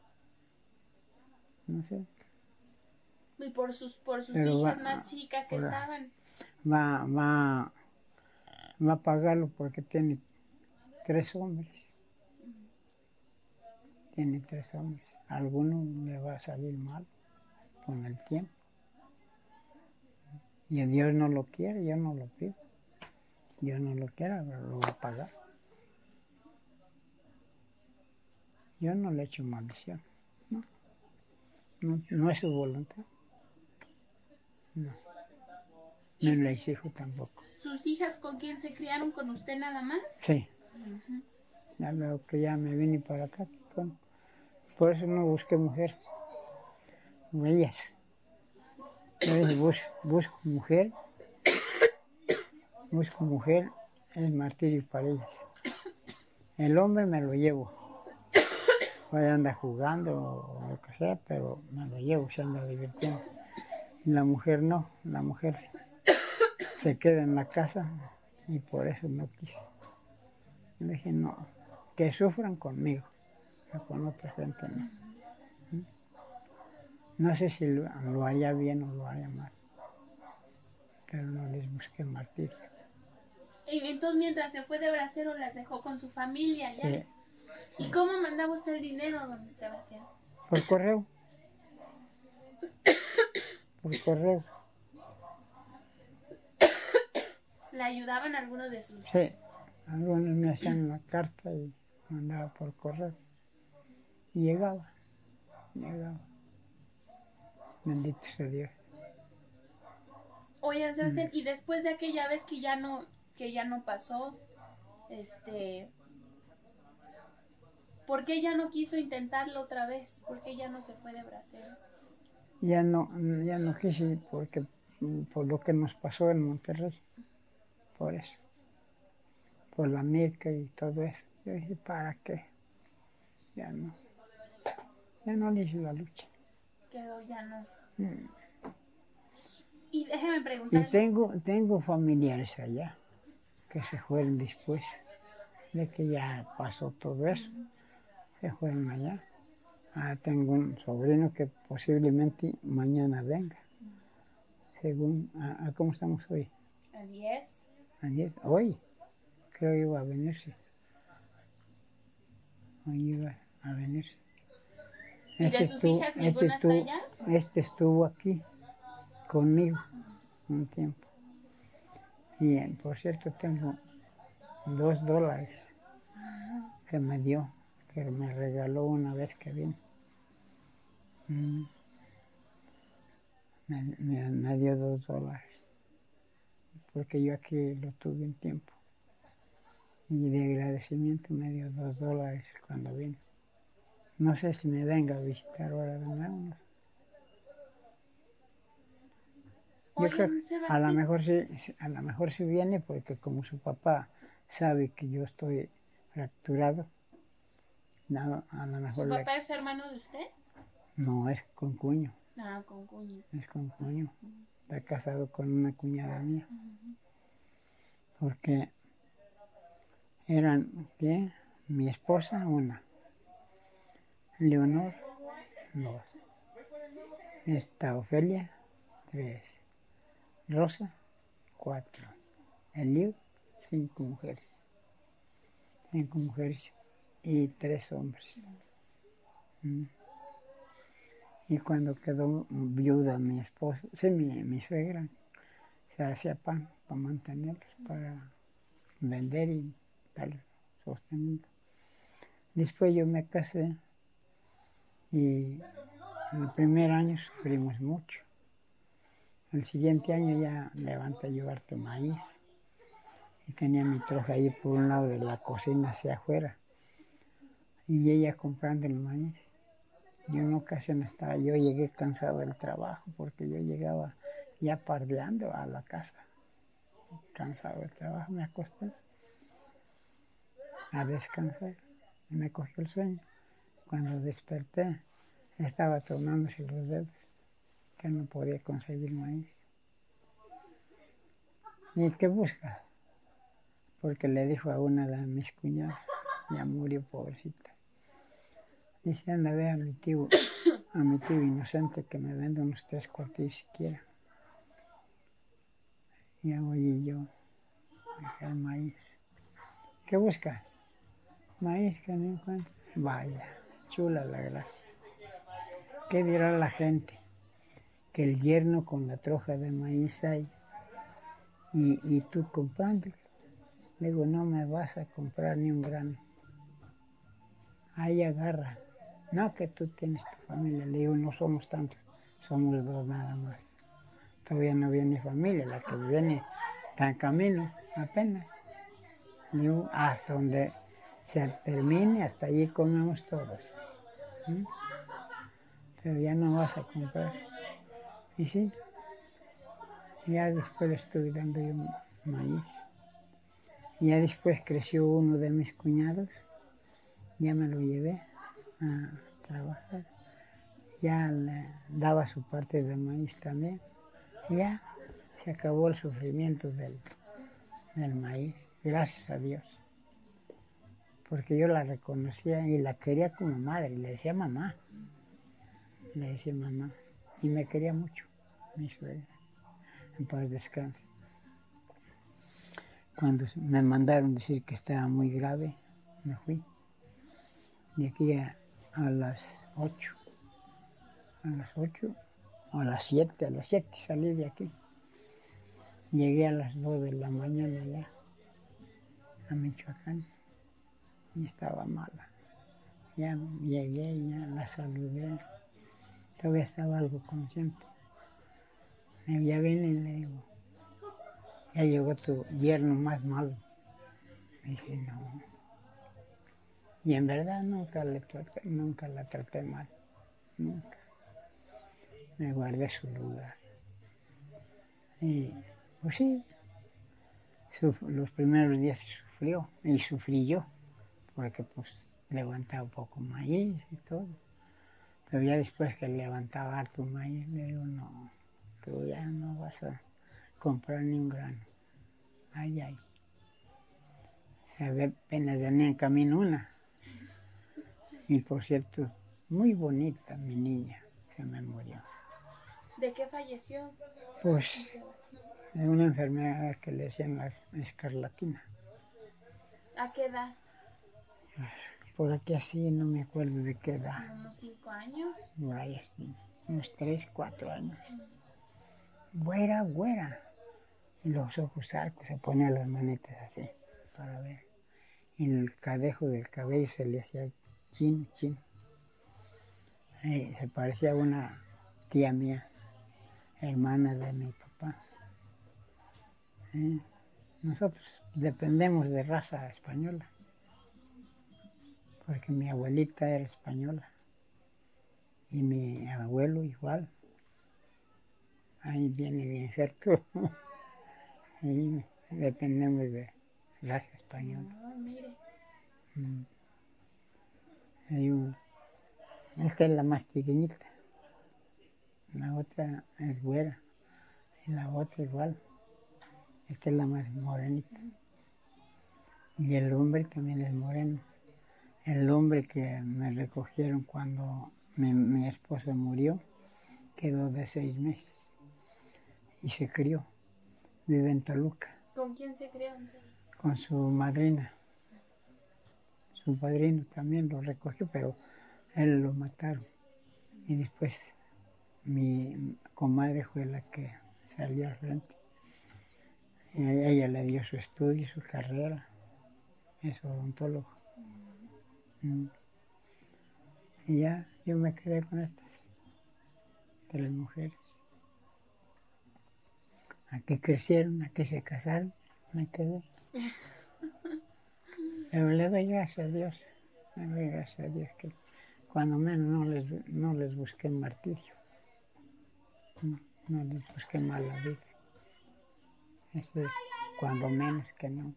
[SPEAKER 2] No sé.
[SPEAKER 1] Y por sus, por sus
[SPEAKER 2] Pero
[SPEAKER 1] hijas
[SPEAKER 2] va,
[SPEAKER 1] más chicas que
[SPEAKER 2] por-
[SPEAKER 1] estaban.
[SPEAKER 2] Va, va, va a pagarlo porque tiene tres hombres. Tiene tres hombres. A alguno le va a salir mal con el tiempo. Y Dios no lo quiere, yo no lo pido. Dios no lo quiere, pero lo va a pagar. Yo no le echo maldición. No, no, no es su voluntad. No.
[SPEAKER 1] ¿Y
[SPEAKER 2] No
[SPEAKER 1] sus,
[SPEAKER 2] le exijo tampoco.
[SPEAKER 1] sus hijas con quién se criaron? ¿Con usted nada más?
[SPEAKER 2] Sí.
[SPEAKER 1] Ujú.
[SPEAKER 2] Ya veo que ya me vine para acá. Con- Por eso no busqué mujer. Ellas. Yo dije, bus- busco mujer. Busco mujer. Es martirio para ellas. El hombre me lo llevo. Puede andar jugando o lo que sea, pero me lo llevo, se anda divirtiendo. Y la mujer no. La mujer se queda en la casa y por eso no quise. Le dije, no, que sufran conmigo, pero con otra gente no. No sé si lo, lo haría bien o lo haría mal, pero no les busqué martirio.
[SPEAKER 1] Y entonces mientras se fue de bracero las dejó con su familia ya.
[SPEAKER 2] Sí,
[SPEAKER 1] ¿Y cómo mandaba usted el dinero, don Sebastián?
[SPEAKER 2] por correo, por correo.
[SPEAKER 1] ¿Le ayudaban algunos de sus...?
[SPEAKER 2] Sí, algunos me hacían la carta y mandaba por correo. Y llegaba, llegaba. Bendito sea Dios.
[SPEAKER 1] Oye, don Sebastián, y después de aquella vez que ya no, que ya no pasó, este... ¿por qué ya no quiso intentarlo otra vez? ¿Por qué ya no se fue de bracero?
[SPEAKER 2] Ya no, ya no quise porque mm, por lo que nos pasó en Monterrey, por eso, por la mica y todo eso. Yo dije, ¿para qué? Ya no, ya no le hice la lucha.
[SPEAKER 1] Quedó ya no.
[SPEAKER 2] Mm.
[SPEAKER 1] Y déjeme
[SPEAKER 2] Y
[SPEAKER 1] preguntarle...
[SPEAKER 2] tengo, tengo familiares allá que se fueron después de que ya pasó todo eso. Se fueron allá. Ah, tengo un sobrino que posiblemente mañana venga, según, a, a ¿cómo estamos hoy?
[SPEAKER 1] A diez.
[SPEAKER 2] Ayer, hoy, creo iba a venirse. Hoy iba a venirse.
[SPEAKER 1] ¿Y
[SPEAKER 2] Este
[SPEAKER 1] de sus
[SPEAKER 2] estuvo,
[SPEAKER 1] hijas
[SPEAKER 2] este
[SPEAKER 1] ninguna está
[SPEAKER 2] estuvo,
[SPEAKER 1] allá?
[SPEAKER 2] este estuvo aquí conmigo un tiempo. Y eh, por cierto tengo dos dólares que me dio, que me regaló una vez que vino. Mm, Me, me- me dio dos dólares, porque yo aquí lo tuve un tiempo. Y de agradecimiento me dio dos dólares cuando vino. No sé si me venga a visitar ahora de nuevo. No sé. Yo
[SPEAKER 1] Oye,
[SPEAKER 2] creo
[SPEAKER 1] don
[SPEAKER 2] que a lo
[SPEAKER 1] Sebastián.
[SPEAKER 2] mejor sí, a lo mejor sí viene porque como su papá sabe que yo estoy fracturado. No, a lo mejor
[SPEAKER 1] ¿Su
[SPEAKER 2] le-
[SPEAKER 1] papá es hermano de usted?
[SPEAKER 2] no, es con cuño,
[SPEAKER 1] Ah, con cuño.
[SPEAKER 2] es con cuño. Está casado con una cuñada mía. Porque eran, ¿qué? Mi esposa, una. Leonor, dos. Esta Ofelia, tres. Rosa, cuatro. Eliud, cinco mujeres. Cinco mujeres y tres hombres. Mm. Y cuando quedó viuda mi esposa, sí, mi, mi suegra, se hacía pan para mantenerlos, para vender y dar sostenido. Después yo me casé y el primer año sufrimos mucho. El siguiente año ya levanta yo harto maíz y tenía mi troja ahí por un lado de la cocina hacia afuera y ella comprando el maíz. Y en una ocasión estaba, yo llegué cansado del trabajo porque yo llegaba ya pardeando a la casa. Cansado del trabajo, me acosté a descansar. Me cogió el sueño. Cuando desperté, estaba tronándose los dedos, que no podía conseguir maíz. ¿Y qué busca? Porque le dijo a una de mis cuñadas, ya murió pobrecita. Dice, anda, ve a mi tío, a mi tío inocente que me vende unos tres cuartillos siquiera. Y oye yo, dejé el maíz. ¿Qué busca? Maíz que no encuentro. Vaya, chula la gracia. ¿Qué dirá la gente? Que el yerno con la troja de maíz hay y, y tú comprándolo. Le digo, no me vas a comprar ni un grano. Ahí agarra. No, que tú tienes tu familia. Le digo, no somos tantos, somos dos nada más. Todavía no viene familia, la que viene está en camino, apenas. Le digo, hasta donde se termine, hasta allí comemos todos. ¿Mm? Pero ya no vas a comprar. Y sí, ya después le estuve dando yo maíz. Y ya después creció uno de mis cuñados, ya me lo llevé a trabajar. Ya le daba su parte de maíz también. Y ya se acabó el sufrimiento del, del maíz, gracias a Dios. Porque yo la reconocía y la quería como madre, le decía mamá. Le decía mamá. Y me quería mucho, mi suegra. En paz descanse. Cuando me mandaron decir que estaba muy grave, me fui. De aquí a, a las ocho. A las ocho o a las siete, a las siete salí de aquí. Llegué a las dos de la mañana ya a Michoacán y estaba mala. Ya llegué y ya la saludé. Todavía estaba algo consciente. Ya vine y le digo, ya llegó tu yerno más malo. Me dice, no. Y en verdad nunca, le traté, nunca la traté mal, nunca. Me guardé su lugar. Y pues sí, suf- los primeros días sufrió y sufrí yo, porque pues levantaba un poco maíz y todo. Pero ya después que levantaba harto maíz, le digo, no, tú ya no vas a comprar ni un grano. Ay, ay. Apenas venía en camino una. Y por cierto, muy bonita mi niña, se me murió.
[SPEAKER 1] ¿De qué falleció?
[SPEAKER 2] Pues de una enfermedad que le decían la escarlatina.
[SPEAKER 1] ¿A qué edad?
[SPEAKER 2] Por aquí así, no me acuerdo de qué edad.
[SPEAKER 1] ¿Unos cinco años?
[SPEAKER 2] Por ahí así, unos tres, cuatro años. Güera, güera. Y los ojos altos, se ponía las manitas así, para ver. Y el cadejo del cabello se le hacía chin, chin. Y se parecía a una tía mía, hermana de mi papá. ¿Eh? Nosotros dependemos de raza española, porque mi abuelita era española y mi abuelo igual. Ahí viene mi injerto y dependemos de, raza española.
[SPEAKER 1] Ah, mire.
[SPEAKER 2] Mm. Hay un- Esta es la más pequeñita, la otra es güera y la otra igual. Esta es la más morenita. Y el hombre también es moreno. El hombre que me recogieron cuando mi, mi esposa murió quedó de seis meses y se crió. Vive en Toluca
[SPEAKER 1] ¿Con quién se crió entonces?
[SPEAKER 2] con su madrina. Su padrino también lo recogió, pero él lo mataron. Y después mi comadre fue la que salió al frente. Y ella le dio su estudio, su carrera, es odontólogo. Mm. Y ya yo me quedé con estas tres mujeres. Aquí crecieron, aquí se casaron, me quedé. Pero le doy gracias a Dios, le doy gracias a Dios que cuando menos no les, no les busqué martirio, no, no les busqué mala vida. Eso es cuando menos que no.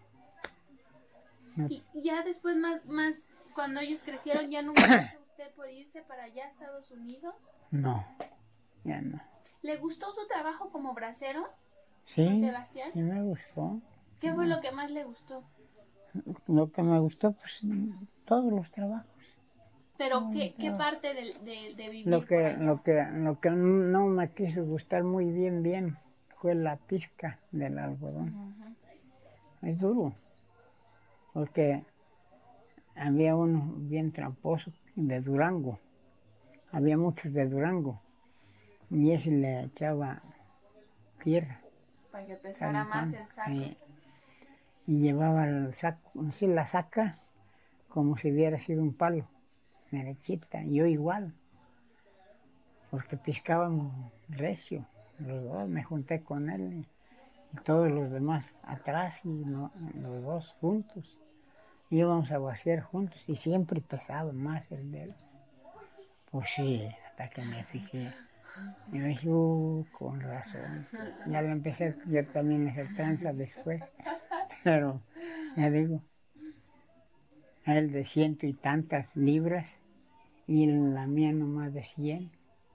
[SPEAKER 2] no
[SPEAKER 1] Y ya después más, más, cuando ellos crecieron, ¿ya nunca pensó usted por irse para allá a Estados Unidos?
[SPEAKER 2] No, ya no.
[SPEAKER 1] ¿Le gustó su trabajo como bracero, don
[SPEAKER 2] Sí,
[SPEAKER 1] Sebastián?
[SPEAKER 2] sí me gustó.
[SPEAKER 1] ¿Qué fue lo que más le gustó?
[SPEAKER 2] Lo que me gustó, pues, todos los trabajos.
[SPEAKER 1] Pero
[SPEAKER 2] Todos
[SPEAKER 1] ¿qué,
[SPEAKER 2] los
[SPEAKER 1] qué
[SPEAKER 2] trabajos.
[SPEAKER 1] parte de, de, de vivir
[SPEAKER 2] Lo
[SPEAKER 1] por
[SPEAKER 2] que,
[SPEAKER 1] allá?
[SPEAKER 2] lo que, lo que no me quiso gustar muy bien, bien, fue la pizca del algodón.
[SPEAKER 1] Ujú.
[SPEAKER 2] Es duro, porque había uno bien tramposo de Durango. Había muchos de Durango. Y ese le echaba tierra.
[SPEAKER 1] Para que pesara más el saco.
[SPEAKER 2] Y, y llevaba el saco, así la saca, como si hubiera sido un palo, derechita. Yo igual, porque piscábamos recio, los dos. Me junté con él y, y todos los demás atrás y no, los dos juntos. Íbamos a vaciar juntos y siempre pesaba más el de él. Pues sí, hasta que me fijé. Y me dije, uh, con razón. Ya lo empecé yo también a hacer tranza después. Pero, ya digo, él de ciento y tantas libras y la mía nomás de cien.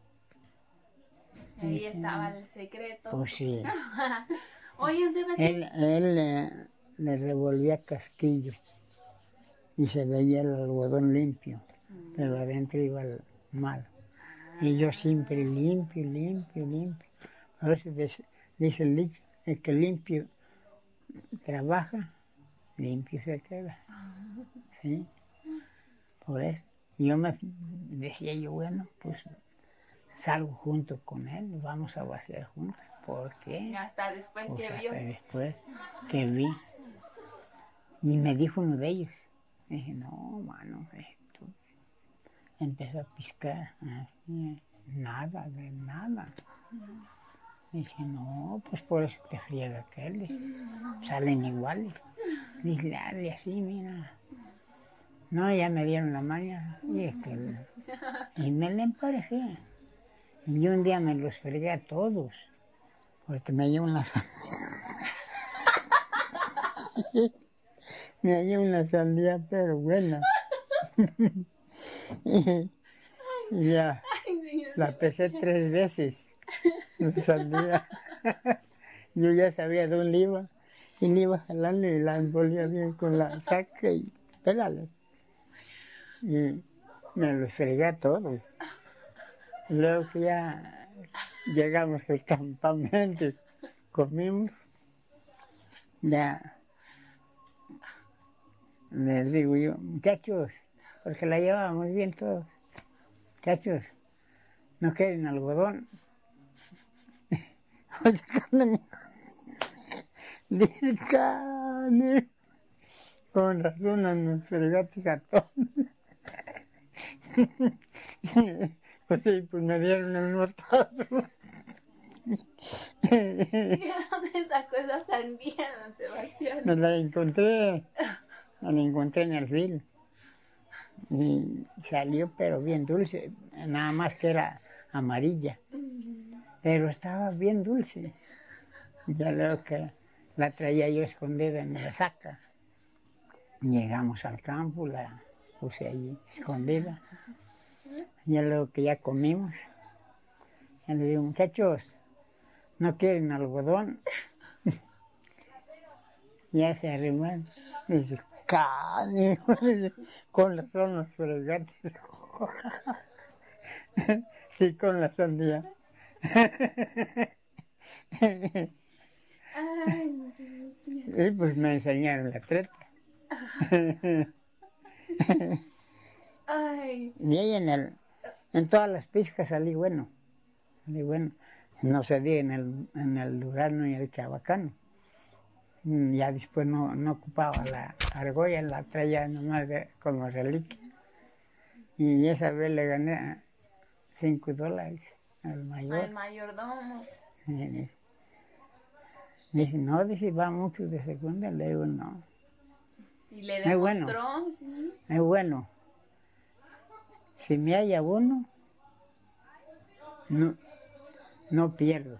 [SPEAKER 1] Ahí
[SPEAKER 2] Dije,
[SPEAKER 1] estaba el secreto.
[SPEAKER 2] pues sí.
[SPEAKER 1] Oye, Sebastián.
[SPEAKER 2] Él, él le, le revolvía casquillo y se veía el algodón limpio, pero adentro iba el mal. Y yo siempre limpio, limpio, limpio. A veces dice el dicho, el que limpio trabaja, limpio se queda. ¿Sí? Por eso. Yo me decía yo, bueno, pues salgo junto con él, vamos a vaciar juntos. ¿Por qué?
[SPEAKER 1] Hasta después
[SPEAKER 2] Pues
[SPEAKER 1] que
[SPEAKER 2] hasta
[SPEAKER 1] vio.
[SPEAKER 2] después que vi. Y me dijo uno de ellos. Dije, no, mano, esto. Empezó a piscar. Así, nada, de nada. Dice, no, pues por eso te friega aquel. Salen iguales. Dice, dale así, mira. No, ya me dieron la maña. Y, es que, y me la emparejé. Y yo un día me los fregué a todos. Porque me dio una sandía. me dio una sandía, pero buena. y, y ya. La pesé tres veces. La sandía. Yo ya sabía dónde iba. Y le iba jalando y la envolvía bien con la saca y pélale. Y me los fregué a todos. Y luego que ya llegamos al campamento, comimos, ya les digo yo, muchachos, porque la llevábamos bien todos, muchachos, ¿no quieren algodón? O sea, dice, "Cane". Con razón nos fregaste a todos. Pues sí, pues me dieron el mortazo.
[SPEAKER 1] ¿Y de dónde sacó esa sandía, don Sebastián?
[SPEAKER 2] Me la encontré, me la encontré en el fil. Y salió pero bien dulce, nada más que era amarilla. Pero estaba bien dulce. Ya luego que la traía yo escondida en la saca. Llegamos al campo, la puse allí escondida. Y luego que ya comimos, ya le digo, muchachos, ¿no quieren algodón? Ya se arriman. Dice, ¡cani! Con razón los fregantes. Sí, con la sandía.
[SPEAKER 1] Ay, no sé, Sebastián.
[SPEAKER 2] Y pues me enseñaron la treta.
[SPEAKER 1] Ay,
[SPEAKER 2] Y ahí en, el, en todas las pizcas salí bueno. Salí bueno. No se di en el, en el durazno y el chabacano. Ya después no, no ocupaba la argolla, la traía nomás de, como reliquia. Y esa vez le gané cinco dólares al mayor.
[SPEAKER 1] al mayordomo.
[SPEAKER 2] Y dice, dice, no, dice, va mucho de segunda. Le digo, no.
[SPEAKER 1] Y le
[SPEAKER 2] Es bueno.
[SPEAKER 1] demostró, sí.
[SPEAKER 2] Es bueno. Si me halla uno, no, no pierdo.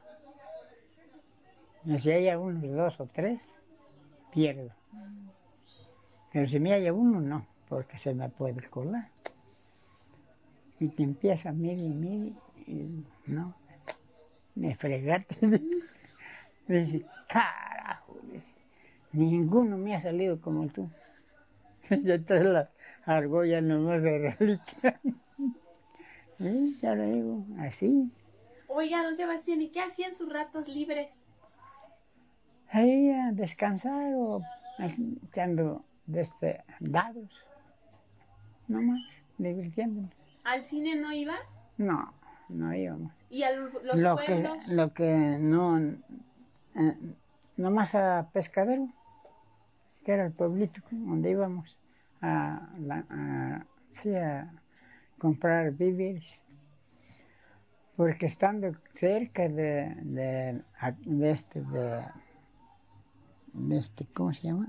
[SPEAKER 2] Y si haya unos dos o tres, pierdo. Pero si me halla uno, no, porque se me puede colar. Y te empieza a medir y medir, y no, me fregate. Dice, carajo, dice, ninguno me ha salido como tú. Ya traes la argolla nomás de reliquia. Y ya le digo, así.
[SPEAKER 1] Oiga, don Sebastián, ¿y qué hacía en sus ratos libres?
[SPEAKER 2] Ahí a descansar o echando desde dados, nomás, divirtiéndonos.
[SPEAKER 1] ¿Al cine no iba?
[SPEAKER 2] No, no íbamos.
[SPEAKER 1] ¿Y a los
[SPEAKER 2] Lo
[SPEAKER 1] pueblos?
[SPEAKER 2] que, lo que no, eh, nomás a Pescadero, que era el pueblito donde íbamos a, la- a, sí, a comprar víveres. Porque estando cerca de, de, de este, de, de este, ¿cómo se llama?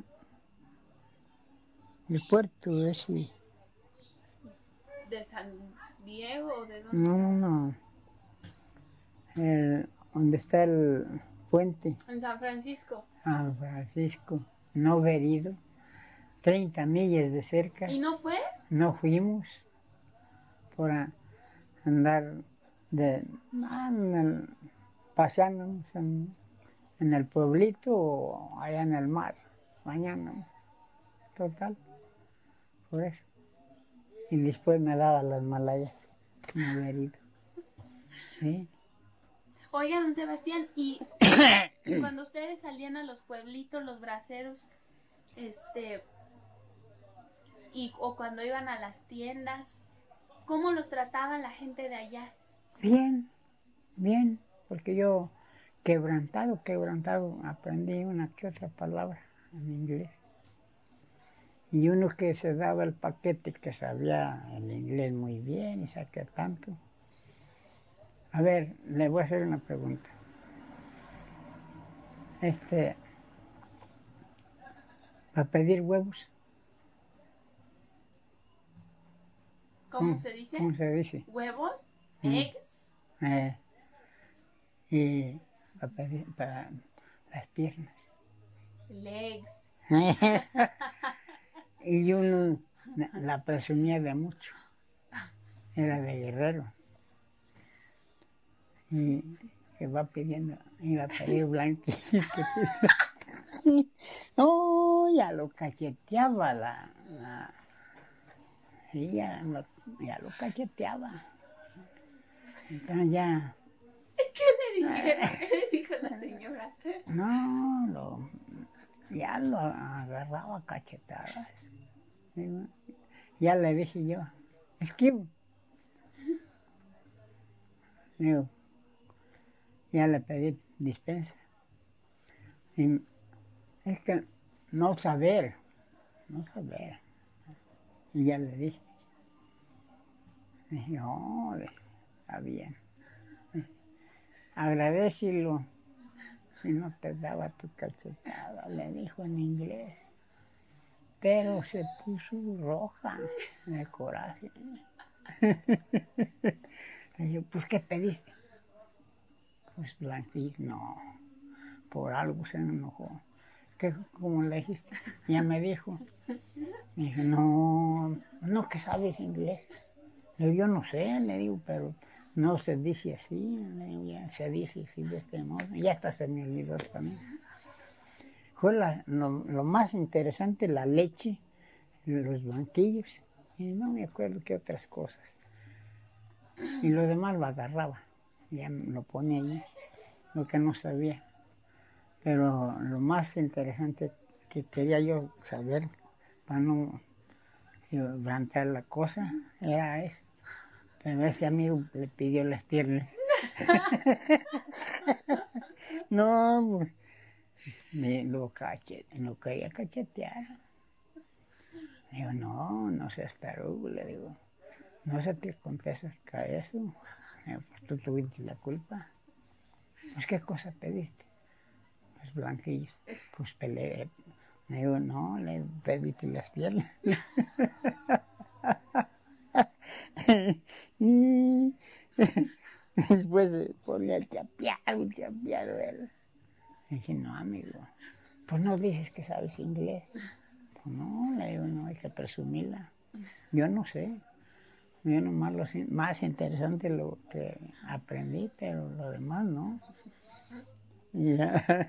[SPEAKER 2] El puerto ese.
[SPEAKER 1] ¿De San Diego o de dónde?
[SPEAKER 2] No, no, no. El, donde está el puente
[SPEAKER 1] En San Francisco.
[SPEAKER 2] San Francisco, no verido, treinta millas de cerca.
[SPEAKER 1] ¿Y no fue?
[SPEAKER 2] No fuimos por a- andar de, ah, en el- paseándonos en, en el pueblito o allá en el mar, bañándonos, total, por eso. Y después me daba las malayas, no verido. ¿Sí?
[SPEAKER 1] Oiga, don Sebastián, y cuando ustedes salían a los pueblitos, los braceros, este, y o cuando iban a las tiendas, ¿cómo los trataban la gente de allá?
[SPEAKER 2] Bien, bien, porque yo quebrantado, quebrantado, aprendí una que otra palabra en inglés. Y uno que se daba el paquete, que sabía el inglés muy bien y sabía tanto. A ver, le voy a hacer una pregunta. Este, para pedir huevos,
[SPEAKER 1] ¿Cómo
[SPEAKER 2] ¿cómo,
[SPEAKER 1] se dice?
[SPEAKER 2] cómo se dice?
[SPEAKER 1] ¿Huevos?
[SPEAKER 2] Mm.
[SPEAKER 1] ¿Eggs?
[SPEAKER 2] Eh, y para pedir para las piernas.
[SPEAKER 1] Legs.
[SPEAKER 2] Y uno la presumía de mucho. Era de Guerrero. Y que va pidiendo, iba a pedir blanquillo. No, ya lo cacheteaba la, la sí, ya lo, ya lo cacheteaba. Entonces ya,
[SPEAKER 1] ¿Qué le dijeron? ¿Qué le dijo la señora?
[SPEAKER 2] no, lo, ya lo agarraba cachetadas. Digo, ya le dije yo, esquivo. Digo, ya le pedí dispensa. Y es que no saber, no saber. Y ya le dije. Dije, no, está bien. Agradecelo si no te daba tu cachetada, le dijo en inglés. Pero se puso roja de coraje. Le dije, pues, ¿qué pediste? Pues blanquillo. No, por algo se enojó. ¿Qué, ¿Cómo le dijiste? Ya me dijo. Me dijo, no, no que sabes inglés. Le digo, yo no sé, le digo, pero no se dice así. Le digo, ya se dice así de este modo. Ya hasta se me olvidó también. Fue la, lo, lo más interesante, la leche, los banquillos, y no me acuerdo qué otras cosas. Y lo demás lo agarraba, ya lo ponía allí, lo que no sabía. Pero lo más interesante que quería yo saber, para no levantar la cosa, era eso. Pero ese amigo le pidió las piernas. No, pues, me lo, cachet, lo quería cachetear. Le digo, no, no seas tarugo, le digo, no se te contesta eso. Le digo, pues tú tuviste la culpa. Pues, ¿qué cosa pediste? Los blanquillos. Pues peleé. Le digo, no, le pediste las piernas. Y después de poner el chapeado, chapeado él. Le dije, no, amigo, pues no dices que sabes inglés. Pues no, le digo, no, hay que presumirla. Yo no sé. Yo nomás lo más interesante lo que aprendí, pero lo demás no. Y ya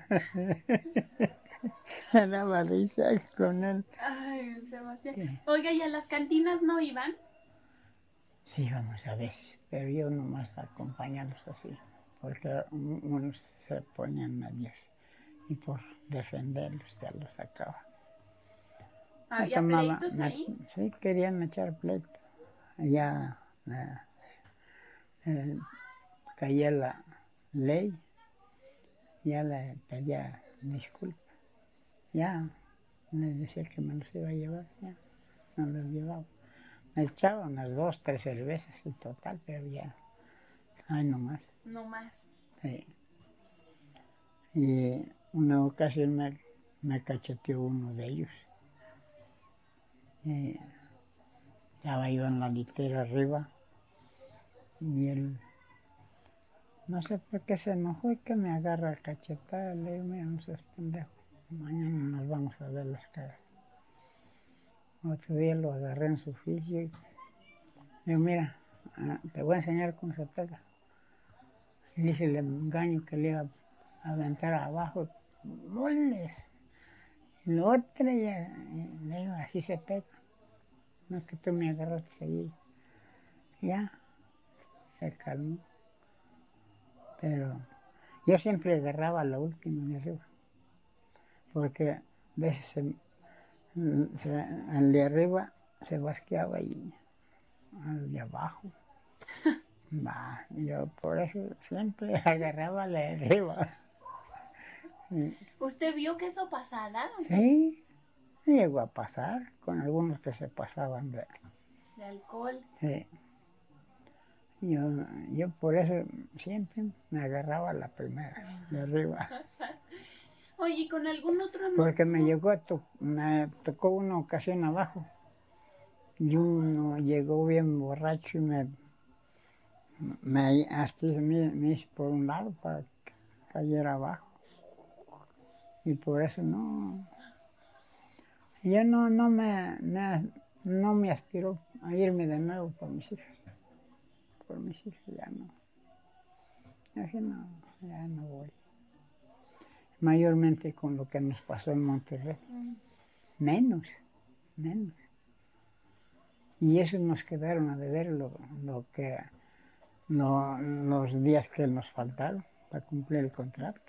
[SPEAKER 2] me daba risa con él.
[SPEAKER 1] Ay, Sebastián.
[SPEAKER 2] ¿Qué?
[SPEAKER 1] Oiga, ¿y a las cantinas no iban?
[SPEAKER 2] Sí, vamos a veces, pero yo nomás acompañarlos así, porque unos se ponían nerviosos y por defenderlos ya los sacaba.
[SPEAKER 1] ¿Había pleitos
[SPEAKER 2] me,
[SPEAKER 1] ahí?
[SPEAKER 2] Sí, querían echar pleito. Ya eh, eh, caía la ley, ya le pedía disculpas. Ya les decía que me los iba a llevar, ya no los llevaba. Me echaba unas dos, tres cervezas en total, pero ya, ay, no más.
[SPEAKER 1] No más.
[SPEAKER 2] Sí. Y una ocasión me, me cacheteó uno de ellos. Y estaba yo en la litera arriba y él, no sé por qué se enojó y que me agarra a cachetada. Le digo, mira, no seas pendejo, mañana nos vamos a ver las caras. Otro día lo agarré en su oficio y le digo, mira, te voy a enseñar cómo se pega. Y le hice el engaño que le iba a aventar abajo, ¡moles! Y lo otro ya, le digo, así se pega. No es que tú me agarraste allí. Ya, se calmó. Pero yo siempre agarraba la última de arriba. Porque a veces se, se, el de arriba se basqueaba y el de abajo. Bah, yo por eso siempre agarraba la de arriba.
[SPEAKER 1] ¿Usted vio que eso pasara?
[SPEAKER 2] Sí, llegó a pasar con algunos que se pasaban de,
[SPEAKER 1] De alcohol.
[SPEAKER 2] sí. Yo, yo por eso siempre me agarraba la primera, de arriba.
[SPEAKER 1] Oye, ¿y con algún otro amigo?
[SPEAKER 2] Porque me llegó a to me tocó una ocasión abajo. Y uno llegó bien borracho y me, me, hasta me, me hizo por un lado para que cayera abajo. Y por eso no, yo no, no me, me, no me aspiró a irme de nuevo por mis hijas. Por mis hijas ya no. Yo dije, no, ya no voy. Mayormente con lo que nos pasó en Monterrey. Mm. Menos, menos. Y esos nos quedaron a deber lo, lo que, lo, los días que nos faltaron para cumplir el contrato.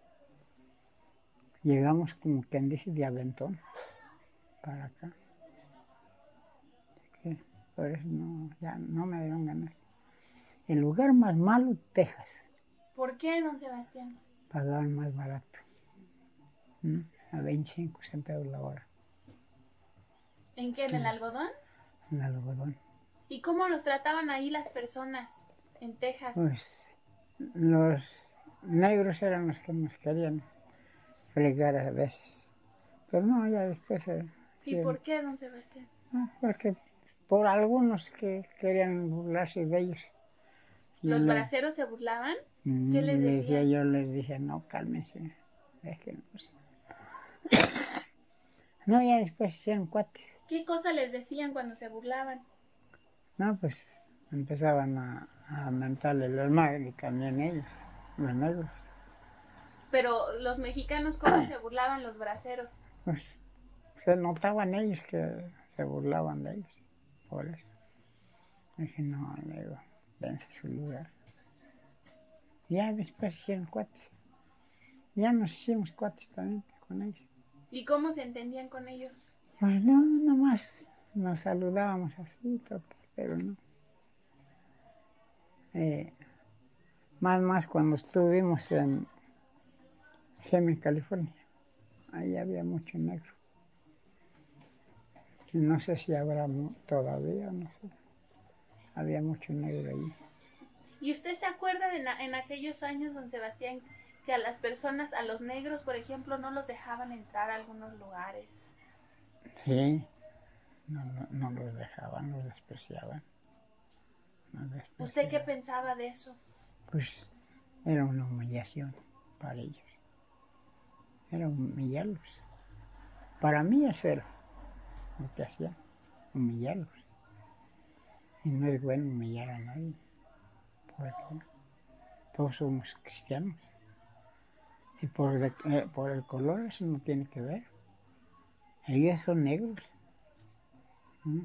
[SPEAKER 2] Llegamos como quien dice de aventón para acá. Así que por eso no, ya no me dieron ganas. El lugar más malo, Texas.
[SPEAKER 1] ¿Por qué, don Sebastián?
[SPEAKER 2] Pagaban más barato. ¿Mm? A veinticinco centavos la hora.
[SPEAKER 1] ¿En qué? ¿En el algodón?
[SPEAKER 2] En algodón.
[SPEAKER 1] ¿Y cómo los trataban ahí las personas en Texas?
[SPEAKER 2] Pues los negros eran los que nos querían fregar a veces. Pero no, ya después... Eh,
[SPEAKER 1] ¿Y sí, por qué, don Sebastián?
[SPEAKER 2] No, porque por algunos que querían burlarse de ellos.
[SPEAKER 1] ¿Los le, braceros se burlaban?
[SPEAKER 2] Mm,
[SPEAKER 1] ¿Qué les decía?
[SPEAKER 2] decía? Yo les dije, no, cálmense, déjenos. No, ya después hicieron cuates.
[SPEAKER 1] ¿Qué cosa les decían cuando se burlaban?
[SPEAKER 2] No, pues empezaban a, a mentarle el madre y también ellos, los negros.
[SPEAKER 1] Pero los mexicanos, ¿cómo se burlaban los braceros?
[SPEAKER 2] Pues se notaban ellos que se burlaban de ellos, por eso. Dije, no, le digo, dense su lugar. Ya después hicieron cuates. Ya nos hicimos cuates también con ellos.
[SPEAKER 1] ¿Y cómo se entendían con ellos?
[SPEAKER 2] Pues no, nomás nos saludábamos así, total, pero no. Eh, más, más cuando estuvimos en Gemi, California. Ahí había mucho negro. Y no sé si habrá todavía, no sé. Había mucho negro allí.
[SPEAKER 1] ¿Y usted se acuerda de na- en aquellos años, don Sebastián, que a las personas, a los negros, por ejemplo, no los dejaban entrar a algunos lugares?
[SPEAKER 2] Sí, no, no, no los dejaban, los despreciaban. Los despreciaban.
[SPEAKER 1] ¿Usted qué pensaba de eso?
[SPEAKER 2] Pues era una humillación para ellos. Era humillarlos. Para mí eso era lo que hacían, humillarlos. Y no es bueno humillar a nadie, porque todos somos cristianos. Y por, de, eh, por el color eso no tiene que ver. Ellos son negros. ¿Mm?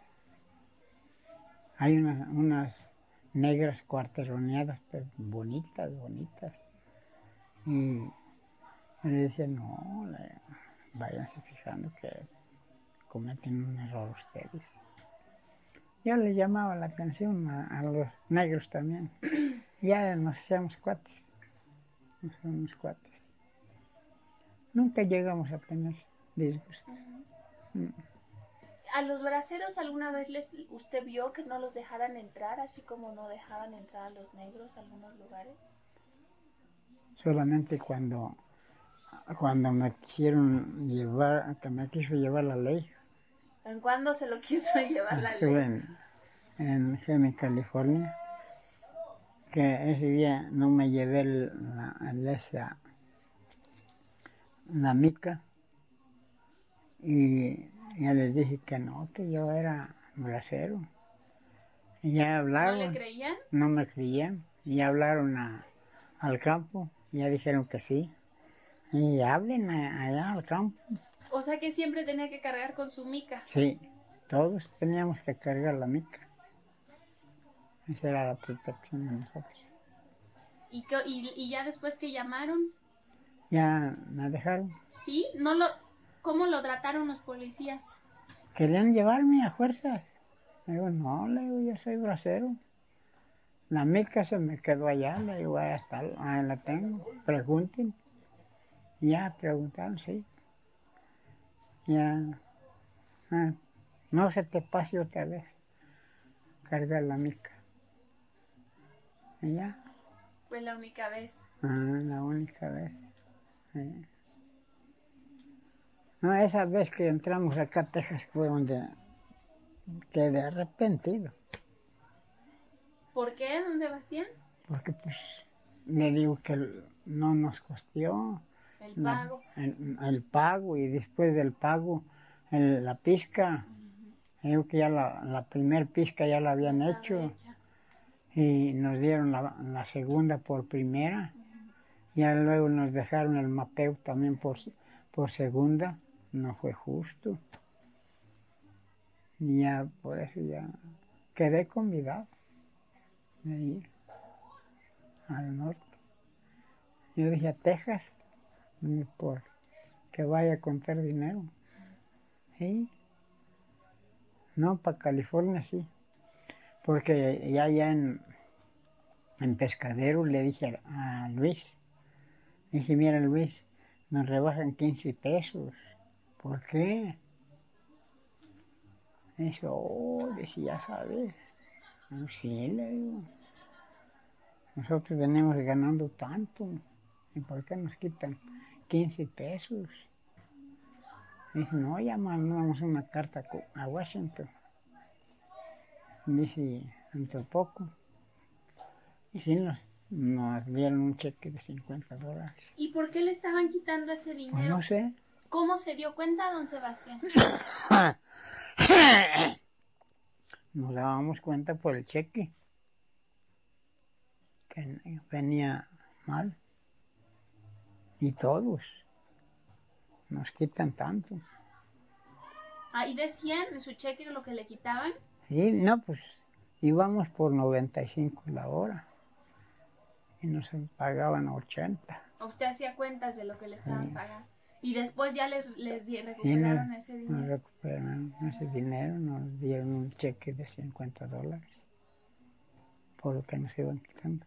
[SPEAKER 2] Hay una, unas negras cuarteroneadas, pero bonitas, bonitas. Y yo les decía, no, le, váyanse fijando que cometen un error ustedes. Yo les llamaba la atención a, a los negros también. Ya nos hacíamos cuates. Nos hacíamos cuates. Nunca llegamos a tener disgustos. Uh-huh. Mm.
[SPEAKER 1] ¿A los braceros alguna vez les, usted vio que no los dejaran entrar, así como no dejaban entrar a los negros a algunos lugares?
[SPEAKER 2] Solamente cuando, cuando me quisieron llevar, que me quiso llevar la ley.
[SPEAKER 1] ¿En cuándo se lo quiso llevar la
[SPEAKER 2] Estuve
[SPEAKER 1] ley?
[SPEAKER 2] en, en Gemi, California, que ese día no me llevé la, la, esa, la mica y ya les dije que no, que yo era bracero. Y ya hablaron.
[SPEAKER 1] ¿No le creían?
[SPEAKER 2] No me creían. Y ya hablaron a, al campo. Y ya dijeron que sí. Y hablen a, allá al campo.
[SPEAKER 1] O sea que siempre tenía que cargar con su mica.
[SPEAKER 2] Sí, todos teníamos que cargar la mica. Esa era la protección de nosotros.
[SPEAKER 1] ¿Y, que, y, y ya después que llamaron?
[SPEAKER 2] Ya me dejaron.
[SPEAKER 1] ¿Sí? No lo, ¿Cómo lo trataron los policías?
[SPEAKER 2] Querían llevarme a fuerzas. Le digo, no, le digo, yo soy bracero. La mica se me quedó allá, le digo, ahí está, ahí la tengo. Pregunten. Ya preguntaron, sí. Ya. Ah, no se te pase otra vez. Cargar la mica. Y ya.
[SPEAKER 1] Fue la única vez.
[SPEAKER 2] Ah, la única vez. Sí. No, esa vez que entramos acá a Texas fue donde quedé arrepentido.
[SPEAKER 1] ¿Por qué, don Sebastián?
[SPEAKER 2] Porque pues le digo que no nos costó
[SPEAKER 1] el pago,
[SPEAKER 2] la, el, el pago y después del pago el, la pizca. Uh-huh. Digo que ya la, la primer pizca ya la habían
[SPEAKER 1] ya
[SPEAKER 2] hecho
[SPEAKER 1] hecha.
[SPEAKER 2] Y nos dieron la, la segunda por primera. Uh-huh. Ya luego nos dejaron el mapeo también por, por segunda. No fue justo. Y ya por eso ya quedé convidado de ir al norte. Yo dije a Texas, por que vaya a contar dinero. Sí. No, para California sí. Porque ya, ya en, en Pescadero le dije a, a Luis, dije, mira Luis, nos rebajan quince pesos. ¿Por qué? Dice, oh, decía, ya sabes. No, sí, le digo. Nosotros venimos ganando tanto. ¿Y por qué nos quitan quince pesos? Dice, no, ya mandamos una carta a Washington. Dice, entre poco. Y sí, nos, nos dieron un cheque de cincuenta dólares.
[SPEAKER 1] ¿Y por qué le estaban quitando ese dinero?
[SPEAKER 2] Pues no sé,
[SPEAKER 1] ¿Cómo se dio cuenta, don Sebastián?
[SPEAKER 2] Nos dábamos cuenta por el cheque, que venía mal. Y todos nos quitan tanto.
[SPEAKER 1] Ahí decían en su cheque lo que le quitaban.
[SPEAKER 2] Sí, no, pues íbamos por noventa y cinco la hora y nos pagaban ochenta.
[SPEAKER 1] Usted hacía cuentas de lo que le estaban
[SPEAKER 2] Sí.
[SPEAKER 1] pagando. Y después ya les, les di-
[SPEAKER 2] Y
[SPEAKER 1] recuperaron
[SPEAKER 2] nos,
[SPEAKER 1] ese
[SPEAKER 2] nos
[SPEAKER 1] dinero.
[SPEAKER 2] recuperaron ese dinero, nos dieron un cheque de cincuenta dólares por lo que nos iban quitando.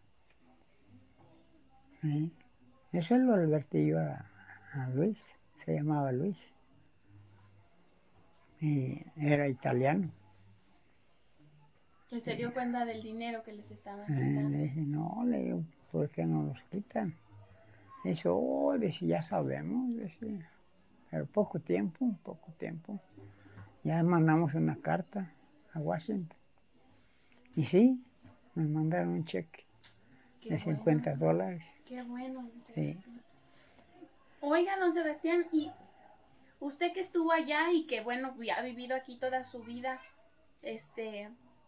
[SPEAKER 2] Sí. Eso lo advertí yo a, a Luis, se llamaba Luis. Y era italiano.
[SPEAKER 1] Que se dio cuenta del dinero que les estaban
[SPEAKER 2] Eh,
[SPEAKER 1] quitando.
[SPEAKER 2] le dije, no, le digo, ¿por qué no los quitan? Dice, oh, dice, ya sabemos, dice, pero poco tiempo, poco tiempo. Ya mandamos una carta a Washington. Y sí, me mandaron un cheque
[SPEAKER 1] Qué
[SPEAKER 2] de
[SPEAKER 1] bueno.
[SPEAKER 2] cincuenta dólares.
[SPEAKER 1] Qué bueno, don
[SPEAKER 2] Sí.
[SPEAKER 1] Sebastián. Oiga, don Sebastián, y usted que estuvo allá y que, bueno, ya ha vivido aquí toda su vida, este,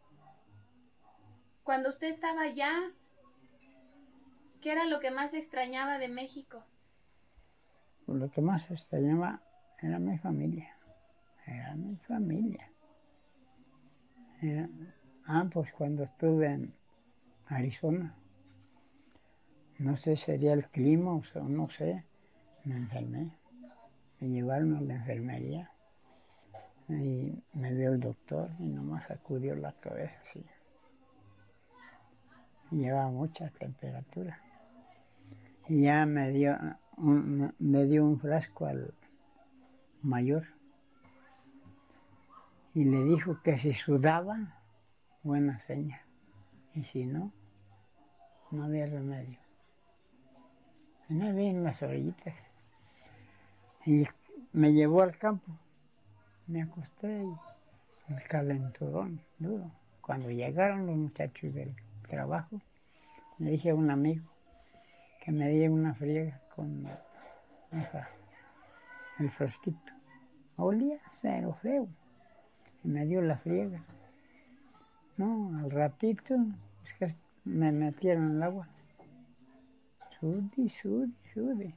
[SPEAKER 1] cuando usted estaba allá, ¿qué era lo que más extrañaba de México?
[SPEAKER 2] Lo que más extrañaba era mi familia. Era mi familia. Era- ah, pues cuando estuve en Arizona, no sé, sería el clima o sea, no sé, me enfermé. Me llevaron a la enfermería y me vio el doctor y nomás sacudió la cabeza así. Y llevaba mucha temperatura. Y ya me dio un, me dio un frasco al mayor y le dijo que si sudaba, buena seña. Y si no, no había remedio. Y no había en las orillitas. Y me llevó al campo. Me acosté y el calenturón duro. Cuando llegaron los muchachos del trabajo, le dije a un amigo que me diera una friega con esa, el frasquito. Olía cero feo. Y me dio la friega. No, al ratito es que me metieron en el agua. Sudi, sudi, sudi.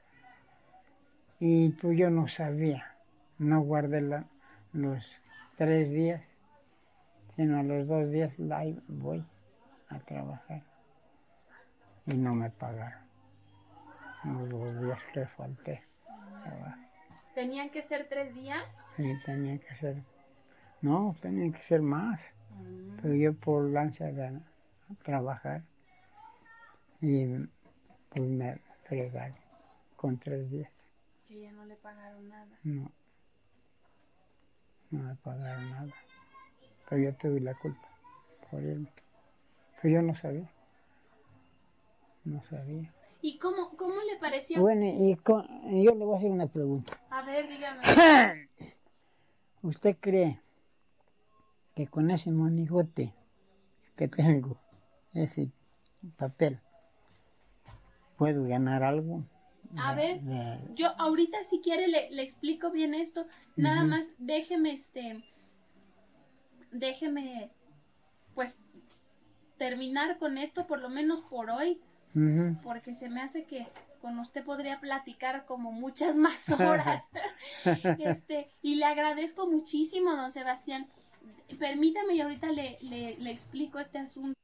[SPEAKER 2] Y pues yo no sabía. No guardé la, los tres días, sino a los dos días la voy a trabajar. Y no me pagaron. Los dos días que falté. Trabajo.
[SPEAKER 1] ¿Tenían que ser tres días?
[SPEAKER 2] Sí, tenía que ser. No, tenía que ser más.
[SPEAKER 1] Mm.
[SPEAKER 2] Pero yo por lanza de trabajar. Y pues me fregaron con tres días.
[SPEAKER 1] Que ya no le pagaron nada.
[SPEAKER 2] No, no me pagaron nada. Pero yo tuve la culpa por irme. Pero yo no sabía. No sabía.
[SPEAKER 1] ¿Y cómo, cómo le parecía?
[SPEAKER 2] Bueno, y con- yo le voy a hacer una pregunta.
[SPEAKER 1] A ver, dígame.
[SPEAKER 2] ¿Usted cree que con ese monigote que tengo, ese papel, puedo ganar algo?
[SPEAKER 1] A
[SPEAKER 2] De-
[SPEAKER 1] ver,
[SPEAKER 2] de-
[SPEAKER 1] yo ahorita si quiere le, le explico bien esto. Nada
[SPEAKER 2] Ujú.
[SPEAKER 1] más déjeme, este, déjeme, pues, terminar con esto por lo menos por hoy.
[SPEAKER 2] Ujú.
[SPEAKER 1] Porque se me hace que con usted podría platicar como muchas más horas. este, y le agradezco muchísimo, don Sebastián. Permítame y ahorita le, le, le explico este asunto.